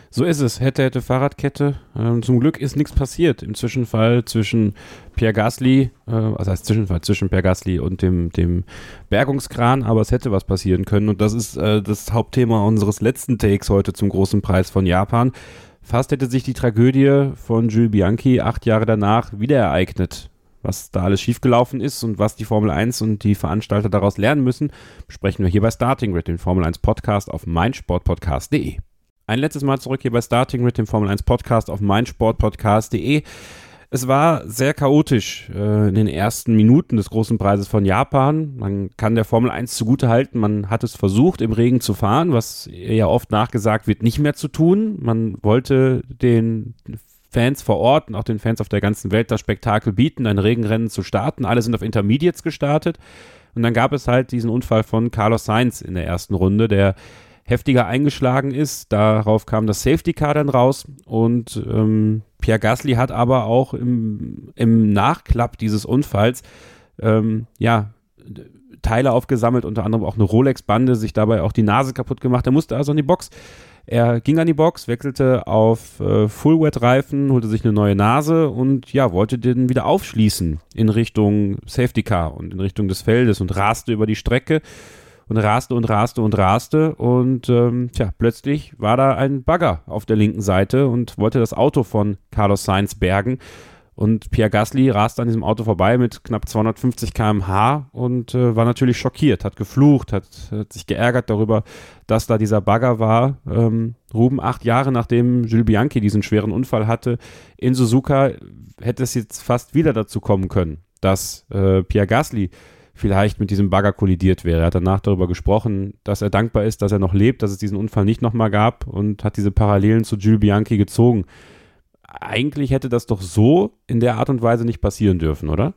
So ist es. Hätte, hätte Fahrradkette. Ähm, zum Glück ist nichts passiert. Im Zwischenfall zwischen Pierre Gasly, äh, also heißt Zwischenfall zwischen Pierre Gasly und dem, dem Bergungskran, aber es hätte was passieren können. Und das ist äh, das Hauptthema unseres letzten Takes heute zum großen Preis von Japan. Fast hätte sich die Tragödie von Jules Bianchi acht Jahre danach wieder ereignet. Was da alles schiefgelaufen ist und was die Formel eins und die Veranstalter daraus lernen müssen, besprechen wir hier bei Starting Grid, den Formel eins Podcast auf meinsportpodcast punkt de. Ein letztes Mal zurück hier bei Starting Grid, dem Formel eins Podcast auf meinsportpodcast punkt de. Es war sehr chaotisch äh, in den ersten Minuten des großen Preises von Japan. Man kann der Formel eins zugutehalten, man hat es versucht, im Regen zu fahren, was ja oft nachgesagt wird, nicht mehr zu tun. Man wollte den Fans vor Ort und auch den Fans auf der ganzen Welt das Spektakel bieten, ein Regenrennen zu starten. Alle sind auf Intermediates gestartet. Und dann gab es halt diesen Unfall von Carlos Sainz in der ersten Runde, der heftiger eingeschlagen ist. Darauf kam das Safety Car dann raus und ähm, Pierre Gasly hat aber auch im, im Nachklapp dieses Unfalls ähm, ja, Teile aufgesammelt, unter anderem auch eine Rolex-Bande, sich dabei auch die Nase kaputt gemacht. Er musste also in die Box. Er ging an die Box, wechselte auf äh, Full-Wet-Reifen, holte sich eine neue Nase und ja, wollte den wieder aufschließen in Richtung Safety Car und in Richtung des Feldes und raste über die Strecke. Und raste und raste und raste und ähm, tja, plötzlich war da ein Bagger auf der linken Seite und wollte das Auto von Carlos Sainz bergen. Und Pierre Gasly raste an diesem Auto vorbei mit knapp zweihundertfünfzig Kilometer pro Stunde und äh, war natürlich schockiert, hat geflucht, hat, hat sich geärgert darüber, dass da dieser Bagger war. Ähm, Ruben, acht Jahre nachdem Jules Bianchi diesen schweren Unfall hatte in Suzuka, hätte es jetzt fast wieder dazu kommen können, dass äh, Pierre Gasly vielleicht mit diesem Bagger kollidiert wäre. Er hat danach darüber gesprochen, dass er dankbar ist, dass er noch lebt, dass es diesen Unfall nicht nochmal gab und hat diese Parallelen zu Jules Bianchi gezogen. Eigentlich hätte das doch so in der Art und Weise nicht passieren dürfen, oder?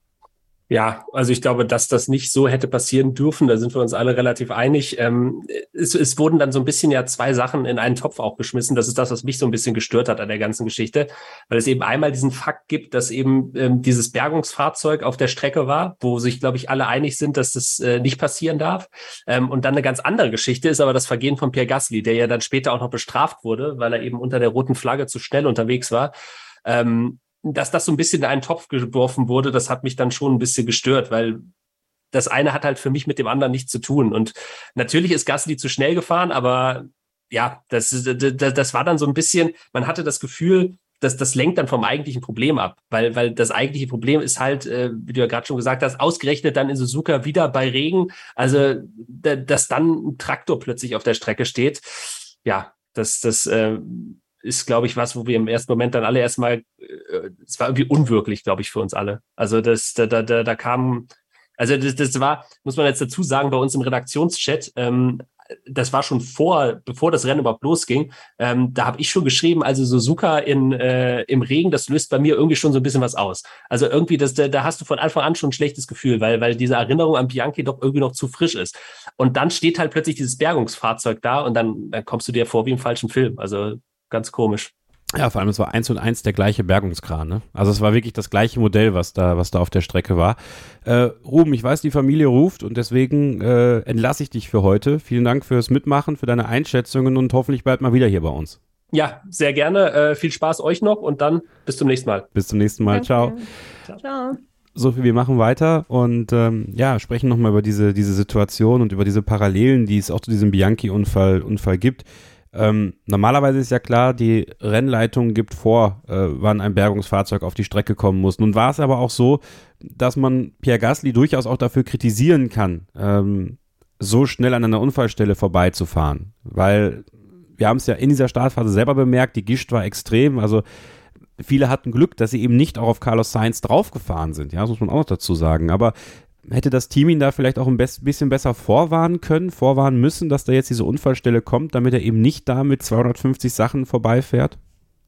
Ja, also ich glaube, dass das nicht so hätte passieren dürfen, da sind wir uns alle relativ einig. Ähm, es, es wurden dann so ein bisschen ja zwei Sachen in einen Topf auch geschmissen. Das ist das, was mich so ein bisschen gestört hat an der ganzen Geschichte, weil es eben einmal diesen Fakt gibt, dass eben ähm, dieses Bergungsfahrzeug auf der Strecke war, wo sich, glaube ich, alle einig sind, dass das äh, nicht passieren darf. Ähm, und dann eine ganz andere Geschichte ist aber das Vergehen von Pierre Gasly, der ja dann später auch noch bestraft wurde, weil er eben unter der roten Flagge zu schnell unterwegs war. Ähm, dass das so ein bisschen in einen Topf geworfen wurde, das hat mich dann schon ein bisschen gestört, weil das eine hat halt für mich mit dem anderen nichts zu tun. Und natürlich ist Gasly zu schnell gefahren, aber ja, das, das, das war dann so ein bisschen, man hatte das Gefühl, dass das lenkt dann vom eigentlichen Problem ab, weil, weil das eigentliche Problem ist halt, äh, wie du ja gerade schon gesagt hast, ausgerechnet dann in Suzuka wieder bei Regen, also da, dass dann ein Traktor plötzlich auf der Strecke steht. Ja, das, das, äh, ist, glaube ich, was, wo wir im ersten Moment dann alle erstmal, es äh, war irgendwie unwirklich, glaube ich, für uns alle. Also das, da, da, da, da kam, also das, das war, muss man jetzt dazu sagen, bei uns im Redaktionschat, ähm, das war schon vor, bevor das Rennen überhaupt losging, ähm, da habe ich schon geschrieben, also Suzuka in, äh, im Regen, das löst bei mir irgendwie schon so ein bisschen was aus. Also irgendwie, das, da, da hast du von Anfang an schon ein schlechtes Gefühl, weil, weil diese Erinnerung an Bianchi doch irgendwie noch zu frisch ist. Und dann steht halt plötzlich dieses Bergungsfahrzeug da und dann, dann kommst du dir vor wie im falschen Film. Also ganz komisch. Ja, vor allem, es war eins und eins der gleiche Bergungskran, ne? Also es war wirklich das gleiche Modell, was da, was da auf der Strecke war. Äh, Ruben, ich weiß, die Familie ruft und deswegen äh, entlasse ich dich für heute. Vielen Dank fürs Mitmachen, für deine Einschätzungen und hoffentlich bald mal wieder hier bei uns. Ja, sehr gerne. Äh, viel Spaß euch noch und dann bis zum nächsten Mal. Bis zum nächsten Mal. Ciao. Ciao. Ciao. So viel, wir machen weiter und ähm, ja, sprechen nochmal über diese, diese Situation und über diese Parallelen, die es auch zu diesem Bianchi-Unfall Unfall gibt. Ähm, normalerweise ist ja klar, die Rennleitung gibt vor, äh, wann ein Bergungsfahrzeug auf die Strecke kommen muss. Nun war es aber auch so, dass man Pierre Gasly durchaus auch dafür kritisieren kann, ähm, so schnell an einer Unfallstelle vorbeizufahren. Weil wir haben es ja in dieser Startphase selber bemerkt, die Gischt war extrem, also viele hatten Glück, dass sie eben nicht auch auf Carlos Sainz draufgefahren sind, ja, das muss man auch noch dazu sagen, aber hätte das Team ihn da vielleicht auch ein bisschen besser vorwarnen können, vorwarnen müssen, dass da jetzt diese Unfallstelle kommt, damit er eben nicht da mit zweihundertfünfzig Sachen vorbeifährt?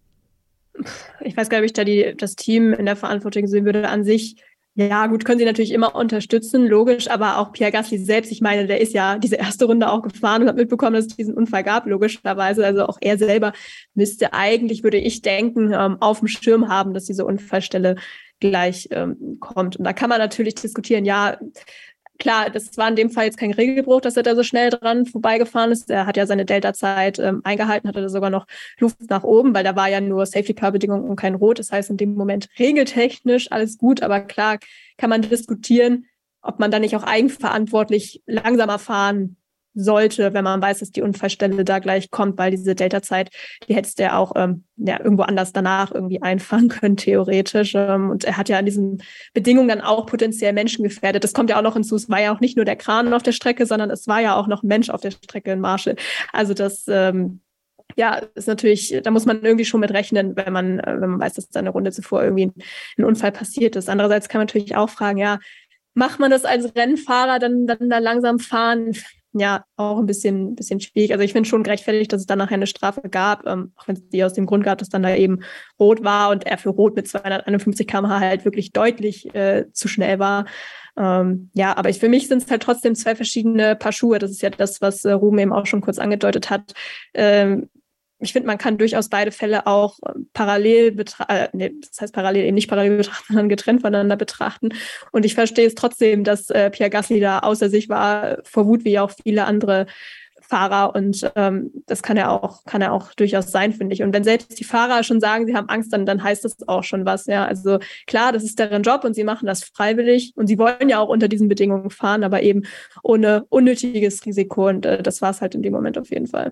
Ich weiß gar nicht, ob ich da die, das Team in der Verantwortung sehen würde an sich. Ja, gut, können sie natürlich immer unterstützen, logisch, aber auch Pierre Gasly selbst, ich meine, der ist ja diese erste Runde auch gefahren und hat mitbekommen, dass es diesen Unfall gab, logischerweise. Also auch er selber müsste eigentlich, würde ich denken, auf dem Schirm haben, dass diese Unfallstelle gleich ähm, kommt. Und da kann man natürlich diskutieren, ja, klar, das war in dem Fall jetzt kein Regelbruch, dass er da so schnell dran vorbeigefahren ist. Er hat ja seine Delta-Zeit ähm, eingehalten, hatte da sogar noch Luft nach oben, weil da war ja nur Safety-Car-Bedingungen und kein Rot. Das heißt, in dem Moment regeltechnisch alles gut, aber klar kann man diskutieren, ob man da nicht auch eigenverantwortlich langsamer fahren sollte, wenn man weiß, dass die Unfallstelle da gleich kommt, weil diese Delta-Zeit, die hättest du ja auch ähm, ja, irgendwo anders danach irgendwie einfahren können, theoretisch. Ähm, und er hat ja an diesen Bedingungen dann auch potenziell Menschen gefährdet. Das kommt ja auch noch hinzu, es war ja auch nicht nur der Kran auf der Strecke, sondern es war ja auch noch ein Mensch auf der Strecke in Marshall. Also das ähm, ja, ist natürlich, da muss man irgendwie schon mit rechnen, wenn man, wenn man weiß, dass da eine Runde zuvor irgendwie ein, ein Unfall passiert ist. Andererseits kann man natürlich auch fragen, ja, macht man das als Rennfahrer dann, dann da langsam fahren? Ja, auch ein bisschen, bisschen schwierig. Also ich finde schon gerechtfertigt, dass es dann nachher eine Strafe gab, ähm, auch wenn es die aus dem Grund gab, dass dann da eben rot war und er für rot mit zweihunderteinundfünfzig Kilometer pro Stunde halt wirklich deutlich äh, zu schnell war. Ähm, ja, aber ich, für mich sind es halt trotzdem zwei verschiedene Paar Schuhe. Das ist ja das, was äh, Ruben eben auch schon kurz angedeutet hat. Ähm, Ich finde, man kann durchaus beide Fälle auch parallel betrachten, äh, nee, das heißt parallel eben nicht parallel betrachten, sondern getrennt voneinander betrachten. Und ich verstehe es trotzdem, dass äh, Pierre Gasly da außer sich war vor Wut, wie auch viele andere Fahrer. Und ähm, das kann er auch, kann er auch durchaus sein, finde ich. Und wenn selbst die Fahrer schon sagen, sie haben Angst, dann, dann heißt das auch schon was. Ja, also klar, das ist deren Job und sie machen das freiwillig und sie wollen ja auch unter diesen Bedingungen fahren, aber eben ohne unnötiges Risiko. Und äh, das war es halt in dem Moment auf jeden Fall.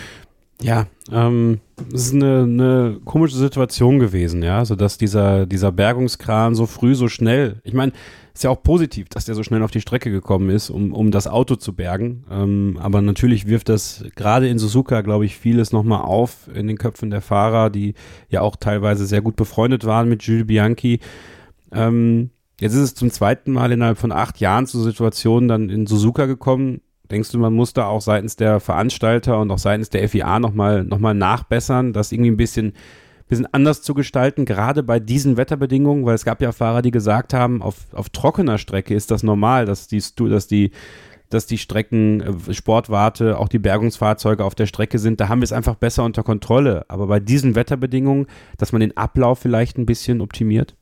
Ja, ähm, es ist eine, eine komische Situation gewesen, ja, so dass dieser, dieser Bergungskran so früh, so schnell, ich meine, ist ja auch positiv, dass der so schnell auf die Strecke gekommen ist, um, um das Auto zu bergen, ähm, aber natürlich wirft das gerade in Suzuka, glaube ich, vieles nochmal auf in den Köpfen der Fahrer, die ja auch teilweise sehr gut befreundet waren mit Jules Bianchi. Ähm, jetzt ist es zum zweiten Mal innerhalb von acht Jahren zu Situationen dann in Suzuka gekommen. Denkst du, man muss da auch seitens der Veranstalter und auch seitens der F I A nochmal noch mal nachbessern, das irgendwie ein bisschen, bisschen anders zu gestalten, gerade bei diesen Wetterbedingungen? Weil es gab ja Fahrer, die gesagt haben, auf, auf trockener Strecke ist das normal, dass die, dass die, dass die Strecken, Sportwarte, auch die Bergungsfahrzeuge auf der Strecke sind. Da haben wir es einfach besser unter Kontrolle. Aber bei diesen Wetterbedingungen, dass man den Ablauf vielleicht ein bisschen optimiert?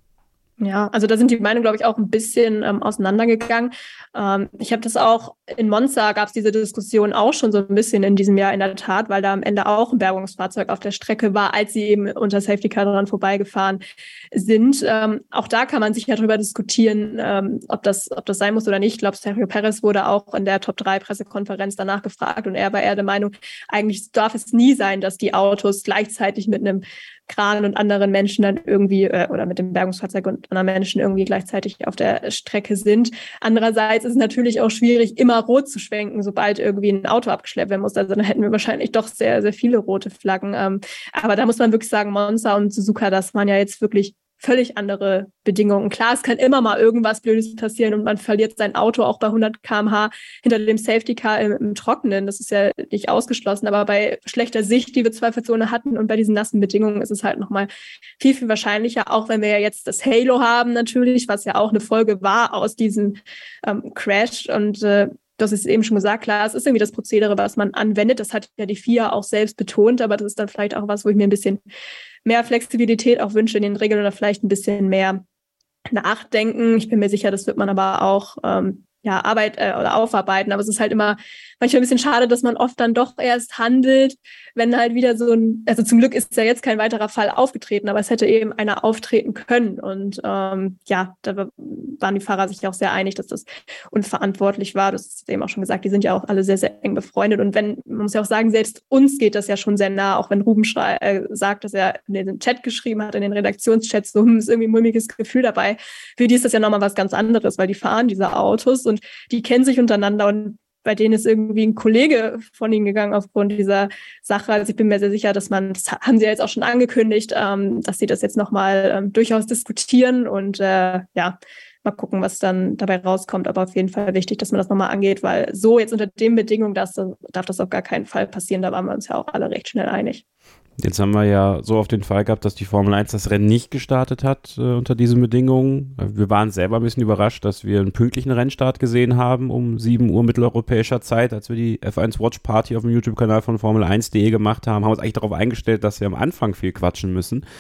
Ja, also da sind die Meinungen, glaube ich, auch ein bisschen ähm, auseinandergegangen. Ähm, ich habe das auch, in Monza gab es diese Diskussion auch schon so ein bisschen in diesem Jahr in der Tat, weil da am Ende auch ein Bergungsfahrzeug auf der Strecke war, als sie eben unter Safety Car dran vorbeigefahren sind. Ähm, auch da kann man sich ja darüber diskutieren, ähm, ob das, ob das sein muss oder nicht. Ich glaube, Sergio Perez wurde auch in der Top drei Pressekonferenz danach gefragt und er war eher der Meinung, eigentlich darf es nie sein, dass die Autos gleichzeitig mit einem Kran und anderen Menschen dann irgendwie äh, oder mit dem Bergungsfahrzeug und anderen Menschen irgendwie gleichzeitig auf der Strecke sind. Andererseits ist es natürlich auch schwierig, immer rot zu schwenken, sobald irgendwie ein Auto abgeschleppt werden muss. Also dann hätten wir wahrscheinlich doch sehr, sehr viele rote Flaggen. Ähm, aber da muss man wirklich sagen, Monza und Suzuka, das waren ja jetzt wirklich völlig andere Bedingungen. Klar, es kann immer mal irgendwas Blödes passieren und man verliert sein Auto auch bei hundert Kilometer pro Stunde hinter dem Safety Car im, im Trockenen. Das ist ja nicht ausgeschlossen, aber bei schlechter Sicht, die wir zweifelsohne hatten und bei diesen nassen Bedingungen ist es halt nochmal viel, viel wahrscheinlicher, auch wenn wir ja jetzt das Halo haben natürlich, was ja auch eine Folge war aus diesem ähm, Crash und äh, das ist eben schon gesagt, klar, es ist irgendwie das Prozedere, was man anwendet. Das hat ja die F I A auch selbst betont, aber das ist dann vielleicht auch was, wo ich mir ein bisschen mehr Flexibilität auch wünsche in den Regeln oder vielleicht ein bisschen mehr nachdenken. Ich bin mir sicher, das wird man aber auch ähm, ja, Arbeit äh, oder aufarbeiten. Aber es ist halt immer manchmal ein bisschen schade, dass man oft dann doch erst handelt, wenn halt wieder so ein, also zum Glück ist ja jetzt kein weiterer Fall aufgetreten, aber es hätte eben einer auftreten können. Und ähm, ja, da waren die Fahrer sich auch sehr einig, dass das unverantwortlich war. Das ist eben auch schon gesagt, die sind ja auch alle sehr, sehr eng befreundet. Und wenn, man muss ja auch sagen, selbst uns geht das ja schon sehr nah, auch wenn Ruben schrei- äh, sagt, dass er in den Chat geschrieben hat, in den Redaktionschats, so hm, ist irgendwie ein mulmiges Gefühl dabei. Für die ist das ja nochmal was ganz anderes, weil die fahren diese Autos und die kennen sich untereinander und bei denen ist irgendwie ein Kollege von ihnen gegangen aufgrund dieser Sache. Also ich bin mir sehr sicher, dass man, das haben sie ja jetzt auch schon angekündigt, ähm, dass sie das jetzt nochmal ähm, durchaus diskutieren und äh, ja, mal gucken, was dann dabei rauskommt. Aber auf jeden Fall wichtig, dass man das nochmal angeht, weil so jetzt unter den Bedingungen das, darf das auf gar keinen Fall passieren. Da waren wir uns ja auch alle recht schnell einig. Jetzt haben wir ja so auf den Fall gehabt, dass die Formel eins das Rennen nicht gestartet hat äh, unter diesen Bedingungen. Wir waren selber ein bisschen überrascht, dass wir einen pünktlichen Rennstart gesehen haben um sieben Uhr mitteleuropäischer Zeit, als wir die F eins Watch Party auf dem YouTube-Kanal von Formel eins punkt de gemacht haben, haben uns eigentlich darauf eingestellt, dass wir am Anfang viel quatschen müssen.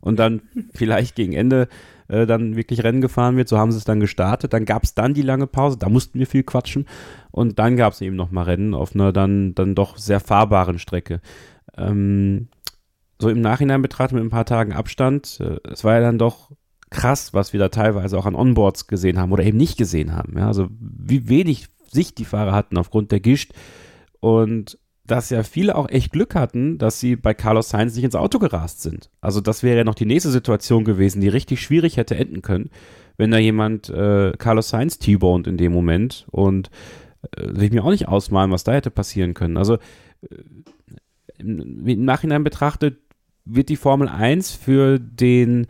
und dann vielleicht gegen Ende äh, dann wirklich Rennen gefahren wird. So haben sie es dann gestartet. Dann gab es dann die lange Pause, da mussten wir viel quatschen und dann gab es eben nochmal Rennen auf einer dann, dann doch sehr fahrbaren Strecke. Ähm, so im Nachhinein betrachtet mit ein paar Tagen Abstand, äh, es war ja dann doch krass, was wir da teilweise auch an Onboards gesehen haben oder eben nicht gesehen haben. Ja? Also wie wenig Sicht die Fahrer hatten aufgrund der Gischt und dass ja viele auch echt Glück hatten, dass sie bei Carlos Sainz nicht ins Auto gerast sind. Also das wäre ja noch die nächste Situation gewesen, die richtig schwierig hätte enden können, wenn da jemand äh, Carlos Sainz T-boned in dem Moment und äh, will ich mir auch nicht ausmalen, was da hätte passieren können. Also äh, im, im Nachhinein betrachtet wird die Formel eins für den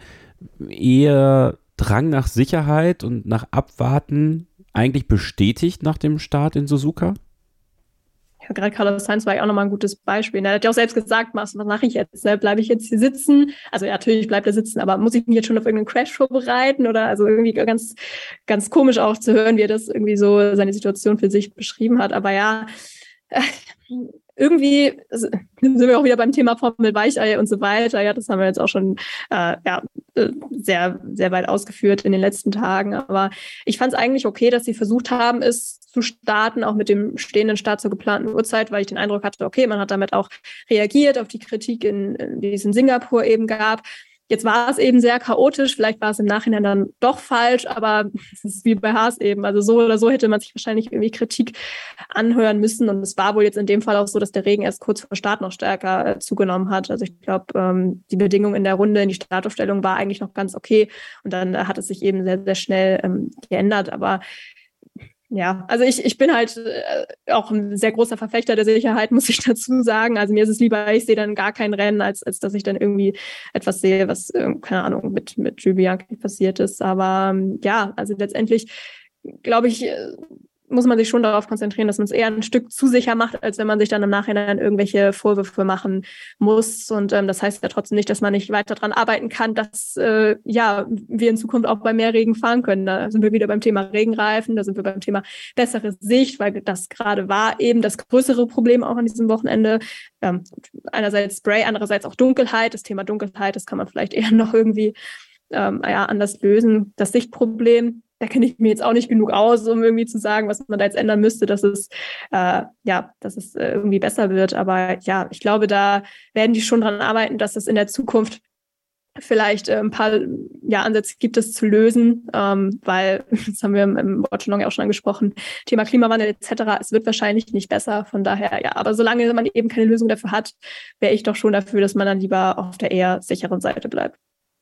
eher Drang nach Sicherheit und nach Abwarten eigentlich bestätigt nach dem Start in Suzuka? Ja, gerade Carlos Sainz war ja auch nochmal ein gutes Beispiel. Er hat ja auch selbst gesagt, was mache ich jetzt? Bleibe ich jetzt hier sitzen? Also ja, natürlich bleibt er sitzen, aber muss ich mich jetzt schon auf irgendeinen Crash vorbereiten? Oder also irgendwie ganz, ganz komisch auch zu hören, wie er das irgendwie so seine Situation für sich beschrieben hat. Aber ja, äh, irgendwie sind wir auch wieder beim Thema Formel Weichei und so weiter. Ja, das haben wir jetzt auch schon äh, ja, sehr, sehr weit ausgeführt in den letzten Tagen. Aber ich fand es eigentlich okay, dass sie versucht haben, es zu starten, auch mit dem stehenden Start zur geplanten Uhrzeit, weil ich den Eindruck hatte, okay, man hat damit auch reagiert auf die Kritik, in, die es in Singapur eben gab. Jetzt war es eben sehr chaotisch, vielleicht war es im Nachhinein dann doch falsch, aber es ist wie bei Haas eben. Also so oder so hätte man sich wahrscheinlich irgendwie Kritik anhören müssen. Und es war wohl jetzt in dem Fall auch so, dass der Regen erst kurz vor Start noch stärker äh, zugenommen hat. Also ich glaube, ähm, die Bedingung in der Runde, in die Startaufstellung war eigentlich noch ganz okay. Und dann äh, hat es sich eben sehr, sehr schnell ähm, geändert. Aber ja, also ich, ich bin halt äh, auch ein sehr großer Verfechter der Sicherheit, muss ich dazu sagen. Also mir ist es lieber, ich sehe dann gar kein Rennen, als, als dass ich dann irgendwie etwas sehe, was, äh, keine Ahnung, mit, mit Jules Bianchi passiert ist. Aber ähm, ja, also letztendlich, glaube ich, äh, muss man sich schon darauf konzentrieren, dass man es eher ein Stück zu sicher macht, als wenn man sich dann im Nachhinein irgendwelche Vorwürfe machen muss. Und ähm, das heißt ja trotzdem nicht, dass man nicht weiter daran arbeiten kann, dass äh, ja wir in Zukunft auch bei mehr Regen fahren können. Da sind wir wieder beim Thema Regenreifen, da sind wir beim Thema bessere Sicht, weil das gerade war eben das größere Problem auch an diesem Wochenende. Ähm, einerseits Spray, andererseits auch Dunkelheit. Das Thema Dunkelheit, das kann man vielleicht eher noch irgendwie ähm, ja, anders lösen. Das Sichtproblem, da kenne ich mir jetzt auch nicht genug aus, um irgendwie zu sagen, was man da jetzt ändern müsste, dass es, äh, ja, dass es äh, irgendwie besser wird. Aber ja, ich glaube, da werden die schon dran arbeiten, dass es in der Zukunft vielleicht äh, ein paar ja, Ansätze gibt, es zu lösen, ähm, weil, das haben wir im, im Watchalong ja auch schon angesprochen, Thema Klimawandel et cetera, es wird wahrscheinlich nicht besser, von daher, ja, aber solange man eben keine Lösung dafür hat, wäre ich doch schon dafür, dass man dann lieber auf der eher sicheren Seite bleibt.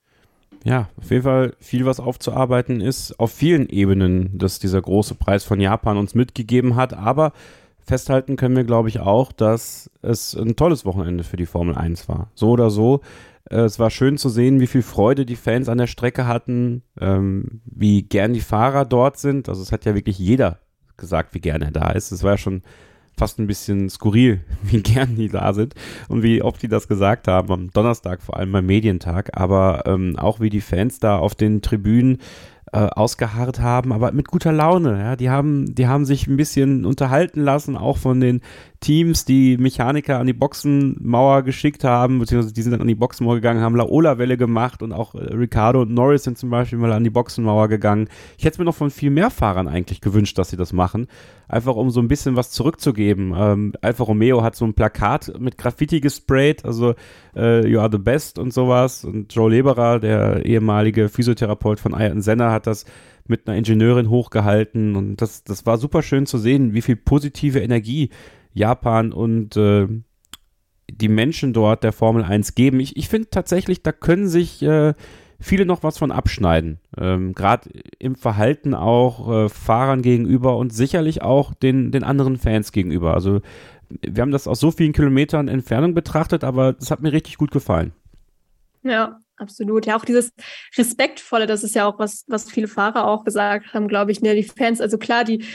Ja, auf jeden Fall viel, was aufzuarbeiten ist, auf vielen Ebenen, dass dieser große Preis von Japan uns mitgegeben hat, aber festhalten können wir, glaube ich, auch, dass es ein tolles Wochenende für die Formel eins war. So oder so, äh, es war schön zu sehen, wie viel Freude die Fans an der Strecke hatten, ähm, wie gern die Fahrer dort sind, also es hat ja wirklich jeder gesagt, wie gern er da ist, es war ja schon fast ein bisschen skurril, wie gern die da sind und wie oft die das gesagt haben, am Donnerstag, vor allem beim Medientag, aber ähm, auch wie die Fans da auf den Tribünen äh, ausgeharrt haben, aber mit guter Laune, ja, die haben, die haben sich ein bisschen unterhalten lassen, auch von den Teams, die Mechaniker an die Boxenmauer geschickt haben, beziehungsweise die sind dann an die Boxenmauer gegangen, haben Laola-Welle gemacht und auch äh, Ricciardo und Norris sind zum Beispiel mal an die Boxenmauer gegangen. Ich hätte es mir noch von viel mehr Fahrern eigentlich gewünscht, dass sie das machen, einfach um so ein bisschen was zurückzugeben. Ähm, Alfa Romeo hat so ein Plakat mit Graffiti gesprayt, also äh, You are the best und sowas, und Joe Leberer, der ehemalige Physiotherapeut von Ayrton Senna, hat das mit einer Ingenieurin hochgehalten und das, das war super schön zu sehen, wie viel positive Energie Japan und äh, die Menschen dort der Formel eins geben. Ich, ich finde tatsächlich, da können sich äh, viele noch was von abschneiden. Ähm, Gerade im Verhalten auch äh, Fahrern gegenüber und sicherlich auch den, den anderen Fans gegenüber. Also wir haben das aus so vielen Kilometern Entfernung betrachtet, aber es hat mir richtig gut gefallen. Ja, absolut. Ja, auch dieses Respektvolle, das ist ja auch was, was viele Fahrer auch gesagt haben, glaube ich, ne, die Fans, also klar, die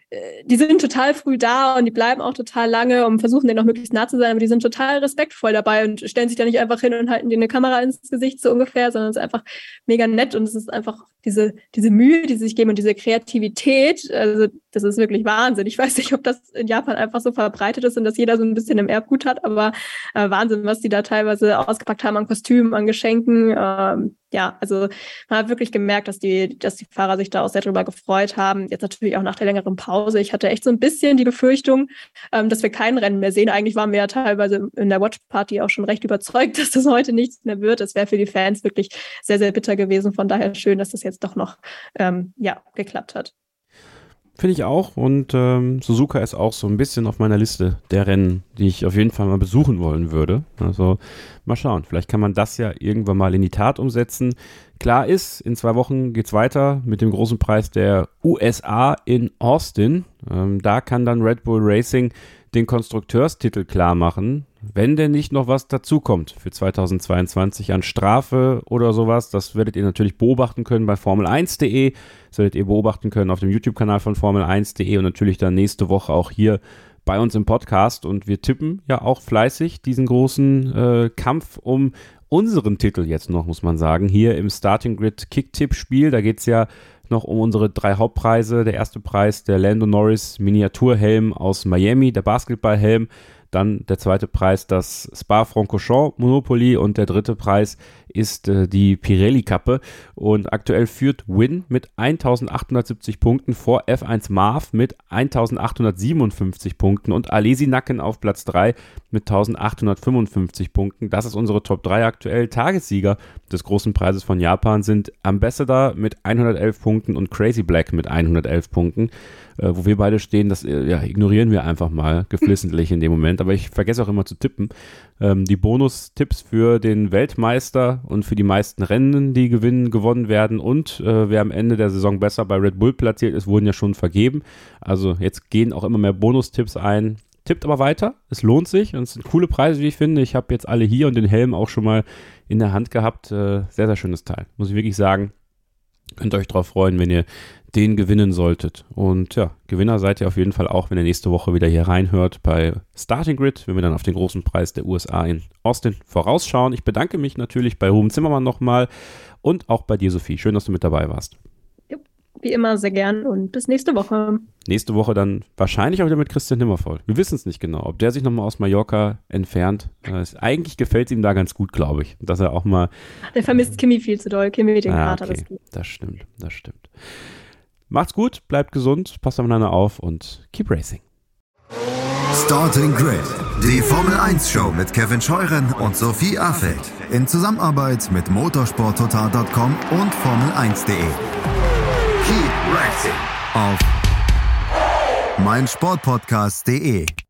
die sind total früh da und die bleiben auch total lange und versuchen denen auch möglichst nah zu sein, aber die sind total respektvoll dabei und stellen sich da nicht einfach hin und halten dir eine Kamera ins Gesicht so ungefähr, sondern es ist einfach mega nett und es ist einfach diese, diese Mühe, die sie sich geben und diese Kreativität, also das ist wirklich Wahnsinn. Ich weiß nicht, ob das in Japan einfach so verbreitet ist und dass jeder so ein bisschen im Erbgut hat, aber äh, Wahnsinn, was die da teilweise ausgepackt haben an Kostümen, an Geschenken. Ähm, ja, also man hat wirklich gemerkt, dass die, dass die Fahrer sich da auch sehr drüber gefreut haben. Jetzt natürlich auch nach der längeren Pause. Ich hatte echt so ein bisschen die Befürchtung, ähm, dass wir kein Rennen mehr sehen. Eigentlich waren wir ja teilweise in der Watch-Party auch schon recht überzeugt, dass das heute nichts mehr wird. Das wäre für die Fans wirklich sehr, sehr bitter gewesen. Von daher schön, dass das jetzt doch noch ähm, ja, geklappt hat. Finde ich auch und ähm, Suzuka ist auch so ein bisschen auf meiner Liste der Rennen, die ich auf jeden Fall mal besuchen wollen würde. Also mal schauen, vielleicht kann man das ja irgendwann mal in die Tat umsetzen. Klar ist, in zwei Wochen geht's weiter mit dem großen Preis der U S A in Austin. Ähm, da kann dann Red Bull Racing den Konstrukteurstitel klar machen, wenn denn nicht noch was dazukommt für zweitausendzweiundzwanzig an Strafe oder sowas. Das werdet ihr natürlich beobachten können bei Formel eins punkt de. Das werdet ihr beobachten können auf dem YouTube-Kanal von Formel eins punkt de und natürlich dann nächste Woche auch hier bei uns im Podcast. Und wir tippen ja auch fleißig diesen großen äh, Kampf um unseren Titel jetzt noch, muss man sagen, hier im Starting Grid Kick-Tipp-Spiel. Da geht es ja noch um unsere drei Hauptpreise. Der erste Preis, der Lando Norris Miniaturhelm aus Miami, der Basketballhelm. Dann der zweite Preis, das Spa-Francorchamps Monopoly und der dritte Preis ist äh, die Pirelli-Kappe. Und aktuell führt Win mit eintausendachthundertsiebzig Punkten vor F eins Marv mit eintausendachthundertsiebenundfünfzig Punkten und Alesi Nacken auf Platz drei mit eintausendachthundertfünfundfünfzig Punkten. Das ist unsere Top drei aktuell. Tagessieger des großen Preises von Japan sind Ambassador mit hundertelf Punkten und Crazy Black mit hundertelf Punkten. Äh, wo wir beide stehen, das äh, ja, ignorieren wir einfach mal geflissentlich in dem Moment. Aber ich vergesse auch immer zu tippen. Ähm, die Bonustipps für den Weltmeister und für die meisten Rennen, die gewinnen, gewonnen werden und äh, wer am Ende der Saison besser bei Red Bull platziert ist, wurden ja schon vergeben. Also jetzt gehen auch immer mehr Bonustipps ein. Tippt aber weiter, es lohnt sich und es sind coole Preise, wie ich finde. Ich habe jetzt alle hier und den Helm auch schon mal in der Hand gehabt. Äh, sehr, sehr schönes Teil, muss ich wirklich sagen. Könnt ihr euch drauf freuen, wenn ihr den gewinnen solltet. Und ja, Gewinner seid ihr auf jeden Fall auch, wenn ihr nächste Woche wieder hier reinhört bei Starting Grid, wenn wir dann auf den großen Preis der U S A in Austin vorausschauen. Ich bedanke mich natürlich bei Ruben Zimmermann nochmal und auch bei dir, Sophie. Schön, dass du mit dabei warst. Wie immer sehr gern und bis nächste Woche. Nächste Woche dann wahrscheinlich auch wieder mit Christian Nimmervoll. Wir wissen es nicht genau, ob der sich nochmal aus Mallorca entfernt. Äh, eigentlich gefällt es ihm da ganz gut, glaube ich, dass er auch mal... Der vermisst Kimi viel zu doll. Kimi den ah, Kater. Okay. Das, das stimmt, das stimmt. Macht's gut, bleibt gesund, passt aufeinander auf und keep racing. Starting Grid, die Formel eins Show mit Kevin Scheuren und Sophie Affeld in Zusammenarbeit mit motorsport total punkt com und Formel eins punkt de. Keep racing auf meinsportpodcast punkt de.